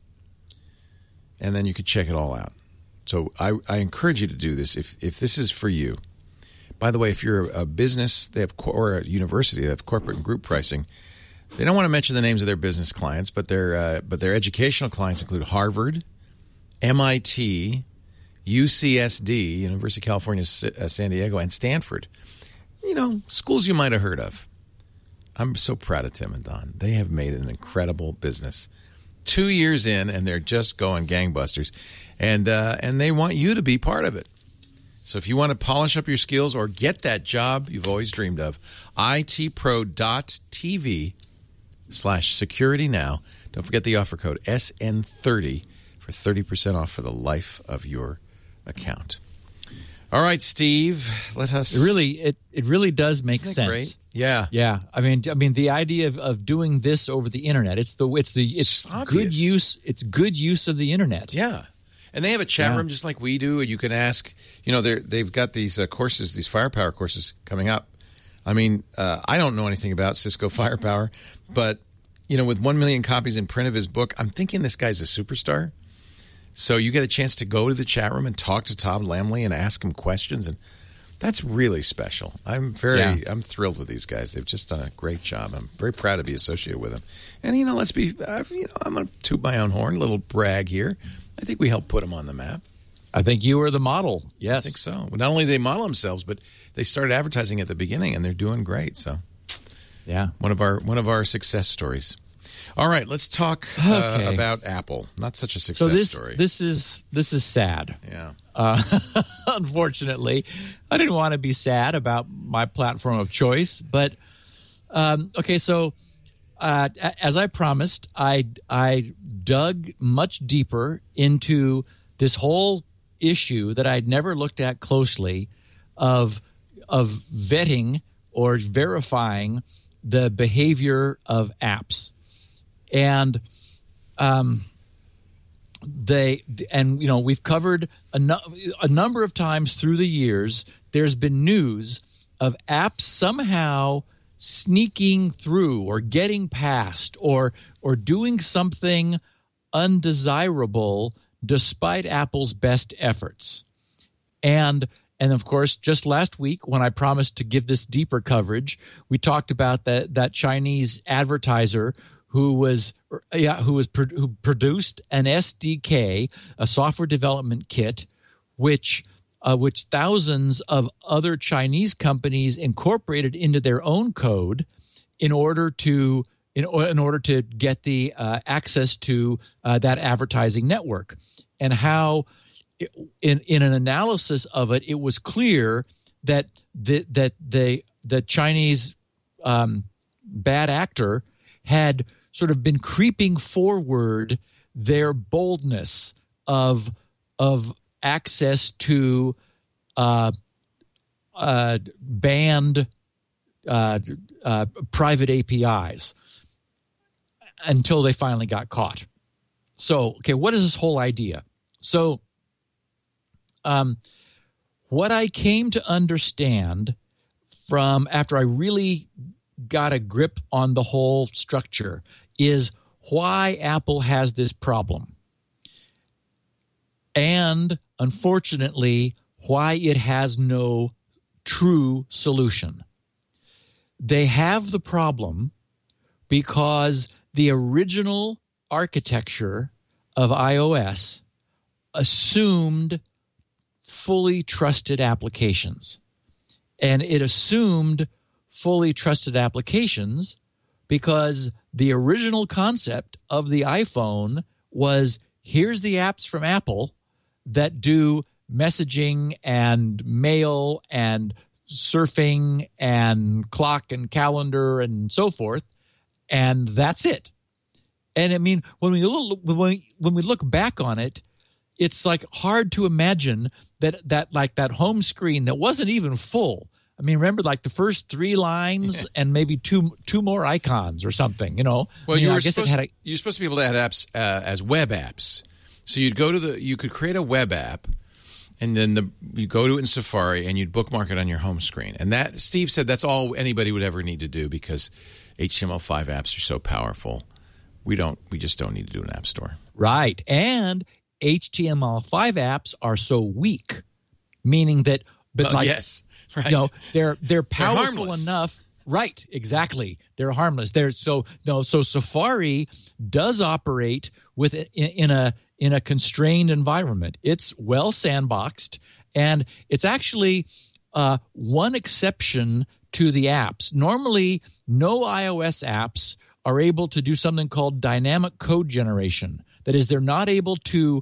and then you can check it all out. So I encourage you to do this if this is for you. By the way, if you're a business or a university, they have corporate and group pricing. They don't want to mention the names of their business clients, but their educational clients include Harvard, MIT, UCSD, University of California, San Diego, and Stanford. You know, schools you might have heard of. I'm so proud of Tim and Don. They have made an incredible business. 2 years in, and they're just going gangbusters. And they want you to be part of it. So if you want to polish up your skills or get that job you've always dreamed of, itpro.tv/security now. Don't forget the offer code SN30 for 30% off for the life of your account. All right, Steve, let us. It really does make sense. Great? Yeah. I mean, the idea of doing this over the internet. It's good use. It's good use of the internet. Yeah, and they have a chat room just like we do, and you can ask. You know, they've got these courses, these Firepower courses coming up. I mean, I don't know anything about Cisco Firepower, but you know, with 1 million copies in print of his book, I'm thinking this guy's a superstar. So you get a chance to go to the chat room and talk to Todd Lamley and ask him questions, and that's really special. I'm thrilled with these guys. They've just done a great job. I'm very proud to be associated with them. And I'm going to toot my own horn, a little brag here. I think we helped put them on the map. I think you were the model. Yes. I think so. Not only they model themselves, but they started advertising at the beginning, and they're doing great. So, yeah, one of our success stories. All right, let's talk about Apple. Not such a success story. This is sad. Yeah. Unfortunately, I didn't want to be sad about my platform of choice, but okay. So, as I promised, I dug much deeper into this whole issue that I'd never looked at closely of vetting or verifying the behavior of apps. And we've covered a number of times through the years. There's been news of apps somehow sneaking through or getting past or doing something undesirable despite Apple's best efforts. And of course, just last week when I promised to give this deeper coverage, we talked about that Chinese advertiser who produced an SDK, a software development kit, which thousands of other Chinese companies incorporated into their own code in order to get the access to that advertising network. And how in an analysis of it, it was clear that the Chinese bad actor had sort of been creeping forward their boldness of access to banned private APIs until they finally got caught. So, okay, what is this whole idea? So, what I came to understand from after I really got a grip on the whole structure is why Apple has this problem. And unfortunately, why it has no true solution. They have the problem because the original architecture of iOS assumed fully trusted applications. And it assumed fully trusted applications because the original concept of the iPhone was, here's the apps from Apple that do messaging and mail and surfing and clock and calendar and so forth, and that's it. And I mean, when we look back on it, it's like hard to imagine that home screen that wasn't even full. I mean, remember like the first 3 lines and maybe two more icons or something, you know? Well, you're supposed to be able to add apps as web apps. So you could create a web app, and then you go to it in Safari and you'd bookmark it on your home screen. And that, Steve said, that's all anybody would ever need to do because HTML5 apps are so powerful. We just don't need to do an app store. Right. And HTML5 apps are so weak, meaning that yes. Right. They're powerful enough. Right, exactly. They're harmless. So Safari does operate in a constrained environment. It's well sandboxed, and it's actually one exception to the apps. Normally, no iOS apps are able to do something called dynamic code generation. That is, they're not able to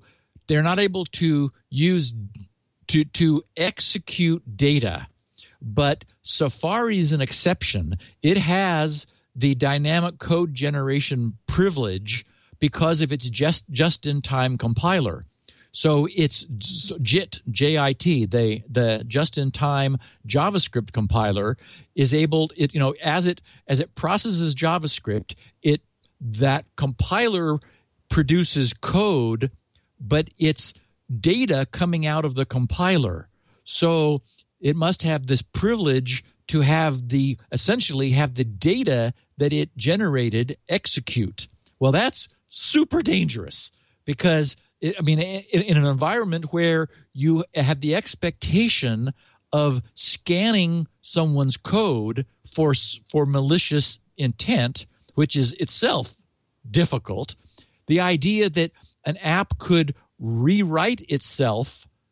use to execute data. But Safari is an exception. It has the dynamic code generation privilege because of its just-in-time compiler. So it's JIT, J-I-T, the just-in-time JavaScript compiler is able, as it processes JavaScript, that compiler produces code, but it's data coming out of the compiler. So it must have this privilege to essentially have the data that it generated execute. Well, that's super dangerous because, in an environment where you have the expectation of scanning someone's code for malicious intent, which is itself difficult, the idea that an app could rewrite itself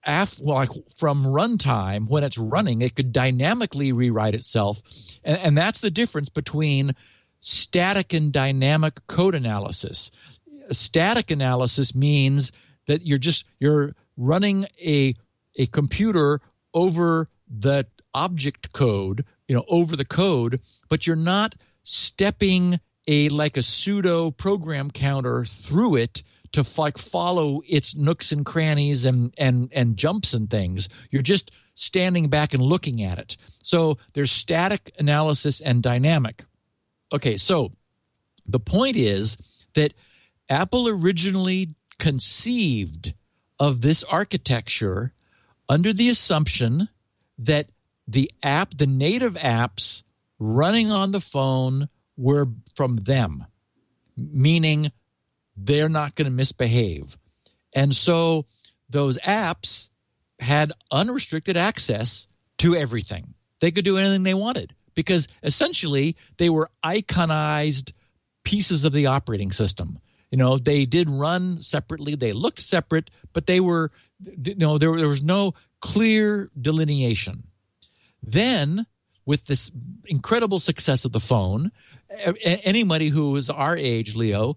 from runtime, when it's running, it could dynamically rewrite itself. And that's the difference between static and dynamic code analysis. Static analysis means that you're running a computer over the object code, over the code, but you're not stepping like a pseudo program counter through it to follow its nooks and crannies and jumps and things. You're just standing back and looking at it. So there's static analysis and dynamic. Okay, so the point is that Apple originally conceived of this architecture under the assumption that the native apps running on the phone were from them, meaning they're not going to misbehave. And so those apps had unrestricted access to everything. They could do anything they wanted because essentially they were iconized pieces of the operating system. They did run separately. They looked separate, but there was no clear delineation. Then, with this incredible success of the phone, anybody who is our age, Leo,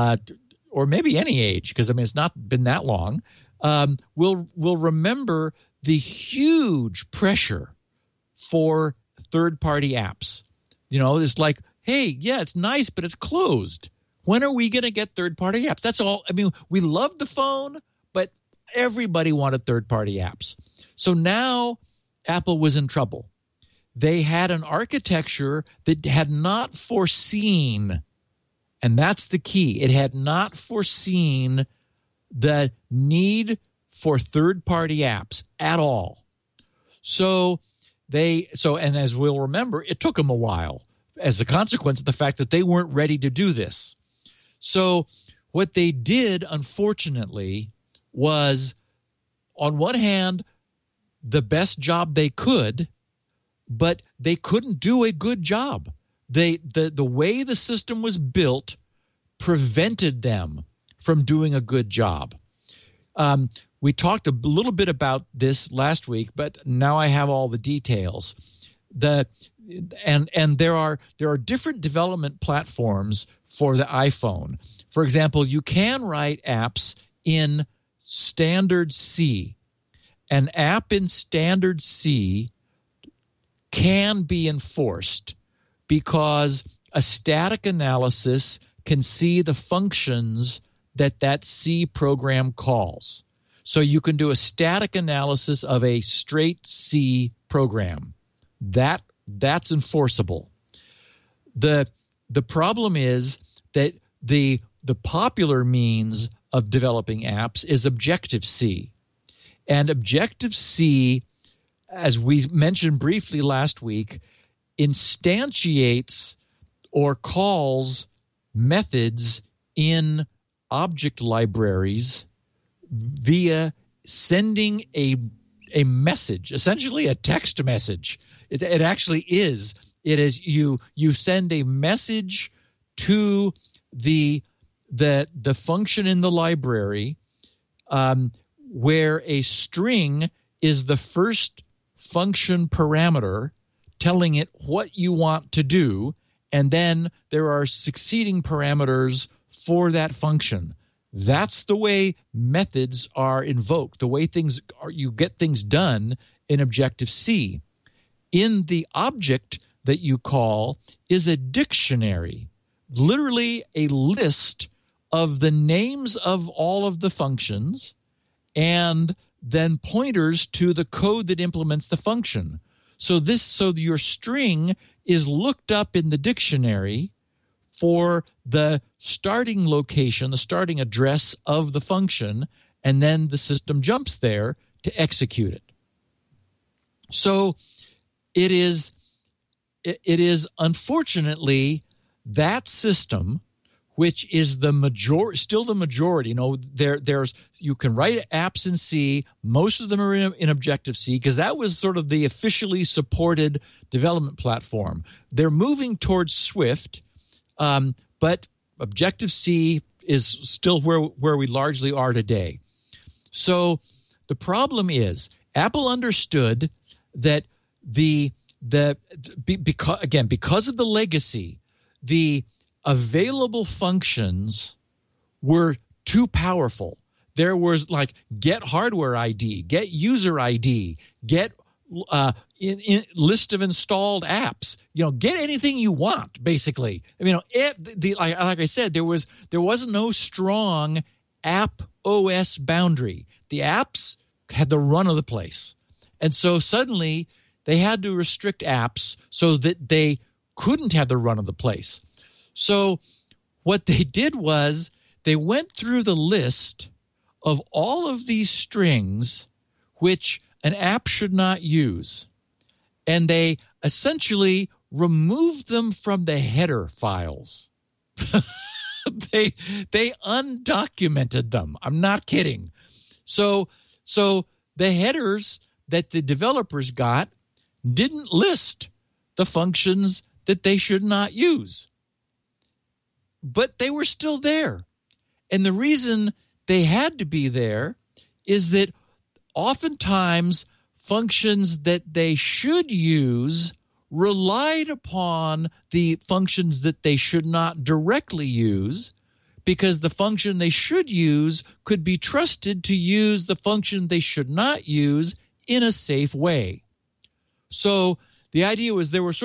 or maybe any age, because it's not been that long, will remember the huge pressure for third-party apps. It's like, hey, yeah, it's nice, but it's closed. When are we going to get third-party apps? That's all. We loved the phone, but everybody wanted third-party apps. So now Apple was in trouble. They had an architecture that had not foreseen, and that's the key, it had not foreseen the need for third-party apps at all. And as we'll remember, it took them a while as the consequence of the fact that they weren't ready to do this. So what they did, unfortunately, was, on one hand, the best job they could, but they couldn't do a good job. The way the system was built prevented them from doing a good job. We talked a little bit about this last week, but now I have all the details. And there are different development platforms for the iPhone. For example, you can write apps in standard C. An app in standard C can be enforced because a static analysis can see the functions that C program calls. So you can do a static analysis of a straight C program. That's enforceable. The problem is that the popular means of developing apps is Objective-C. And Objective-C, as we mentioned briefly last week, instantiates or calls methods in object libraries via sending a message, essentially a text message. It actually is. It is you send a message to the function in the library where a string is the first function parameter telling it what you want to do, and then there are succeeding parameters for that function. That's the way methods are invoked, the way you get things done in Objective-C. In the object that you call is a dictionary, literally a list of the names of all of the functions and then pointers to the code that implements the function. So your string is looked up in the dictionary for the starting location, the starting address of the function, and then the system jumps there to execute it. So it is unfortunately that system, which is still the majority. You can write apps in C. Most of them are in Objective-C because that was sort of the officially supported development platform. They're moving towards Swift, but Objective-C is still where we largely are today. So the problem is Apple understood that because of the legacy, the available functions were too powerful. There was like get hardware ID, get user ID, get list of installed apps. Get anything you want, basically. Like I said, there was no strong app OS boundary. The apps had the run of the place, and so suddenly they had to restrict apps so that they couldn't have the run of the place. So what they did was they went through the list of all of these strings which an app should not use, and they essentially removed them from the header files. They undocumented them. I'm not kidding. So the headers that the developers got didn't list the functions that they should not use. But they were still there. And the reason they had to be there is that oftentimes functions that they should use relied upon the functions that they should not directly use, because the function they should use could be trusted to use the function they should not use in a safe way. So the idea was there was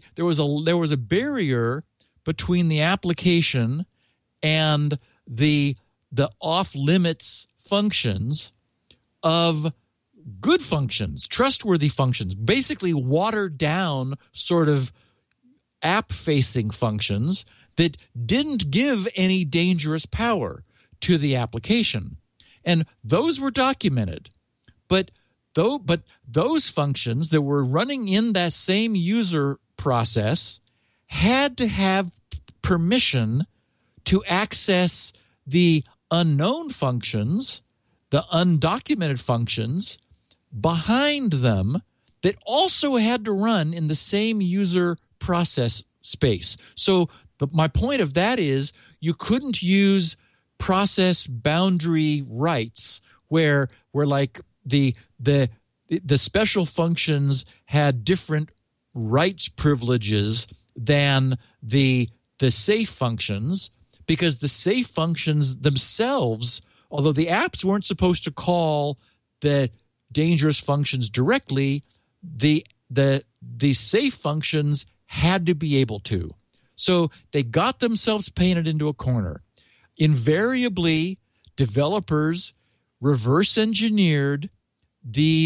a barrier between the application and the off-limits functions of good functions, trustworthy functions, basically watered down sort of app-facing functions that didn't give any dangerous power to the application. And those were documented. But those functions that were running in that same user process had to have permission to access the unknown functions, the undocumented functions behind them that also had to run in the same user process space. So my point of that is you couldn't use process boundary rights where like the special functions had different rights privileges than the safe functions, because the safe functions themselves, although the apps weren't supposed to call the dangerous functions directly, the safe functions had to be able to. So they got themselves painted into a corner. Invariably, developers reverse engineered the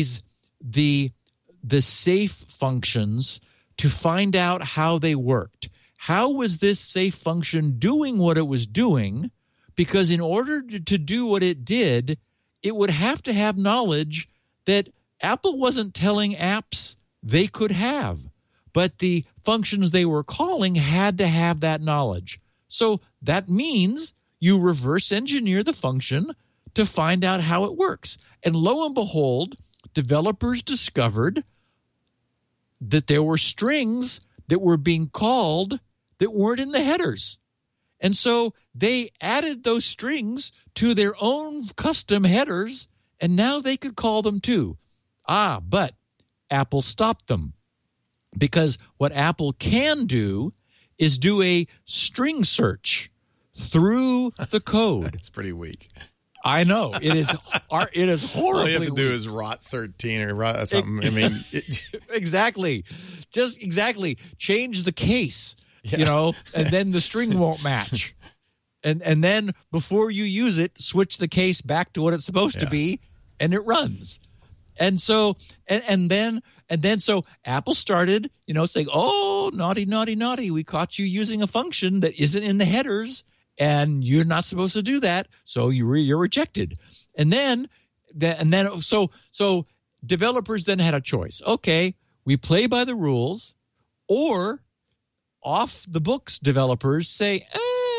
safe functions to find out how they worked. How was this safe function doing what it was doing? Because in order to do what it did, it would have to have knowledge that Apple wasn't telling apps they could have, but the functions they were calling had to have that knowledge. So that means you reverse engineer the function to find out how it works. And lo and behold, developers discovered that there were strings that were being called that weren't in the headers. And so they added those strings to their own custom headers, and now they could call them too. But Apple stopped them, because what Apple can do is do a string search through the code. It's pretty weak. I know. It is horribly All you have to do weak. is rot 13 or something. I mean, Exactly. Just exactly. Change the case, and then the string won't match. And then before you use it, switch the case back to what it's supposed to be, and it runs. And so and then so Apple started, saying, "Oh, naughty, naughty, naughty. We caught you using a function that isn't in the headers, and you're not supposed to do that, so you're rejected." And then so developers then had a choice. Okay, we play by the rules, or off the books developers say,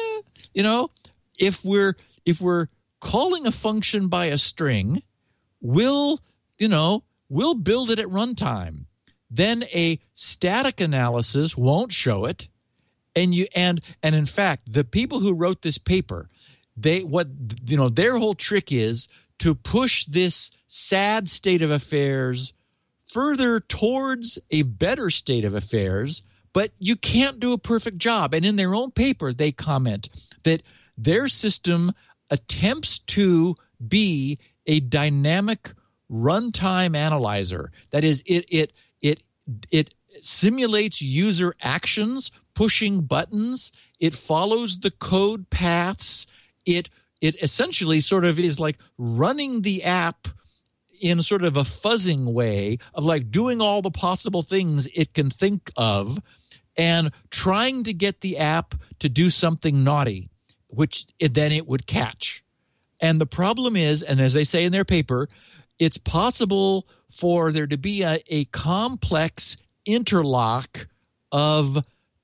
if we're calling a function by a string, we'll build it at runtime. Then a static analysis won't show it. And in fact, the people who wrote this paper, their whole trick is to push this sad state of affairs further towards a better state of affairs, but you can't do a perfect job. And in their own paper, they comment that their system attempts to be a dynamic runtime analyzer. That is, it simulates user actions, pushing buttons. It follows the code paths. It essentially sort of is like running the app in sort of a fuzzing way of like doing all the possible things it can think of and trying to get the app to do something naughty, which then it would catch. And the problem is, and as they say in their paper, it's possible for there to be a complex interlock of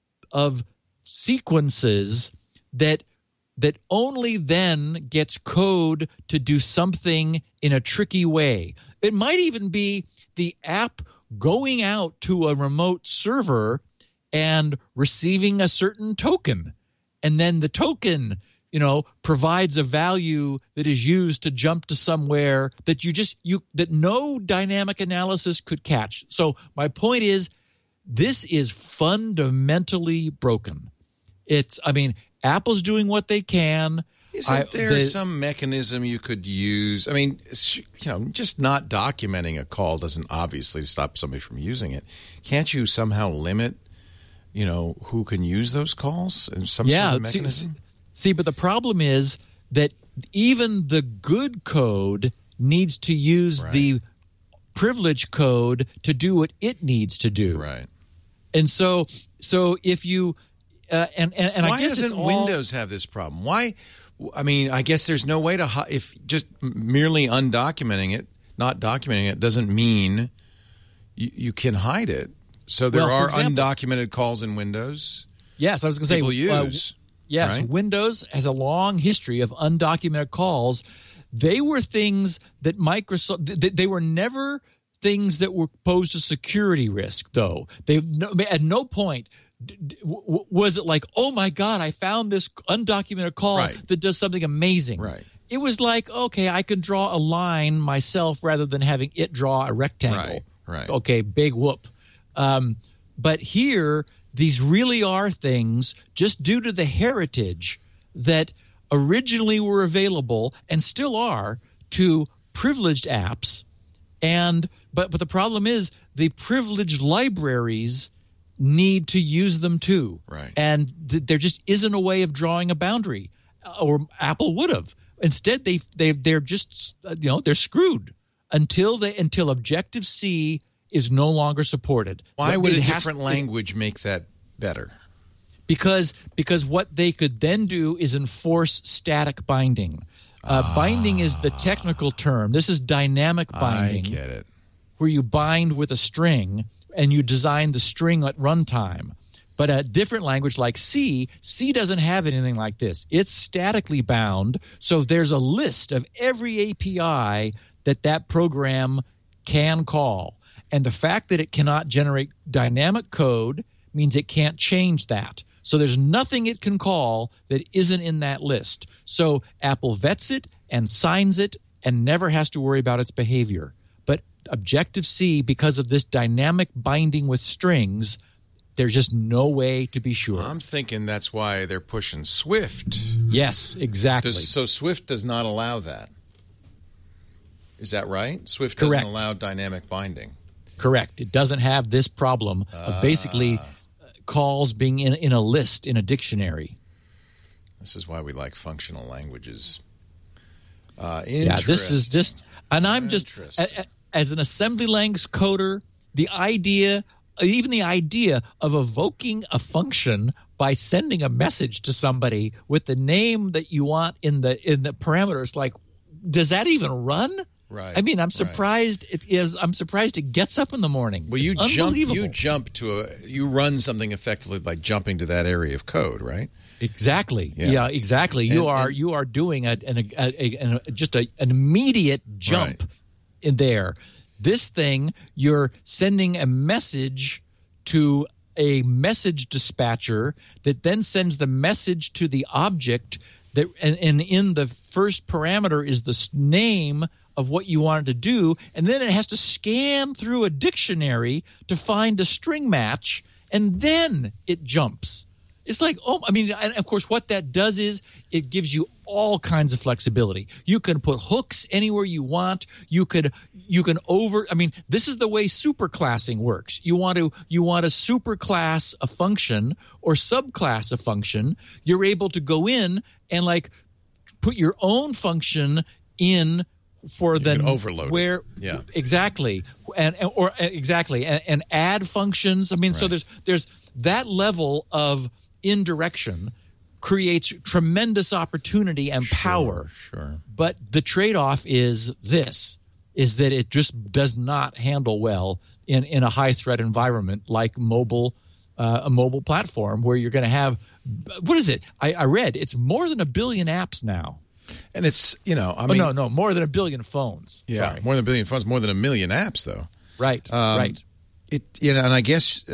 sequences that only then gets code to do something in a tricky way. It might even be the app going out to a remote server and receiving a certain token. And then the token, provides a value that is used to jump to somewhere that that no dynamic analysis could catch. So my point is, this is fundamentally broken. Apple's doing what they can. Isn't there some mechanism you could use? I mean, just not documenting a call doesn't obviously stop somebody from using it. Can't you somehow limit, who can use those calls in some sort of mechanism? See, but the problem is that even the good code needs to use the privilege code to do what it needs to do. Right. And so if you and why I guess doesn't Windows have this problem? Why? I mean, I guess there's no way to if just merely undocumenting it, not documenting it, doesn't mean you can hide it. So there are undocumented calls in Windows. Yes, I was going to say people use. Yes, right? Windows has a long history of undocumented calls. They were things that Microsoft. They were never things that were posed a security risk, though. At no point was it like, oh my God, I found this undocumented call that does something amazing. Right. It was like, okay, I can draw a line myself rather than having it draw a rectangle. Right. Okay, big whoop. But here, these really are things just due to the heritage that originally were available and still are to privileged apps. But the problem is the privileged libraries need to use them too. Right. And there just isn't a way of drawing a boundary, or Apple would have. Instead, they're just they're screwed until Objective-C is no longer supported. Why would a different language make that better? Because what they could then do is enforce static binding. Binding is the technical term. This is dynamic binding. I get it. Where you bind with a string and you design the string at runtime. But a different language like C doesn't have anything like this. It's statically bound, so there's a list of every API that program can call. And the fact that it cannot generate dynamic code means it can't change that. So there's nothing it can call that isn't in that list. So Apple vets it and signs it and never has to worry about its behavior. But Objective-C, because of this dynamic binding with strings, there's just no way to be sure. I'm thinking that's why they're pushing Swift. Yes, exactly. So Swift does not allow that. Is that right? Swift Correct. Doesn't allow dynamic binding. Correct. It doesn't have this problem of basically calls being in a list, in a dictionary. This is why we like functional languages. Yeah, this is just, and I'm just, as an assembly language coder, even the idea of evoking a function by sending a message to somebody with the name that you want in the parameters, like, does that even run? Right. I mean, I'm surprised it is. I'm surprised it gets up in the morning. Well, you run something effectively by jumping to that area of code, right? Exactly. Yeah, exactly. You are doing just an immediate jump in there. This thing, you're sending a message to a message dispatcher that then sends the message to the object and in the first parameter is the name of what you want it to do, and then it has to scan through a dictionary to find a string match, and then it jumps. It's like, and of course, what that does is it gives you all kinds of flexibility. You can put hooks anywhere you want. You can this is the way superclassing works. You want to superclass a function or subclass a function. You're able to go in and like put your own function in for the overload where it. Yeah, exactly, and add functions. So there's that level of indirection creates tremendous opportunity and power. Sure. But the trade-off is that it just does not handle well in a high-threat environment like a mobile platform where you're going to have, what is it? I read it's more than 1 billion apps now. And it's, no, more than 1 billion phones. Yeah, Sorry. more than 1 billion phones, more than 1 million apps, though. Right, right. And I guess,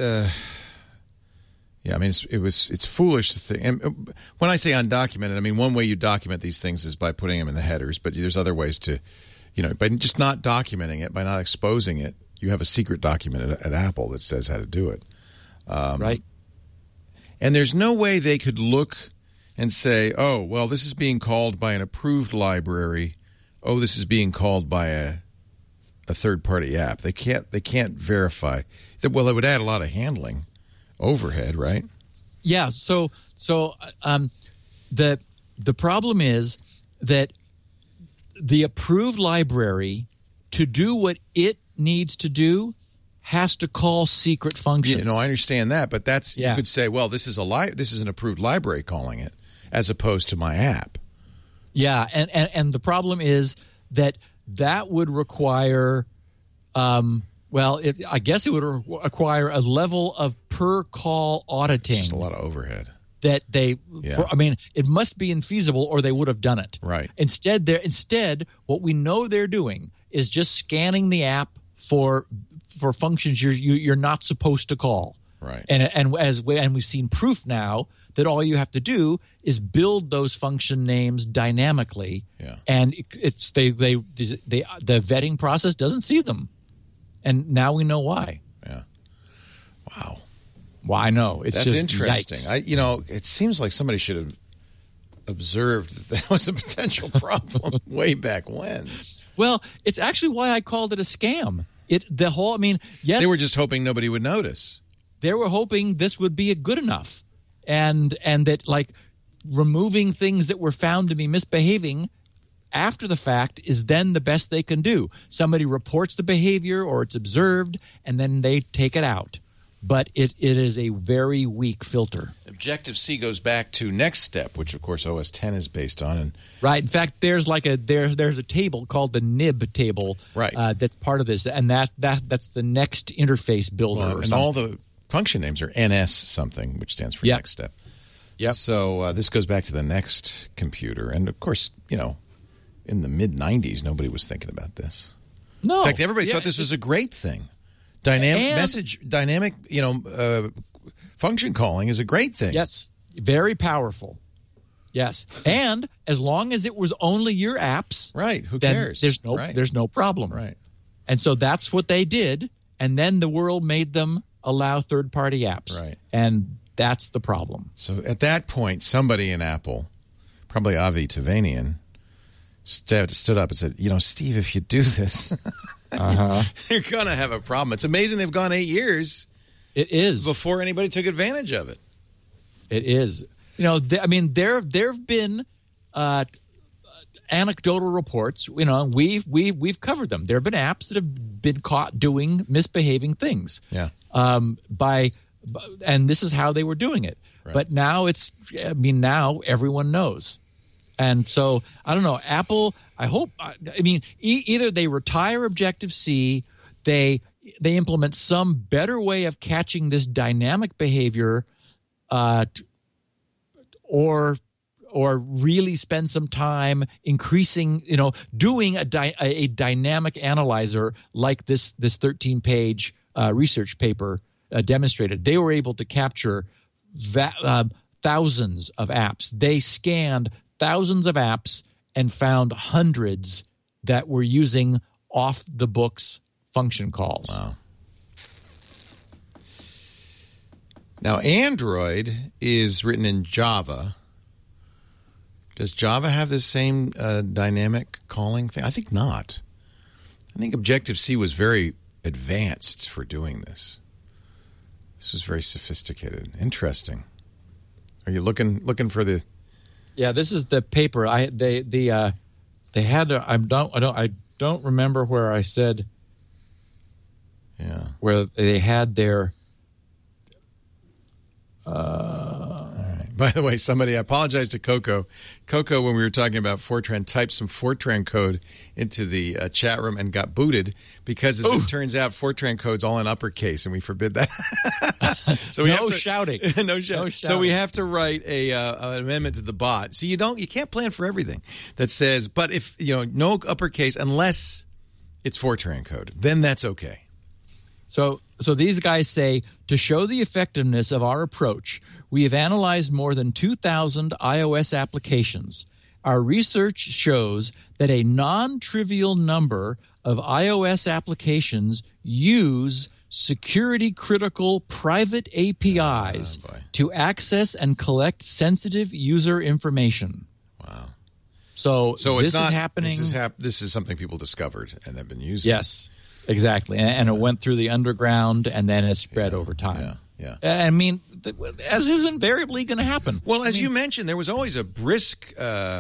it's foolish to think. And when I say undocumented, one way you document these things is by putting them in the headers, but there's other ways to, by just not documenting it, by not exposing it, you have a secret document at Apple that says how to do it. Right. And there's no way they could look and say, oh, well, this is being called by an approved library. Oh, this is being called by a third-party app. They can't verify. Well, it would add a lot of handling overhead, right? Yeah. So the problem is that the approved library, to do what it needs to do, has to call secret functions. I understand that, but you could say, well, this is an approved library calling it, as opposed to my app. Yeah, and the problem is that would require, I guess it would require a level of per call auditing. It's just a lot of overhead. That it must be infeasible, or they would have done it. Right. Instead, what we know they're doing is just scanning the app for functions you're not supposed to call. Right. And we've seen proof now that all you have to do is build those function names dynamically. Yeah. And the vetting process doesn't see them. And now we know why. Yeah. Wow. Well, I know. It's That's just interesting. Yikes. It seems like somebody should have observed that was a potential problem way back when. Well, it's actually why I called it a scam. Yes. They were just hoping nobody would notice. They were hoping this would be good enough. And that, like, removing things that were found to be misbehaving after the fact is then the best they can do. Somebody reports the behavior or it's observed, and then they take it out. But it is a very weak filter. Objective-C goes back to Next Step, which, of course, OS X is based on. Right. In fact, there's a table called the nib table, right, that's part of this, and that's the Next Interface Builder. Well, and all the function names are NS something, which stands for Next Step. Yep. So this goes back to the Next computer, and of course, in the mid-'90s, nobody was thinking about this. No. In fact, everybody thought this was a great thing. Dynamic function calling is a great thing. Yes, very powerful. Yes, and as long as it was only your apps, right? Who cares? There's no problem. Right. And so that's what they did, and then the world made them allow third-party apps. Right. And that's the problem. So at that point, somebody in Apple, probably Avi Tevanian, stood up and said, Steve, if you do this, you're going to have a problem. It's amazing they've gone 8 years. It is. Before anybody took advantage of it. It is. There have been anecdotal reports. We've covered them. There have been apps that have been caught doing misbehaving things. Yeah. And this is how they were doing it. Right. But now now everyone knows. And so, I don't know, Apple, I hope, either they retire Objective-C, they implement some better way of catching this dynamic behavior, or really spend some time increasing, doing a dynamic analyzer like this 13-page research paper demonstrated. They were able to capture thousands of apps. They scanned thousands of apps and found hundreds that were using off-the-books function calls. Wow. Now, Android is written in Java. Does Java have the same dynamic calling thing? I think not. I think Objective-C was very advanced for doing this. This was very sophisticated. Interesting. Are you looking for the? Yeah, this is the paper. They had. I don't remember where I said. Yeah. Where they had their. By the way, I apologize to Coco. Coco, when we were talking about Fortran, typed some Fortran code into the chat room and got booted because, as it turns out, Fortran code's all in uppercase, and we forbid that. So we shouting. No shouting. So we have to write an amendment to the bot. So you can't plan for everything that says, but if no uppercase unless it's Fortran code, then that's okay. So these guys say, to show the effectiveness of our approach, we have analyzed more than 2,000 iOS applications. Our research shows that a non-trivial number of iOS applications use security-critical private APIs to access and collect sensitive user information. Wow. So this is happening. This is something people discovered and have been using. Yes. Exactly, and it went through the underground, and then it spread over time. Yeah. I mean, as is invariably going to happen. Well, as you mentioned, there was always a brisk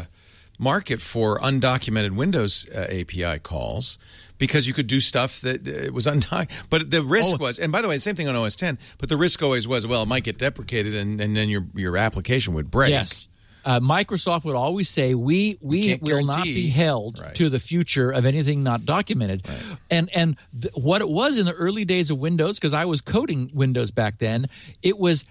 market for undocumented Windows API calls because you could do stuff that was undocumented. But the risk was, and by the way, the same thing on OS X. But the risk always was, well, it might get deprecated, and then your application would break. Yes. Microsoft would always say, we will not be held to the future of anything not documented. Right. And what it was in the early days of Windows, because I was coding Windows back then, it was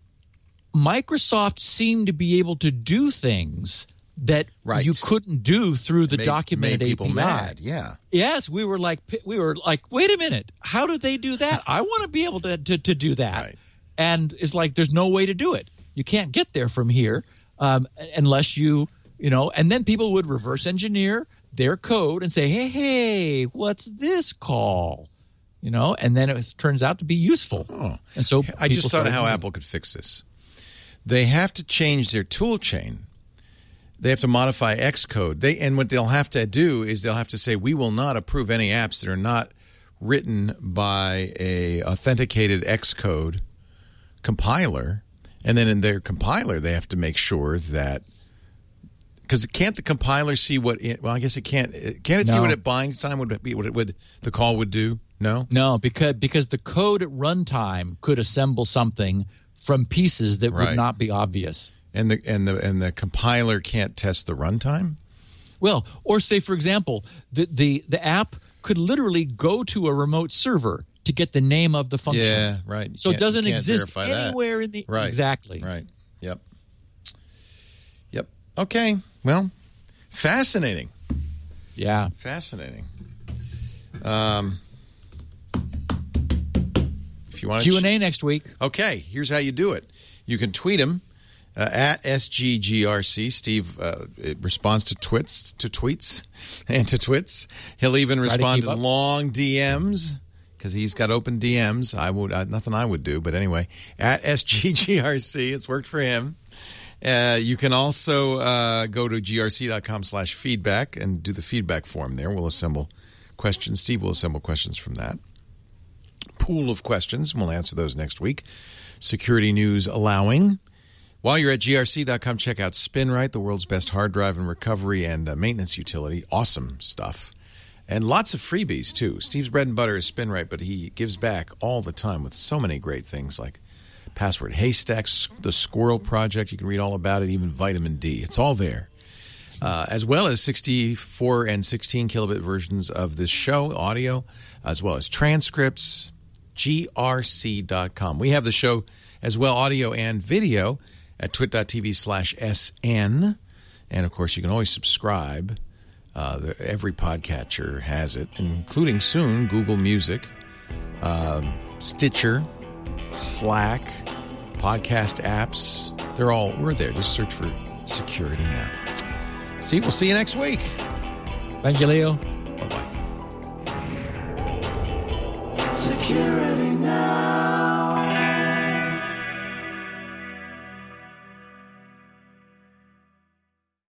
Microsoft seemed to be able to do things that you couldn't do through the documented made people API. Mad, yeah. Yes, we were like, wait a minute, how did they do that? I want to be able to do that. Right. And it's like there's no way to do it. You can't get there from here. Unless and then people would reverse engineer their code and say, hey, what's this call? And then it turns out to be useful. Oh. And so I just thought of how Apple could fix this. They have to change their tool chain. They have to modify Xcode. And what they'll have to do is they'll have to say, we will not approve any apps that are not written by a authenticated Xcode compiler. And then in their compiler, they have to make sure that because can't the compiler see what? I guess it can't. Can it see what at bind time would be? What the call would do? No, because the code at runtime could assemble something from pieces that would not be obvious. And the compiler can't test the runtime. Well, or say for example, the app could literally go to a remote server to get the name of the function. Yeah, right. So it doesn't exist anywhere in the... Right. Exactly. Right. Yep. Okay. Well, fascinating. Yeah. Fascinating. If you want Q&A next week. Okay. Here's how you do it. You can tweet him at SGGRC. Steve responds to tweets and to twits. He'll even respond to long DMs. Because he's got open DMs. Nothing I would do, but anyway, at SGGRC, it's worked for him. You can also go to grc.com/feedback and do the feedback form there. We'll assemble questions. Steve will assemble questions from that pool of questions, and we'll answer those next week. Security news allowing. While you're at grc.com, check out SpinRite, the world's best hard drive and recovery and maintenance utility. Awesome stuff. And lots of freebies, too. Steve's bread and butter is SpinRite, but he gives back all the time with so many great things like Password Haystacks, the Squirrel Project. You can read all about it, even vitamin D. It's all there. As well as 64 and 16 kilobit versions of this show, audio, as well as transcripts, grc.com. We have the show as well, audio and video, at twit.tv/SN. And, of course, you can always subscribe. Every podcatcher has it, including soon Google Music, Stitcher, Slack, podcast apps. We're there. Just search for Security Now. Steve, we'll see you next week. Thank you, Leo. Bye-bye. Secure.